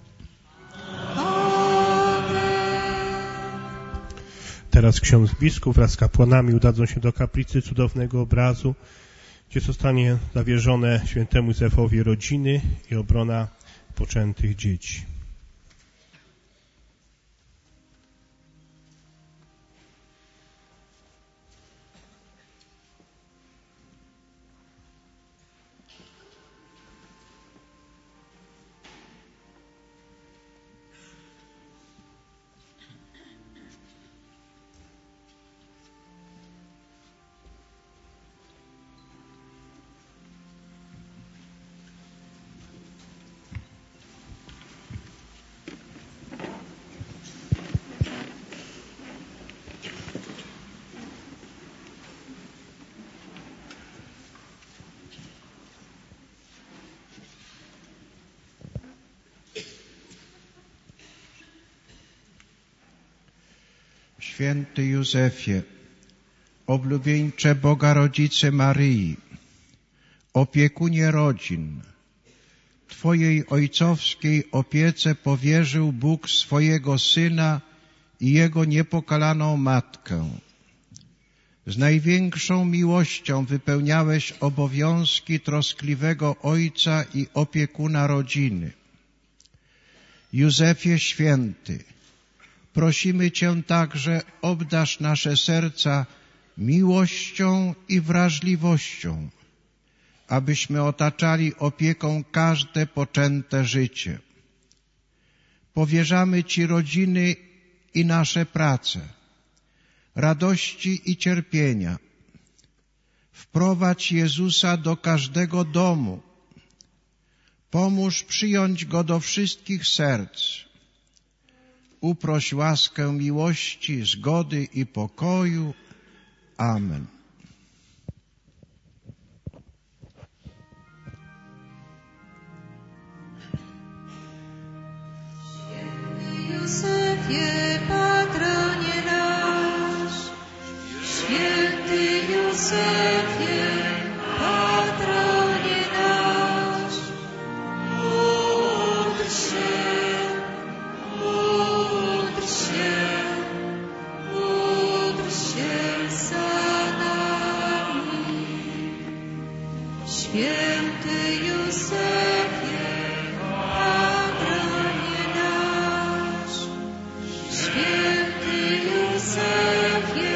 Teraz ksiądz biskup wraz z kapłanami udadzą się do kaplicy cudownego obrazu, gdzie zostanie zawierzone świętemu Józefowi rodziny i obrona poczętych dzieci. Święty Józefie, oblubieńcze Boga Rodzice Maryi, opiekunie rodzin, Twojej ojcowskiej opiece powierzył Bóg swojego Syna i Jego niepokalaną Matkę. Z największą miłością wypełniałeś obowiązki troskliwego ojca i opiekuna rodziny. Józefie Święty, prosimy Cię także, obdarz nasze serca miłością i wrażliwością, abyśmy otaczali opieką każde poczęte życie. Powierzamy Ci rodziny i nasze prace, radości i cierpienia. Wprowadź Jezusa do każdego domu. Pomóż przyjąć Go do wszystkich serc. Uproś łaskę miłości, zgody i pokoju. Amen. Józefie, patronie nasz, święty Józefie, patronie nasz, módl się, módl się, módl się za nami. Święty Józefie, patronie nasz, święty Józefie,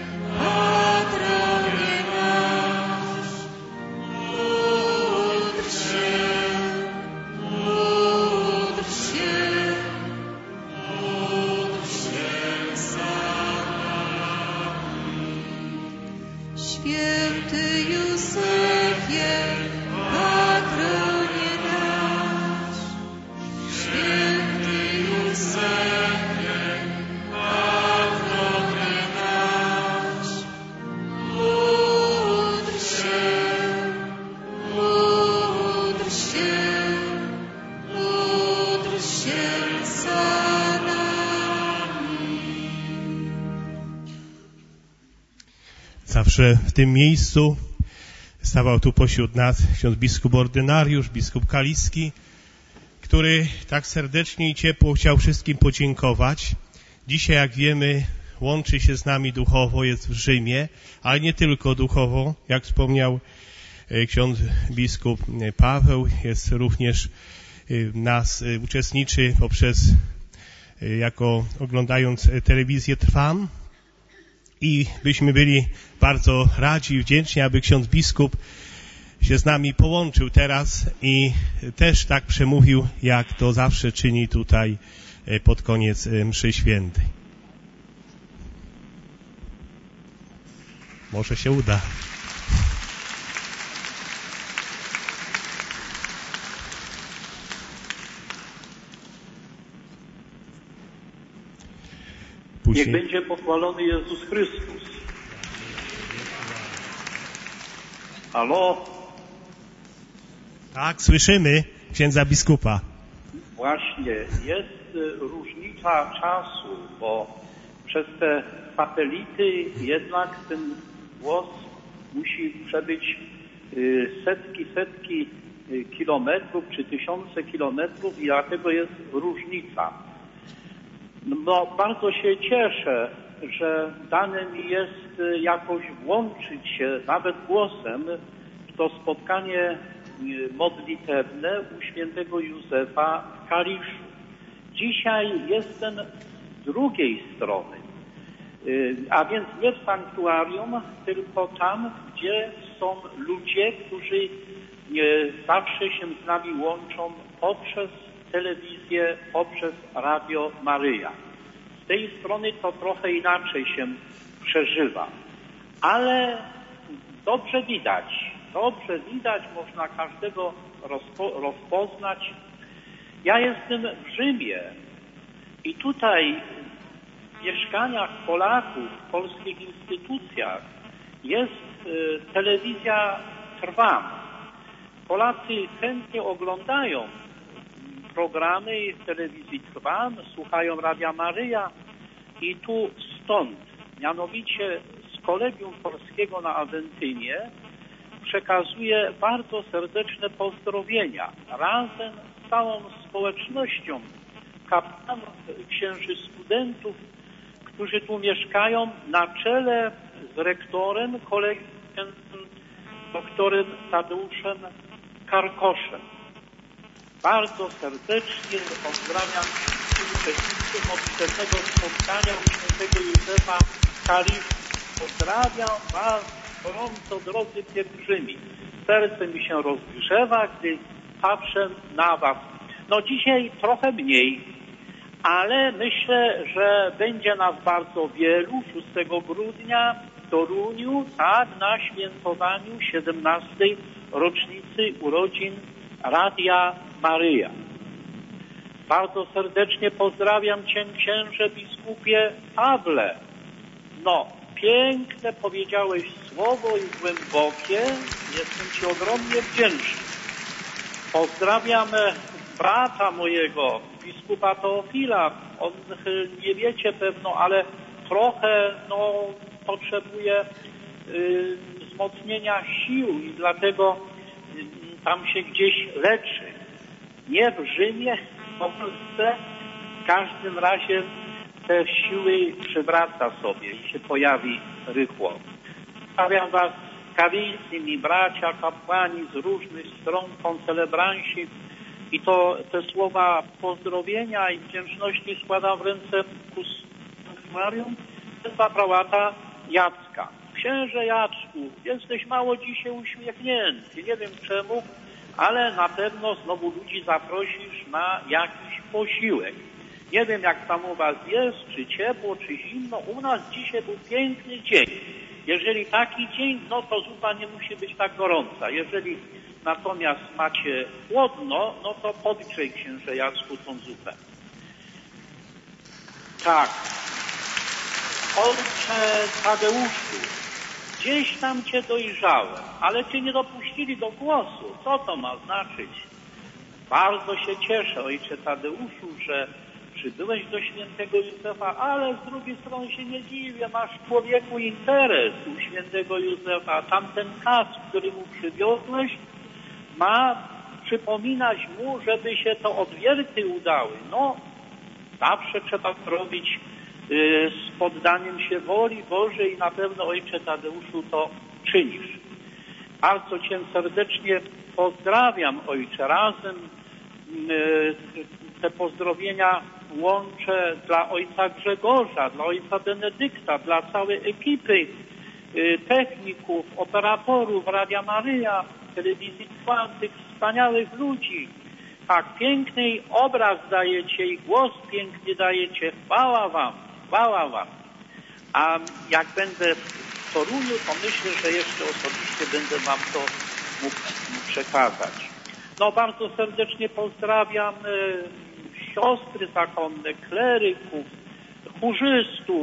patronie nasz, módl się, módl się, módl się za nami. Święty Józefie, patronie nasz, święty Józefie, patronie nasz, módl się, módl się, módl się za nami. Zawsze w tym miejscu stawał tu pośród nas ksiądz biskup ordynariusz, biskup Kaliski, który tak serdecznie i ciepło chciał wszystkim podziękować. Dzisiaj, jak wiemy, łączy się z nami duchowo, jest w Rzymie, ale nie tylko duchowo. Jak wspomniał ksiądz biskup Paweł, jest również nas, uczestniczy poprzez, oglądając telewizję Trwam. I byśmy byli bardzo radzi i wdzięczni, aby ksiądz biskup się z nami połączył teraz i też tak przemówił, jak to zawsze czyni tutaj pod koniec mszy świętej. Może się uda. Później. Niech będzie pochwalony Jezus Chrystus. Halo? Tak, słyszymy księdza biskupa. Właśnie, jest różnica czasu, bo przez te satelity jednak ten głos musi przebyć setki kilometrów czy tysiące kilometrów i dlatego jest różnica. No, bardzo się cieszę, że dane mi jest jakoś włączyć się nawet głosem w to spotkanie modlitewne u świętego Józefa w Kaliszu. Dzisiaj jestem z drugiej strony, a więc nie w sanktuarium, tylko tam, gdzie są ludzie, którzy zawsze się z nami łączą poprzez telewizję, poprzez Radio Maryja. Z tej strony to trochę inaczej się przeżywa, ale dobrze widać, można każdego rozpoznać. Ja jestem w Rzymie i tutaj w mieszkaniach Polaków, w polskich instytucjach jest telewizja Trwam. Polacy chętnie oglądają programy w telewizji Trwam, słuchają Radia Maryja i tu stąd, mianowicie z Kolegium Polskiego na Awentynie przekazuję bardzo serdeczne pozdrowienia razem z całą społecznością kapłanów, księży studentów, którzy tu mieszkają na czele z rektorem kolegium doktorem Tadeuszem Karkoszem. Bardzo serdecznie pozdrawiam uczestników modlitewnego spotkania u świętego Józefa w Kaliszu. pozdrawiam Was gorąco, drodzy pielgrzymi. Serce mi się rozgrzewa, gdy patrzę na Was. No dzisiaj trochę mniej, ale myślę, że będzie nas bardzo wielu 6 grudnia w Toruniu, tak, na świętowaniu 17. rocznicy urodzin Radia Maryja. Bardzo serdecznie pozdrawiam Cię, księże biskupie Pawle. No, piękne powiedziałeś słowo i głębokie. Jestem Ci ogromnie wdzięczny. Pozdrawiam brata mojego, biskupa Teofila. On, nie wiecie pewno, ale trochę potrzebuje wzmocnienia sił i dlatego tam się gdzieś leczy. Nie w Rzymie, w Polsce. W każdym razie te siły przywraca sobie i się pojawi rychło. Stawiam Was, kawilscy, bracia, kapłani z różnych stron, koncelebranci, i to te słowa pozdrowienia i wdzięczności składam w ręce sanktuarium prałata Jacka. Księże Jacku, jesteś mało dzisiaj uśmiechnięty, nie wiem czemu, ale na pewno znowu ludzi zaprosisz na jakiś posiłek. Nie wiem, jak tam u Was jest, czy ciepło, czy zimno. U nas dzisiaj był piękny dzień. Jeżeli taki dzień, no to zupa nie musi być tak gorąca. Jeżeli natomiast macie chłodno, no to podgrzej, księże Jacku, tą zupę. Tak. Ojcze Tadeuszu, gdzieś tam Cię dojrzałem, ale Cię nie dopuścili do głosu. Co to ma znaczyć? Bardzo się cieszę, ojcze Tadeuszu, że przybyłeś do świętego Józefa, ale z drugiej strony się nie dziwię, masz człowieku interes u świętego Józefa. Tamten kask, który mu przywiozłeś, ma przypominać mu, żeby się to odwierty udały. No, zawsze trzeba to robić z poddaniem się woli Bożej i na pewno, ojcze Tadeuszu, to czynisz. Bardzo Cię serdecznie pozdrawiam, ojcze. Razem te pozdrowienia łączę dla ojca Grzegorza, dla ojca Benedykta, dla całej ekipy techników, operatorów Radia Maryja, telewizji Trwam, tych wspaniałych ludzi. Tak, piękny obraz dajecie i głos piękny dajecie. Chwała Wam, chwała Wam. A jak będę w Toruniu, to myślę, że jeszcze osobiście będę Wam to mógł przekazać. No, bardzo serdecznie pozdrawiam siostry zakonne, kleryków, chórzystów,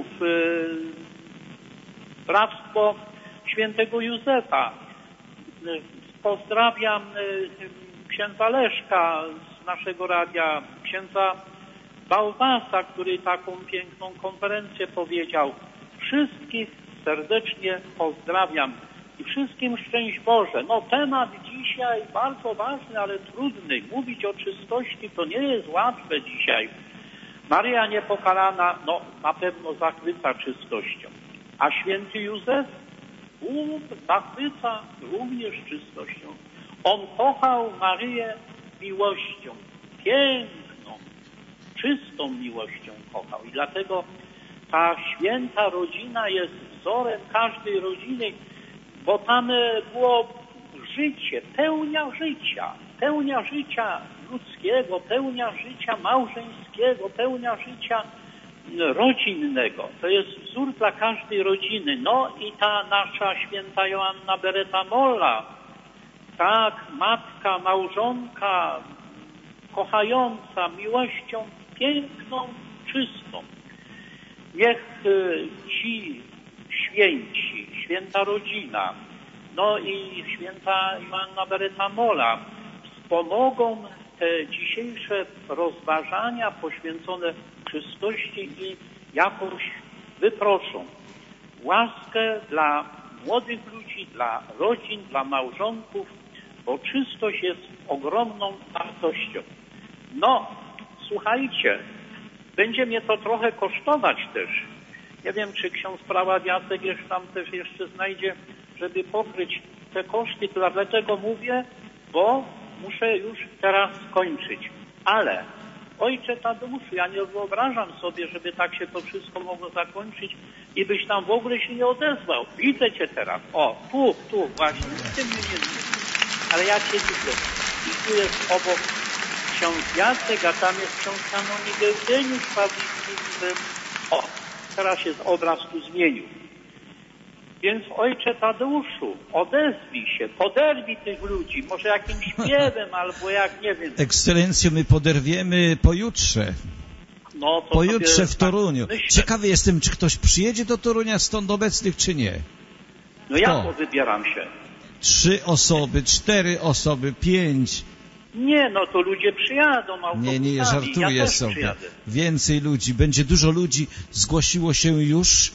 Bractwo Świętego Józefa. Pozdrawiam księdza Leszka z naszego radia, księdza Bałwasa, który taką piękną konferencję powiedział. Wszystkich serdecznie pozdrawiam i wszystkim szczęść Boże. No, temat dzisiaj bardzo ważny, ale trudny. Mówić o czystości to nie jest łatwe dzisiaj. Maryja Niepokalana, no, na pewno zachwyca czystością. A święty Józef zachwyca również czystością. On kochał Maryję miłością, piękną, czystą miłością kochał. I dlatego ta święta rodzina jest wzorem każdej rodziny, bo tam było życie, pełnia życia ludzkiego, pełnia życia małżeńskiego, pełnia życia rodzinnego. To jest wzór dla każdej rodziny. No i ta nasza święta Joanna Beretta Molla, tak, matka, małżonka, kochająca miłością piękną, czystą. Niech ci święci, święta rodzina, no i święta Joanna Beretta Molla wspomogą te dzisiejsze rozważania poświęcone czystości i jakoś wyproszą łaskę dla młodych ludzi, dla rodzin, dla małżonków, bo czystość jest ogromną wartością. No, słuchajcie, będzie mnie to trochę kosztować też. Nie wiem, czy ksiądz prałat Jacek tam też jeszcze znajdzie, żeby pokryć te koszty. Dlatego mówię, bo muszę już teraz kończyć. Ale Ojcze Tadeuszu, ja nie wyobrażam sobie, żeby tak się to wszystko mogło zakończyć i byś tam w ogóle się nie odezwał. Widzę cię teraz. O, tu właśnie. Ty mnie nie widzisz, ale ja cię widzę. I tu jest obok ksiądz Jacek, a tam jest ksiądz kanonik Eugeniusz Pawlicki. O, teraz się obraz tu zmienił. Więc Ojcze Tadeuszu, odezwij się, poderwij tych ludzi, może jakimś śpiewem, albo jak, nie wiem. Ekscelencjo, my poderwiemy pojutrze. No, to pojutrze w Toruniu. Tak, ciekawy jestem, czy ktoś przyjedzie do Torunia stąd obecnych, czy nie. No ja to wybieram się. 3 osoby, 4 osoby, 5. Nie, no to ludzie przyjadą autobusami. Nie, żartuję ja sobie. Przyjadę. Więcej ludzi, będzie dużo ludzi. Zgłosiło się już,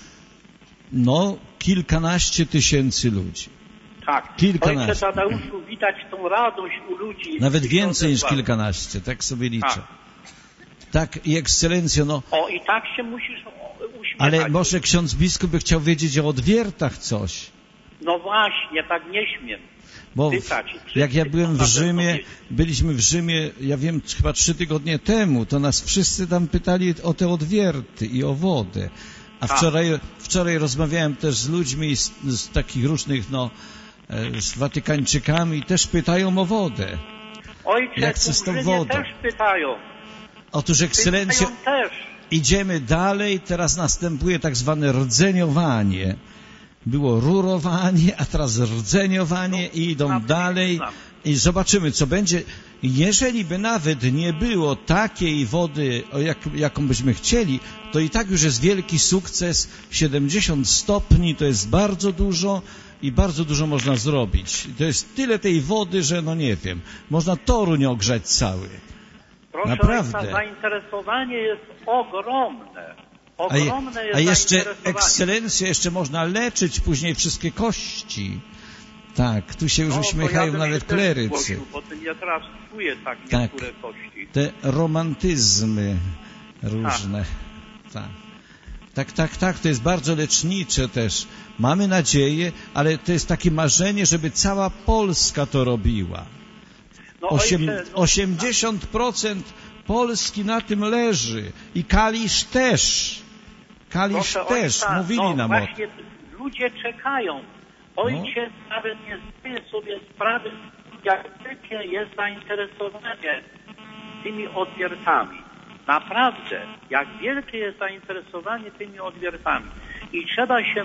kilkanaście tysięcy ludzi. Tak. Kilkanaście. Ojcze Tadeuszu, widać tą radość u ludzi. Nawet więcej niż kilkanaście, tak sobie liczę. Tak, i ekscelencjo, O, i tak się musisz uśmiechać. Ale może ksiądz biskup by chciał wiedzieć o odwiertach coś. No właśnie, tak nie śmiem. Bo jak ja byłem w Rzymie, byliśmy w Rzymie, ja wiem, chyba 3 tygodnie temu, to nas wszyscy tam pytali o te odwierty i o wodę. A wczoraj rozmawiałem też z ludźmi z takich różnych, z Watykańczykami i też pytają o wodę. Ojcze, jak z tą wodą? Też pytają. Otóż, ekscelencjo, idziemy dalej, teraz następuje tak zwane rdzeniowanie. Było rurowanie, a teraz rdzeniowanie i idą dalej i zobaczymy, co będzie. Jeżeli by nawet nie było takiej wody, jaką byśmy chcieli, to i tak już jest wielki sukces. 70 stopni to jest bardzo dużo i bardzo dużo można zrobić. To jest tyle tej wody, że nie wiem, można Toruń ogrzać cały. Proszę naprawdę. Ojca, zainteresowanie jest ogromne. A jeszcze, ekscelencjo, jeszcze można leczyć później wszystkie kości. Tak, tu się już uśmiechają nawet klerycy. Bo ja teraz czuję niektóre kości. Te romantyzmy różne. Tak, to jest bardzo lecznicze też. Mamy nadzieję, ale to jest takie marzenie, żeby cała Polska to robiła. 80% Polski na tym leży. I Kalisz też. Mówili nam o tym. Właśnie ludzie czekają. Ojciec nawet nie zdaje sobie sprawy, jak wielkie jest zainteresowanie tymi odwiertami. Naprawdę, jak wielkie jest zainteresowanie tymi odwiertami. I trzeba się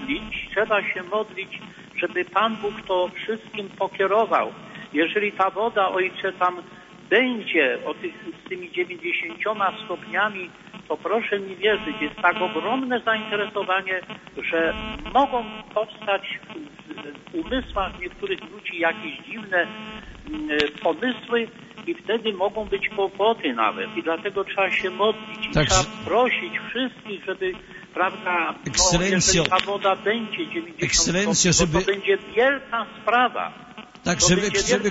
modlić, żeby Pan Bóg to wszystkim pokierował. Jeżeli ta woda, Ojcze, tam będzie z tymi 90 stopniami, to proszę mi wierzyć, jest tak ogromne zainteresowanie, że mogą powstać w umysłach niektórych ludzi jakieś dziwne pomysły i wtedy mogą być kłopoty nawet. I dlatego trzeba się modlić i trzeba prosić wszystkich, żeby, prawda, jeżeli ta woda będzie 90 stopni, to będzie wielka sprawa. Tak, żeby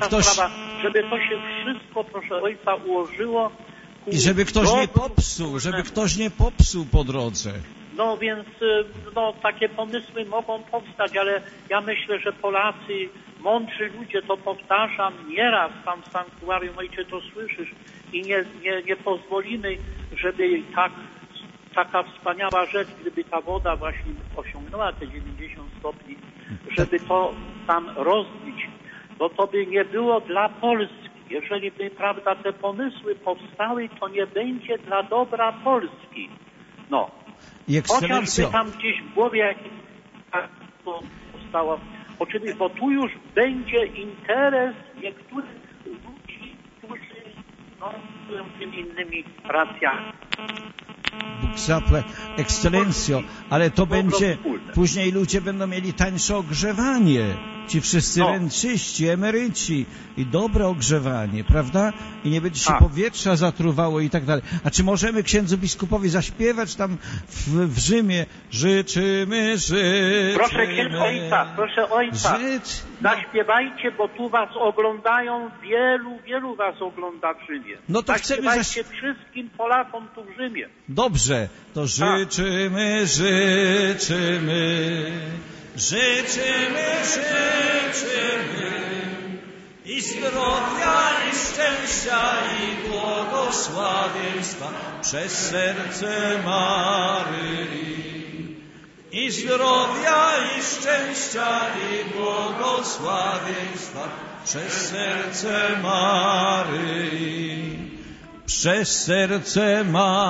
to się wszystko, proszę Ojca, ułożyło. I żeby ktoś nie popsuł po drodze. No więc, takie pomysły mogą powstać, ale ja myślę, że Polacy, mądrzy ludzie, to powtarzam nieraz tam w sanktuarium, Ojcze, to słyszysz i nie pozwolimy, żeby taka wspaniała rzecz, gdyby ta woda właśnie osiągnęła te 90 stopni, żeby to tam rozbić. Bo to by nie było dla Polski. Jeżeli by, prawda, te pomysły powstały, to nie będzie dla dobra Polski. Chociażby tam gdzieś w głowie to powstało. Oczywiście, bo tu już będzie interes niektórych ludzi, którzy są tymi innymi racjami. Bóg zapłać, ekscelencjo, ale to będzie, później ludzie będą mieli tańsze ogrzewanie. Ci wszyscy renczyści, emeryci i dobre ogrzewanie, prawda? I nie będzie się powietrza zatruwało i tak dalej. A czy możemy księdzu biskupowi zaśpiewać tam w Rzymie? Życzymy. Proszę ojca, zaśpiewajcie, bo tu was oglądają, wielu was ogląda w Rzymie. No to chcemy wszystkim Polakom tu w Rzymie. Dobrze, to życzymy. i zdrowia, i szczęścia, i błogosławieństwa przez serce Maryi. I zdrowia, i szczęścia, i błogosławieństwa przez serce Maryi. Przez serce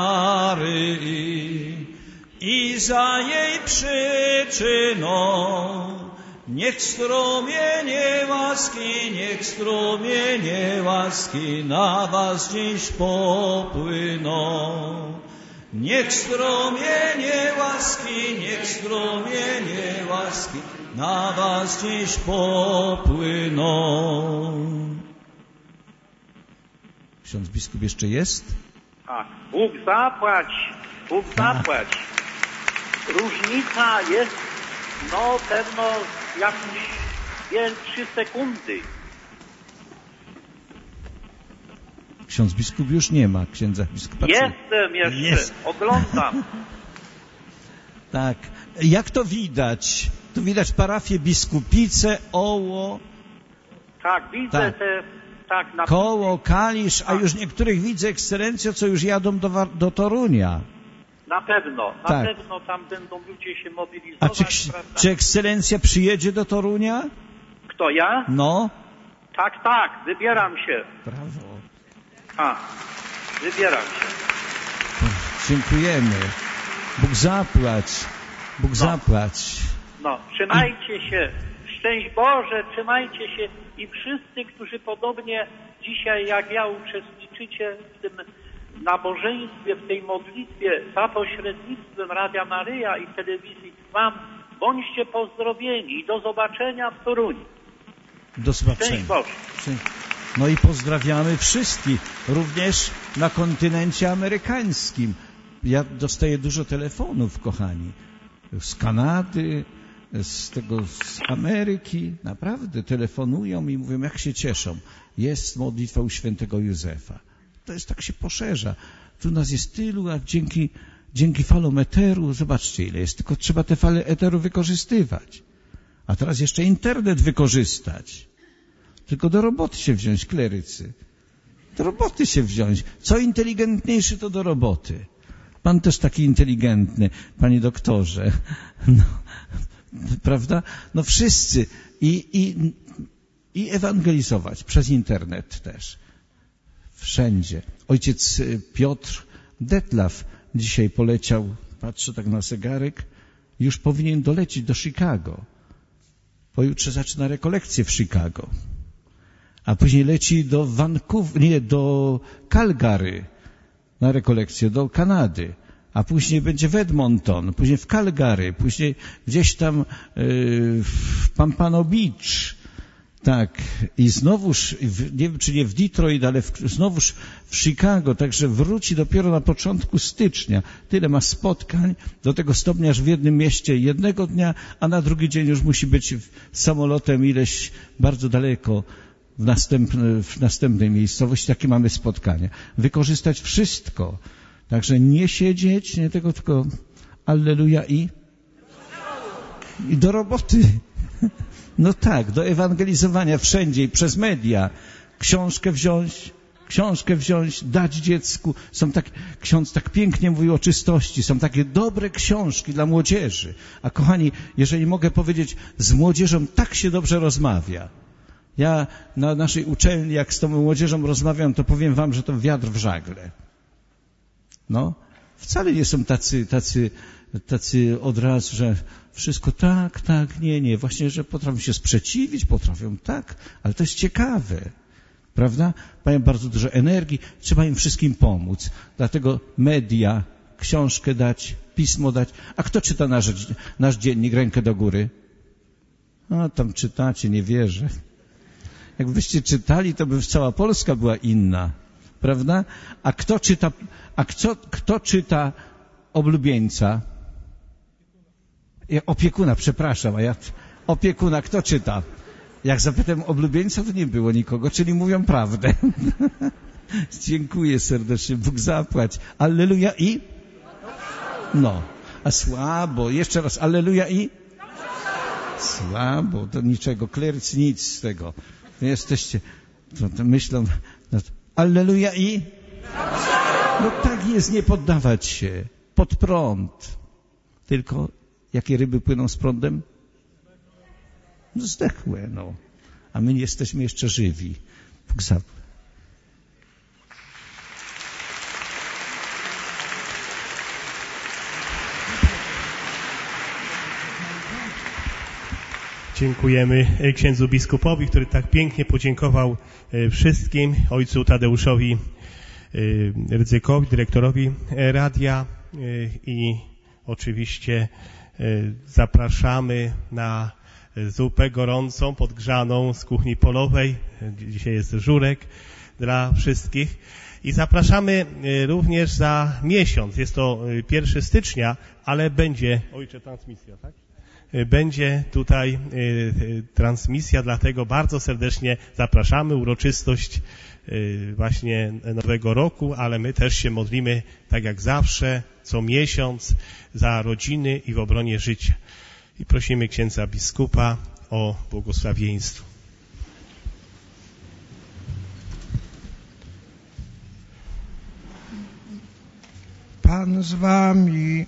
Maryi. I za jej przyczyną niech strumienie łaski na was dziś popłyną. Niech strumienie łaski na was dziś popłyną. Ksiądz biskup jeszcze jest? Tak, Bóg zapłać. Różnica jest, pewno jakieś 2-3 sekundy. Ksiądz biskup już nie ma, księdza biskupa. Jestem jeszcze, oglądam. Tak. Jak to widać? Tu widać parafię Biskupice, Oło. Tak, widzę te... Tak, na Koło, Kalisz, a już niektórych widzę, ekscelencjo, co już jadą do Torunia. Na pewno tam będą ludzie się mobilizować. A czy ekscelencja przyjedzie do Torunia? Kto, ja? No. Tak, wybieram się. Brawo. Wybieram się. Dziękujemy. Bóg zapłać. Trzymajcie się. Szczęść Boże, trzymajcie się i wszyscy, którzy podobnie dzisiaj jak ja uczestniczycie w tym nabożeństwie, w tej modlitwie za pośrednictwem Radia Maryja i telewizji Trwam, bądźcie pozdrowieni i do zobaczenia w Toruniu. Do zobaczenia. Szczęść Boże. No i pozdrawiamy wszystkich, również na kontynencie amerykańskim. Ja dostaję dużo telefonów, kochani, z Kanady, z Ameryki, naprawdę telefonują i mówią, jak się cieszą. Jest modlitwa u świętego Józefa. To jest, tak się poszerza. Tu nas jest tylu, a dzięki falom eteru, zobaczcie ile jest, tylko trzeba te fale eteru wykorzystywać. A teraz jeszcze internet wykorzystać. Tylko do roboty się wziąć, klerycy. Do roboty się wziąć. Co inteligentniejszy, to do roboty. Pan też taki inteligentny, panie doktorze. Prawda? Wszyscy. I ewangelizować przez internet też. Wszędzie. Ojciec Piotr Detlaf dzisiaj poleciał, patrzę tak na zegarek, już powinien dolecieć do Chicago. Pojutrze zaczyna rekolekcję w Chicago. A później leci do do Calgary na rekolekcję, do Kanady. A później będzie w Edmonton, później w Calgary, później gdzieś tam w Pompano Beach. Tak. I znowuż, nie wiem czy nie w Detroit, ale znowuż w Chicago, także wróci dopiero na początku stycznia. Tyle ma spotkań, do tego stopnia, że w jednym mieście jednego dnia, a na drugi dzień już musi być samolotem ileś bardzo daleko w następnej miejscowości. Takie mamy spotkania. Wykorzystać wszystko. Także nie siedzieć, nie tego, tylko alleluja i do roboty. No tak, do ewangelizowania wszędzie i przez media. Książkę wziąć, dać dziecku. Ksiądz tak pięknie mówił o czystości. Są takie dobre książki dla młodzieży. A kochani, jeżeli mogę powiedzieć, z młodzieżą tak się dobrze rozmawia. Ja na naszej uczelni, jak z tą młodzieżą rozmawiam, to powiem wam, że to wiatr w żagle. Wcale nie są tacy od razu, że wszystko tak, nie. Właśnie, że potrafią się sprzeciwić, ale to jest ciekawe. Prawda? Mają bardzo dużo energii, trzeba im wszystkim pomóc. Dlatego media, książkę dać, pismo dać. A kto czyta nasz dziennik? Rękę do góry. Tam czytacie, nie wierzę. Jakbyście czytali, to by cała Polska była inna. Prawda? A kto czyta oblubieńca? Opiekuna, przepraszam. Opiekuna, kto czyta? Jak zapytam oblubieńca, to nie było nikogo, czyli mówią prawdę. Dziękuję serdecznie, Bóg zapłać. Alleluja i? A słabo. Jeszcze raz, alleluja i? Słabo, to niczego, klerycy nic z tego. Jesteście, to myślą, alleluja i? No tak jest, nie poddawać się pod prąd. Tylko jakie ryby płyną z prądem? Zdechłe, no. A my nie jesteśmy jeszcze żywi. Bóg zapłać. Dziękujemy księdzu biskupowi, który tak pięknie podziękował wszystkim, ojcu Tadeuszowi Rydzykowi, dyrektorowi radia i oczywiście zapraszamy na zupę gorącą, podgrzaną z kuchni polowej. Dzisiaj jest żurek dla wszystkich. I zapraszamy również za miesiąc. Jest to 1 stycznia, ale będzie, ojcze, transmisja, tak? Będzie tutaj transmisja, dlatego bardzo serdecznie zapraszamy. Uroczystość właśnie Nowego Roku, ale my też się modlimy, tak jak zawsze, co miesiąc za rodziny i w obronie życia. I prosimy księdza biskupa o błogosławieństwo. Pan z wami.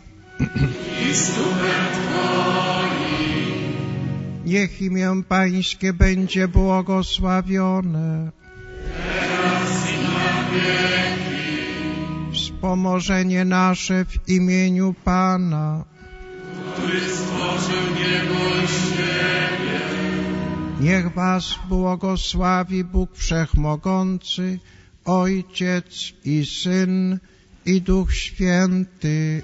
Niech imię Pańskie będzie błogosławione. Wspomożenie nasze w imieniu Pana, który stworzył niebo i ziemię. Niech was błogosławi Bóg Wszechmogący, Ojciec i Syn i Duch Święty.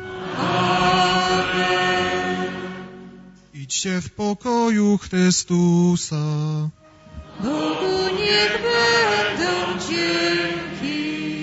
Amen. Idźcie w pokoju Chrystusa. Bogu niech będą dzięki.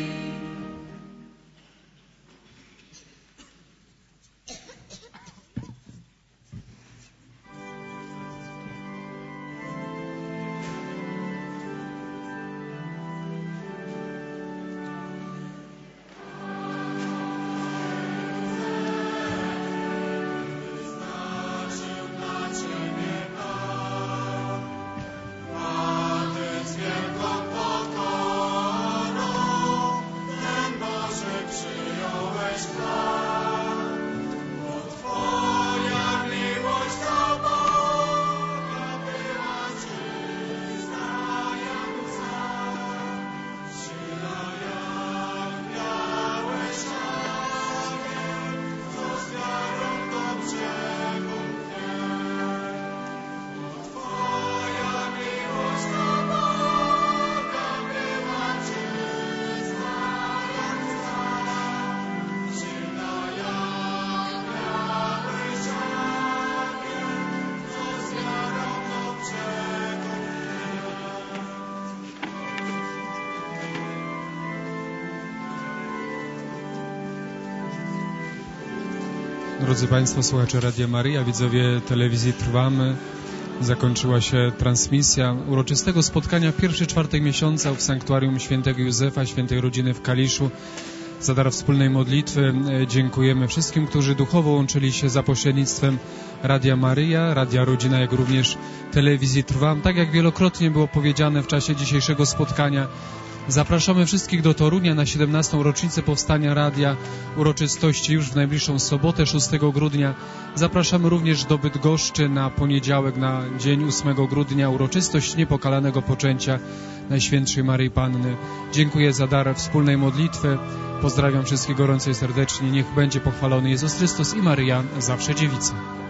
Drodzy Państwo, słuchacze Radia Maryja, widzowie telewizji Trwamy, zakończyła się transmisja uroczystego spotkania w pierwszy czwartek miesiąca w Sanktuarium Świętego Józefa, Świętej Rodziny w Kaliszu. Za dar wspólnej modlitwy dziękujemy wszystkim, którzy duchowo łączyli się za pośrednictwem Radia Maryja, Radia Rodzina, jak również telewizji Trwam. Tak jak wielokrotnie było powiedziane w czasie dzisiejszego spotkania, zapraszamy wszystkich do Torunia na 17. rocznicę powstania radia, uroczystości już w najbliższą sobotę, 6 grudnia. Zapraszamy również do Bydgoszczy na poniedziałek, na dzień 8 grudnia, uroczystość niepokalanego poczęcia Najświętszej Maryi Panny. Dziękuję za dar wspólnej modlitwy. Pozdrawiam wszystkich gorąco i serdecznie. Niech będzie pochwalony Jezus Chrystus i Maryja, zawsze dziewica.